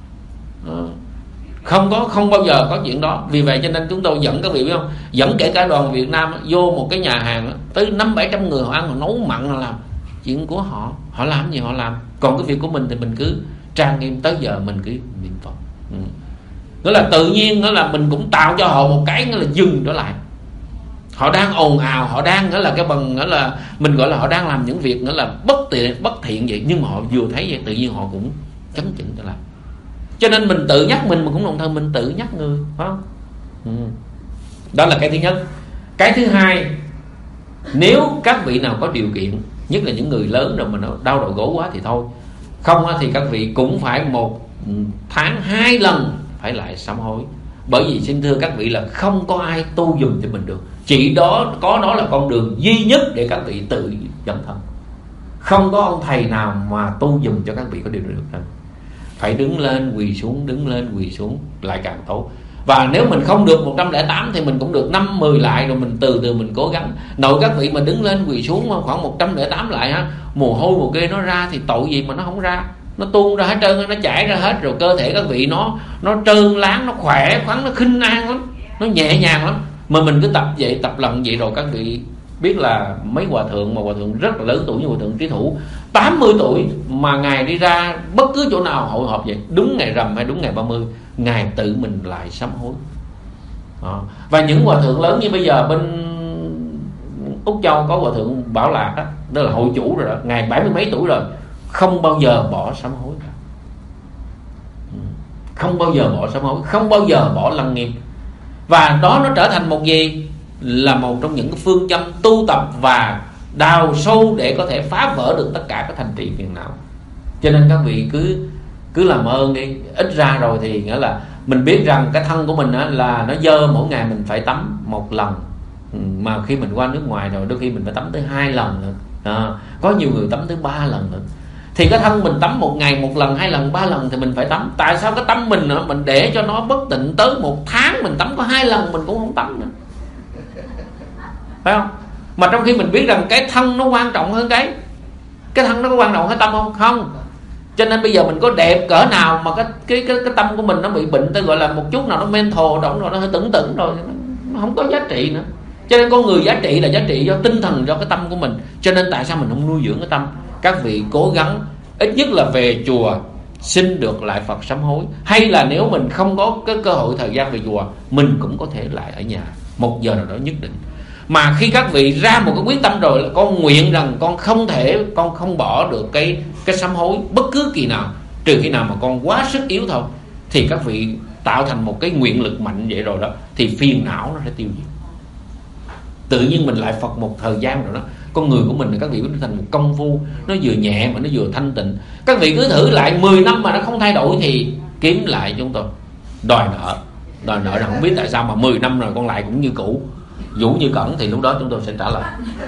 Không bao giờ có chuyện đó. Vì vậy cho nên chúng tôi dẫn các vị biết không, dẫn kể cả đoàn Việt Nam vô một cái nhà hàng tới 500-700 người, họ ăn, họ nấu mặn, họ làm chuyện của họ làm gì họ làm. Còn cái việc của mình thì mình cứ trang nghiêm, tới giờ mình cứ niệm Phật. Nghĩa là tự nhiên, nghĩa là mình cũng tạo cho họ một cái nghĩa là dừng trở lại. họ đang ồn ào, họ đang nghĩa là cái bằng nghĩa là mình gọi là họ đang làm những việc nghĩa là bất thiện vậy, nhưng mà họ vừa thấy vậy tự nhiên họ cũng chấn chỉnh trở lại. Cho nên mình tự nhắc mình mà cũng đồng thời mình tự nhắc người, phải không? Đó là cái thứ nhất. Cái thứ hai, nếu các vị nào có điều kiện, nhất là những người lớn rồi mà nó đau đầu gối quá thì thôi, không thì các vị cũng phải 1 tháng 2 lần phải lại sám hối. Bởi vì xin thưa các vị là không có ai tu dùm cho mình được, chỉ đó là con đường duy nhất để các vị tự dấn thân. Không có ông thầy nào mà tu dùm cho các vị có điều được đâu. Phải đứng lên quỳ xuống, đứng lên quỳ xuống lại càng tốt. Và nếu mình không được 108 thì mình cũng được 5-10 lại, rồi mình từ từ mình cố gắng. Nội các vị mà đứng lên quỳ xuống khoảng 108 lại ha, mồ hôi mồ kê nó ra thì tội gì mà nó không ra. Nó tuôn ra hết trơn, nó chảy ra hết, rồi cơ thể các vị nó trơn láng, nó khỏe khoắn, nó khinh an lắm, nó nhẹ nhàng lắm. Mà mình cứ tập vậy, tập lần vậy rồi các vị biết là mấy hòa thượng mà hòa thượng rất là lớn tuổi như hòa thượng Trí Thủ 80 tuổi mà ngài đi ra bất cứ chỗ nào hội họp vậy, đúng ngày rằm hay đúng ngày 30, ngài tự mình lại sám hối. Và những hòa thượng lớn như bây giờ bên Úc Châu có hòa thượng Bảo Lạc đó, đó là hội chủ rồi đó, ngài 70 mấy tuổi rồi, không bao giờ bỏ sám hối, không bao giờ bỏ sám hối, không bao giờ bỏ lăng nghiêm. Và đó nó trở thành một gì? Là một trong những cái phương châm tu tập và đào sâu để có thể phá vỡ được tất cả các thành trì phiền não. Cho nên các vị cứ làm ơn đi. Ít ra rồi thì nghĩa là mình biết rằng cái thân của mình á, là nó dơ, mỗi ngày mình phải tắm 1 lần. Mà khi mình qua nước ngoài rồi đôi khi mình phải tắm tới 2 lần nữa. Có nhiều người tắm tới 3 lần nữa. Thì cái thân mình tắm 1 ngày 1 lần, 2 lần, 3 lần thì mình phải tắm. Tại sao cái tắm mình nữa, mình để cho nó bất tịnh tới 1 tháng mình tắm có 2 lần mình cũng không tắm nữa, phải không? Mà trong khi mình biết rằng cái thân nó quan trọng hơn cái thân nó có quan trọng hơn tâm không? Không. Cho nên bây giờ mình có đẹp cỡ nào mà cái tâm của mình nó bị bệnh, tôi gọi là một chút nào nó mental động rồi, nó hơi tưởng tượng rồi, nó không có giá trị nữa. Cho nên con người giá trị là giá trị do tinh thần, do cái tâm của mình. Cho nên tại sao mình không nuôi dưỡng cái tâm? Các vị cố gắng ít nhất là về chùa xin được lại Phật sám hối, hay là nếu mình không có cái cơ hội thời gian về chùa, mình cũng có thể lại ở nhà 1 giờ nào đó nhất định. Mà khi các vị ra một cái quyết tâm rồi là con nguyện rằng con không bỏ được cái sám hối bất cứ kỳ nào, trừ khi nào mà con quá sức yếu thôi, thì các vị tạo thành một cái nguyện lực mạnh vậy rồi đó, thì phiền não nó sẽ tiêu diệt. Tự nhiên mình lại Phật một thời gian rồi đó, con người của mình là các vị biến thành một công phu, nó vừa nhẹ mà nó vừa thanh tịnh. Các vị cứ thử lại 10 năm mà nó không thay đổi thì kiếm lại chúng tôi đòi nợ là không biết tại sao mà 10 năm rồi con lại cũng như cũ, Vũ như Cẩn, thì lúc đó chúng tôi sẽ trả lời.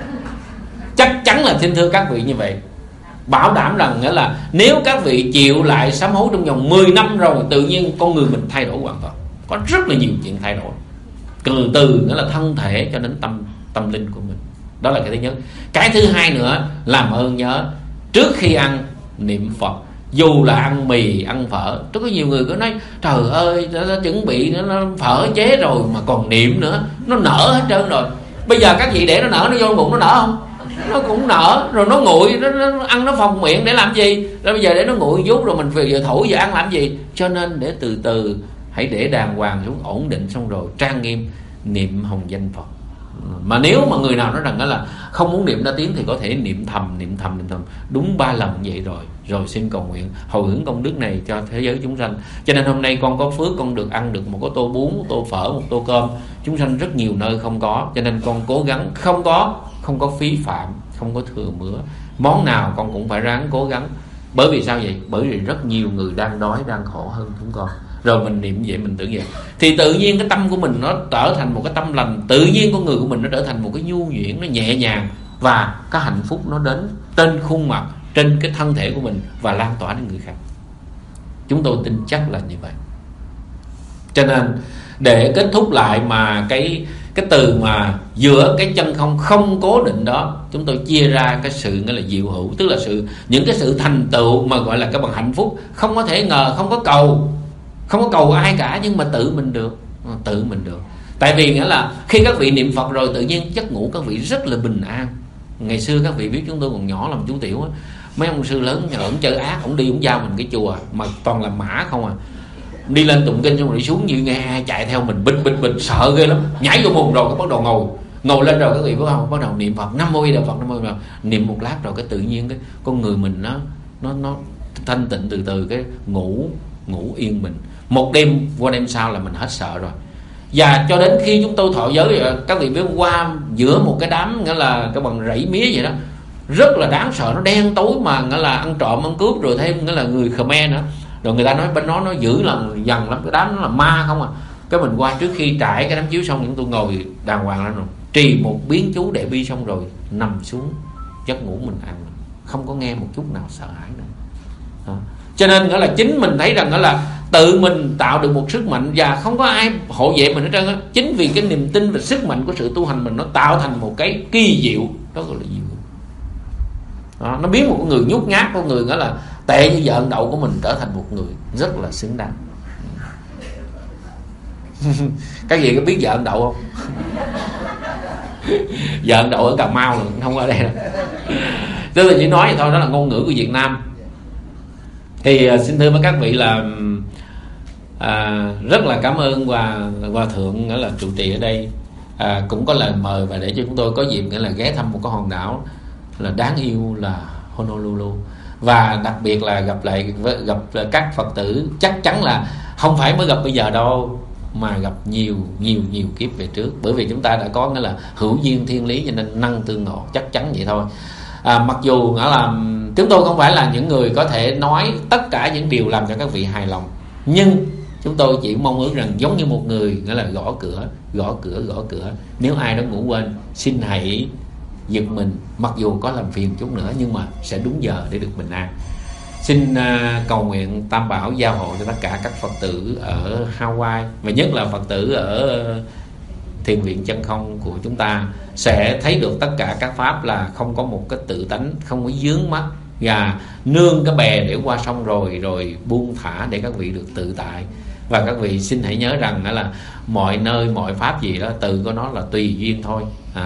Chắc chắn là xin thưa các vị như vậy, bảo đảm rằng nghĩa là nếu các vị chịu lại sám hối trong vòng 10 năm rồi, tự nhiên con người mình thay đổi hoàn toàn. Có rất là nhiều chuyện thay đổi, từ nghĩa là thân thể cho đến tâm linh của mình. Đó là cái thứ nhất. Cái thứ hai nữa, làm ơn nhớ trước khi ăn niệm Phật. Dù là ăn mì, ăn phở. Có nhiều người cứ nói trời ơi, nó chuẩn bị nó phở chế rồi mà còn niệm nữa, nó nở hết trơn rồi. Bây giờ các vị để nó nở, nó vô bụng nó nở không? Nó cũng nở, rồi nó nguội, nó ăn nó phòng miệng để làm gì? Rồi bây giờ để nó nguội vút rồi mình về giờ thổi giờ ăn làm gì? Cho nên để từ từ hãy để đàng hoàng xuống, ổn định xong rồi trang nghiêm niệm hồng danh Phật. Mà nếu mà người nào nói rằng đó là không muốn niệm ra tiếng thì có thể niệm thầm đúng 3 lần vậy rồi xin cầu nguyện hồi hướng công đức này cho thế giới chúng sanh. Cho nên hôm nay con có phước, con được ăn được một cái tô bún, một tô phở, một tô cơm. Chúng sanh rất nhiều nơi không có, cho nên con cố gắng không có phí phạm, không có thừa mứa. Món nào con cũng phải ráng cố gắng. Bởi vì sao vậy? Bởi vì rất nhiều người đang đói, đang khổ hơn chúng con. Rồi mình niệm vậy, mình tưởng vậy thì tự nhiên cái tâm của mình nó trở thành một cái tâm lành. Tự nhiên con người của mình nó trở thành một cái nhu nhuyễn, nó nhẹ nhàng, và cái hạnh phúc nó đến trên khuôn mặt, trên cái thân thể của mình và lan tỏa đến người khác. Chúng tôi tin chắc là như vậy. Cho nên để kết thúc lại mà cái từ mà giữa cái chân không cố định đó, chúng tôi chia ra cái sự nghĩa là diệu hữu, tức là những cái sự thành tựu mà gọi là cái bằng hạnh phúc, không có thể ngờ, không có cầu ai cả, nhưng mà tự mình được. Tại vì nghĩa là khi các vị niệm Phật rồi, tự nhiên giấc ngủ các vị rất là bình an. Ngày xưa các vị biết chúng tôi còn nhỏ làm chú tiểu á, mấy ông sư lớn ổng chơi ác, ổng đi ổng giao mình cái chùa mà toàn là mã không à, đi lên tụng kinh xong rồi đi xuống như nghe ai chạy theo mình bịch sợ ghê lắm, nhảy vô mồm rồi cái bắt đầu ngồi Ngồi lên rồi các vị biết không, bắt đầu niệm Phật, Nam Mô Di Đà Phật, Nam Mô Di Đà Phật, niệm một lát rồi cái tự nhiên cái con người mình nó thanh tịnh, từ từ cái ngủ yên bình. Một đêm qua đêm sau là mình hết sợ rồi. Và cho đến khi chúng tôi thọ giới, các vị biết qua giữa một cái đám nghĩa là cái bằng rẫy mía vậy đó, rất là đáng sợ, nó đen tối mà nghĩa là ăn trộm ăn cướp, rồi thêm nghĩa là người Khmer nữa. Rồi người ta nói bên nó dữ là dần lắm, cái đám nó là ma không à. Cái mình qua trước khi trải cái đám chiếu xong, chúng tôi ngồi đàng hoàng lên rồi, trì một biến chú Đại Bi xong rồi nằm xuống giấc ngủ mình ăn, không có nghe một chút nào sợ hãi nữa. Đó. Cho nên nghĩa là chính mình thấy rằng nghĩa là tự mình tạo được một sức mạnh và không có ai hộ vệ mình hết trơn á. Chính vì cái niềm tin và sức mạnh của sự tu hành mình, nó tạo thành một cái kỳ diệu, đó gọi là diệu. Đó, nó biến một người nhút nhát, con người nghĩa là tệ như vợ đậu của mình trở thành một người rất là xứng đáng. Các vị có biết vợ đậu không? Vợ đậu ở Cà Mau, không ở đây đâu. Tức là chỉ nói vậy thôi, đó là ngôn ngữ của Việt Nam. Thì xin thưa với các vị là rất là cảm ơn Hòa Thượng nghĩa là trụ trì ở đây, cũng có lời mời và để cho chúng tôi có dịp nghĩa là ghé thăm một cái hòn đảo là đáng yêu là Honolulu. Và đặc biệt là gặp các Phật tử, chắc chắn là không phải mới gặp bây giờ đâu, mà gặp nhiều kiếp về trước. Bởi vì chúng ta đã có nghĩa là hữu duyên thiên lý, cho nên năng tương ngộ, chắc chắn vậy thôi. Mặc dù nghĩa là chúng tôi không phải là những người có thể nói tất cả những điều làm cho các vị hài lòng, nhưng chúng tôi chỉ mong ước rằng giống như một người nghĩa là gõ cửa, nếu ai đó ngủ quên, xin hãy giật mình, mặc dù có làm phiền chút nữa nhưng mà sẽ đúng giờ để được bình an. Xin cầu nguyện Tam Bảo gia hộ cho tất cả các Phật tử ở Hawaii, và nhất là Phật tử ở Thiền viện Chân Không của chúng ta sẽ thấy được tất cả các pháp là không có một cái tự tánh, không có dướng mắt và nương cái bè để qua sông rồi buông thả để các vị được tự tại. Và các vị xin hãy nhớ rằng là mọi nơi mọi pháp gì đó từ của nó là tùy duyên thôi.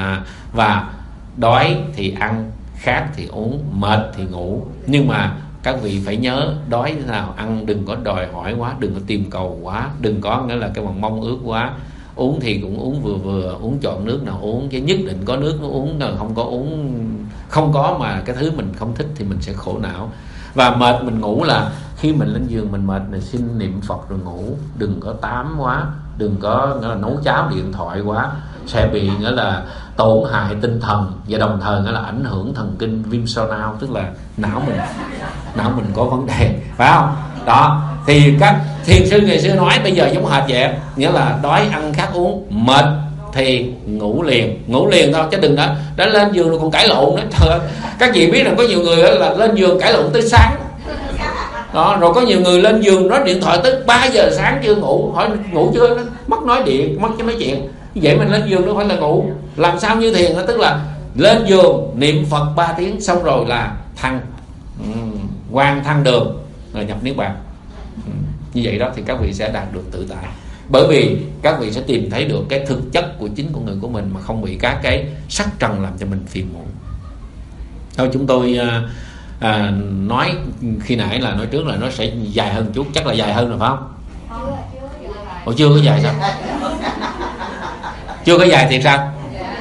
Và đói thì ăn, khát thì uống, mệt thì ngủ. Nhưng mà các vị phải nhớ, đói thế nào ăn đừng có đòi hỏi quá, đừng có tìm cầu quá, đừng có nghĩa là cái bằng mong ước quá. Uống thì cũng uống vừa, uống chọn nước nào uống, chứ nhất định có nước nó uống, không có uống không có mà cái thứ mình không thích thì mình sẽ khổ não. Và mệt mình ngủ là khi mình lên giường mình mệt thì xin niệm Phật rồi ngủ, đừng có tám quá, đừng có nghĩa là nấu cháo điện thoại quá, sẽ bị nghĩa là tổn hại tinh thần và đồng thời nghĩa là ảnh hưởng thần kinh viêm sao não, tức là não mình có vấn đề, phải không? Đó thì các thiền sư ngày xưa nói bây giờ giống hệt vậy, nghĩa là đói ăn khát uống, mệt thì ngủ liền thôi, chứ đừng đã lên giường rồi còn cãi lộn nữa. Trời ơi, các vị biết rằng có nhiều người là lên giường cãi lộn tới sáng đó, rồi có nhiều người lên giường nói điện thoại tới 3 giờ sáng chưa ngủ, hỏi ngủ chưa, nó mất nói điện, mất cái nói chuyện. Vậy mình lên giường nó phải là ngủ, làm sao như thiền đó, tức là lên giường niệm Phật 3 tiếng xong rồi là quang thăng đường rồi nhập niết bàn. Như vậy đó thì các vị sẽ đạt được tự tại, bởi vì các vị sẽ tìm thấy được cái thực chất của chính con người của mình mà không bị các cái sắc trần làm cho mình phiền muộn. Thôi chúng tôi nói khi nãy là nói trước là nó sẽ dài hơn chút, chắc là dài hơn rồi phải không? Ủa chưa có dài sao? Chưa có dài thì sao?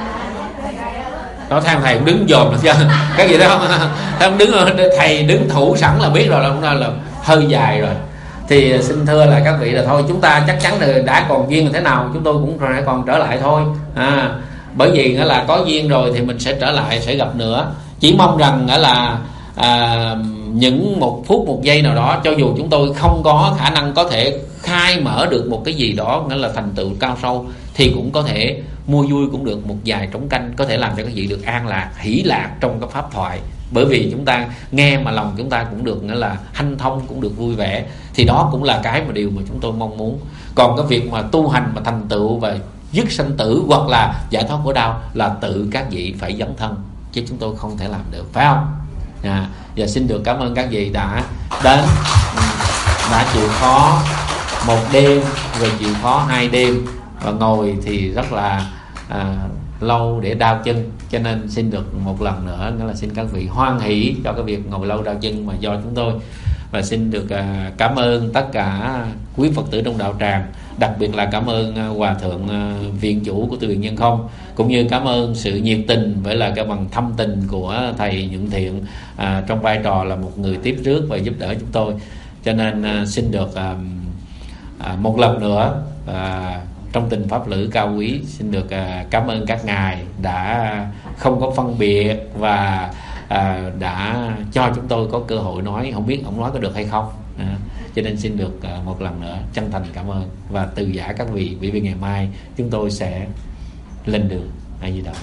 Đó, thầy cũng đứng dòm được chưa? Cái gì đó không? Thầy đứng thủ sẵn là biết rồi, là hơi dài rồi. Thì xin thưa là các vị là thôi, chúng ta chắc chắn là đã còn duyên là thế nào chúng tôi cũng sẽ còn trở lại thôi. Bởi vì là có duyên rồi thì mình sẽ trở lại, sẽ gặp nữa. Chỉ mong rằng là những một phút một giây nào đó, cho dù chúng tôi không có khả năng có thể khai mở được một cái gì đó nghĩa là thành tựu cao sâu, thì cũng có thể mua vui cũng được một vài trống canh, có thể làm cho các vị được an lạc, hỷ lạc trong cái pháp thoại. Bởi vì chúng ta nghe mà lòng chúng ta cũng được nghĩa là hanh thông, cũng được vui vẻ. Thì đó cũng là cái mà điều mà chúng tôi mong muốn. Còn cái việc mà tu hành mà thành tựu và dứt sanh tử hoặc là giải thoát khổ đau là tự các vị phải dấn thân, chứ chúng tôi không thể làm được, phải không? Và xin được cảm ơn các vị đã đến, đã chịu khó một đêm rồi chịu khó 2 đêm, và ngồi thì rất là lâu để đau chân, cho nên xin được một lần nữa nghĩa là xin các vị hoan hỷ cho cái việc ngồi lâu đau chân mà do chúng tôi. Và xin được cảm ơn tất cả quý Phật tử trong đạo tràng đặc biệt là cảm ơn Hòa Thượng Viện Chủ của Từ Viện Nhân Không, cũng như cảm ơn sự nhiệt tình với là cái bằng thâm tình của thầy Nhuận Thiện trong vai trò là một người tiếp rước và giúp đỡ chúng tôi. Cho nên xin được một lần nữa trong tình pháp lữ cao quý, xin được cảm ơn các ngài đã không có phân biệt và đã cho chúng tôi có cơ hội nói. Không biết ông nói có được hay không, cho nên xin được một lần nữa chân thành cảm ơn và từ giả các vị, bởi vì ngày mai chúng tôi sẽ lên đường. Ai gì đó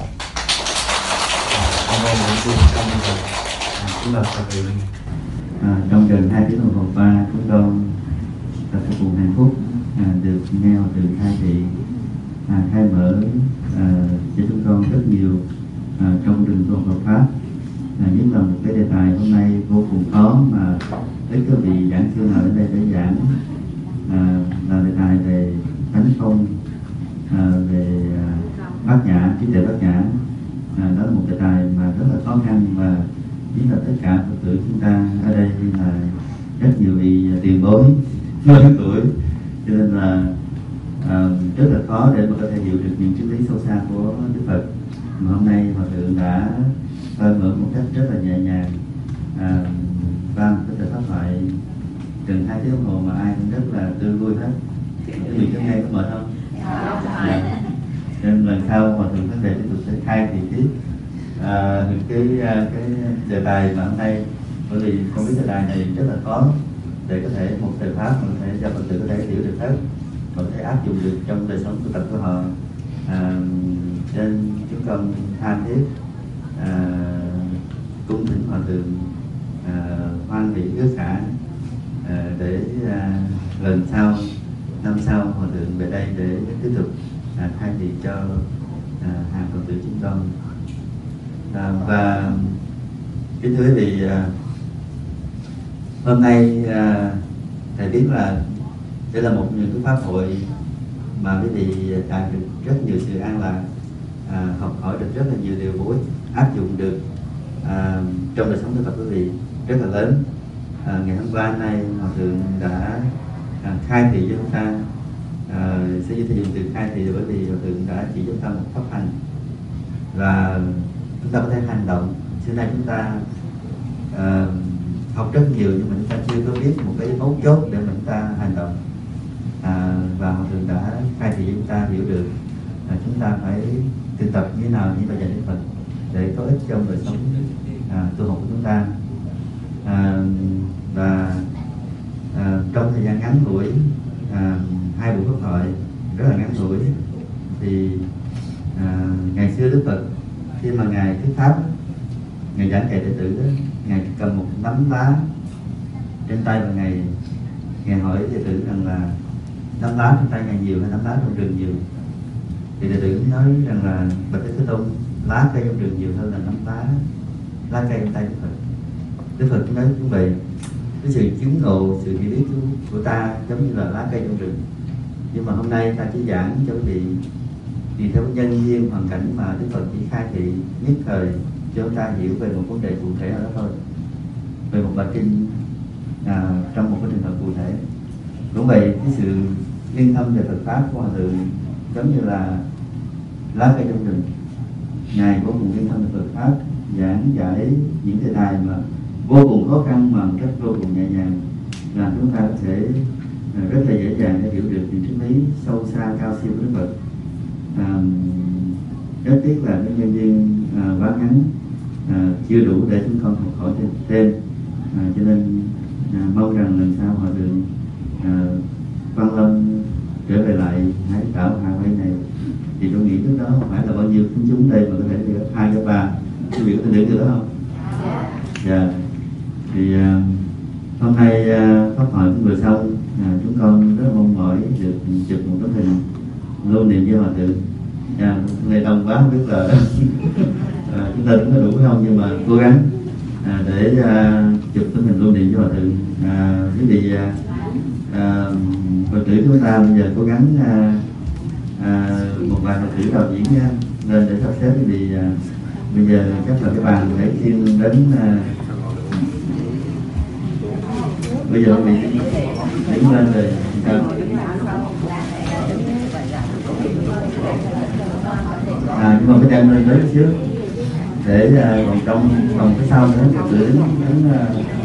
trong gần 2 tiếng đồng hồ qua, chúng tôi thật vô cùng hạnh phúc được nghe Hòa Thượng khai thị khai mở cho chúng con rất nhiều trong đường tu Phật pháp, nhất là một cái đề tài hôm nay vô cùng khó mà ít có vị giảng sư nào đến đây để giảng, là đề tài về thánh phong, về bát nhã, trí tuệ bát nhã. Đó là một đề tài mà rất là khó khăn, và chính là tất cả Phật tử chúng ta ở đây là rất nhiều vị tiền bối lớn tuổi, cho nên là rất là khó để mà có thể hiểu được những triết lý sâu xa của Đức Phật. Mà hôm nay Hòa Thượng đã mở một cách rất là nhẹ nhàng và có thể pháp thoại gần 2 tiếng đồng hồ mà ai cũng rất là tươi vui hết. Cái vị hôm nay có mệt không? Nên lần sau Hòa Thượng vấn đề tiếp tục sẽ khai thì tiếp cái đề tài mà hôm nay, bởi vì không biết đề tài này rất là khó để có thể một đề pháp mà có thể cho Phật tử có thể hiểu được hết và có thể áp dụng được trong đời sống tu tập của họ. Nên chúng con tha thiết cung thỉnh Hòa Thượng hoan hỷ hứa xả để lần sau, năm sau Hòa Thượng về đây để tiếp tục khai thị cho hàng Phật tử chúng con. Và kính thưa quý vị, hôm nay thầy biết là đây là một những cái pháp hội mà quý vị đạt được rất nhiều sự an lạc, học hỏi được rất là nhiều điều bổ ích, áp dụng được trong đời sống tu tập quý vị rất là lớn. Ngày hôm qua nay Hòa Thượng đã khai thị cho chúng ta, sẽ dùng từ khai thị bởi vì Hòa Thượng đã chỉ chúng ta một pháp hành và chúng ta có thể hành động. Xưa nay chúng ta học rất nhiều nhưng mà chúng ta chưa có biết một cái mấu chốt để mà chúng ta hành động, và Hòa Thượng đã khai thị chúng ta hiểu được chúng ta phải thực tập như thế nào như bài dạy Đức Phật để có ích trong đời sống tu học của chúng ta. Và trong thời gian ngắn ngủi, 2 buổi pháp thoại rất là ngắn ngủi, thì ngày xưa Đức Phật khi mà ngài thuyết pháp, ngài giảng dạy đệ tử đó, ngài cầm một nắm lá trên tay và ngài hỏi đệ tử rằng là nắm lá trên tay ngài nhiều hay nắm lá trong rừng nhiều. Thì đệ tử nói rằng là bạch Thế Tôn, lá cây trong rừng nhiều hơn là nắm lá cây trong tay Đức Phật. Đức Phật cũng nói như vậy, cái sự chứng ngộ, sự hiểu biết của ta giống như là lá cây trong rừng. Nhưng mà hôm nay ta chỉ giảng cho quý vị vì theo nhân duyên hoàn cảnh mà Đức Phật chỉ khai thị nhất thời cho chúng ta hiểu về một vấn đề cụ thể nào đó thôi, về một bài kinh trong một cái trường hợp cụ thể. Cũng vậy, cái sự liên tâm về Phật pháp của Hòa Thượng giống như là lá cây trong rừng. Ngài vô cùng liên tâm về Phật pháp, giảng giải những đề tài mà vô cùng khó khăn mà một cách vô cùng nhẹ nhàng, làm chúng ta có thể rất là dễ dàng để hiểu được những triết lý sâu xa cao siêu của Đức Phật. Rất tiếc là cái nhân viên quá ngắn, chưa đủ để chúng con học hỏi thêm, cho nên mong rằng lần sau Hòa Thượng Văn Lâm trở về lại Hải đảo Hà Quay này, thì tôi nghĩ lúc đó không phải là bao nhiêu chúng đây mà có thể được 2 cho 3. Quý vị có thể được đó không? Dạ. Thì hôm nay pháp thoại cũng vừa xong, chúng con rất mong mỏi được chụp một tấm hình lưu niệm với Hòa Thượng. Ngày đông quá không biết là chúng ta cũng có đủ không, nhưng mà cố gắng để chụp tấm hình lưu niệm với Hòa Thượng. Quý vị Phật tử chúng ta bây giờ cố gắng một vài Phật tử đạo diễn lên để sắp xếp. Vì bây giờ chắc là cái bàn để khiêng đến bây giờ bị đứng lên rồi. nhưng mà phải đem lên tới xíu để còn trong vòng cái sau nữa gửi đến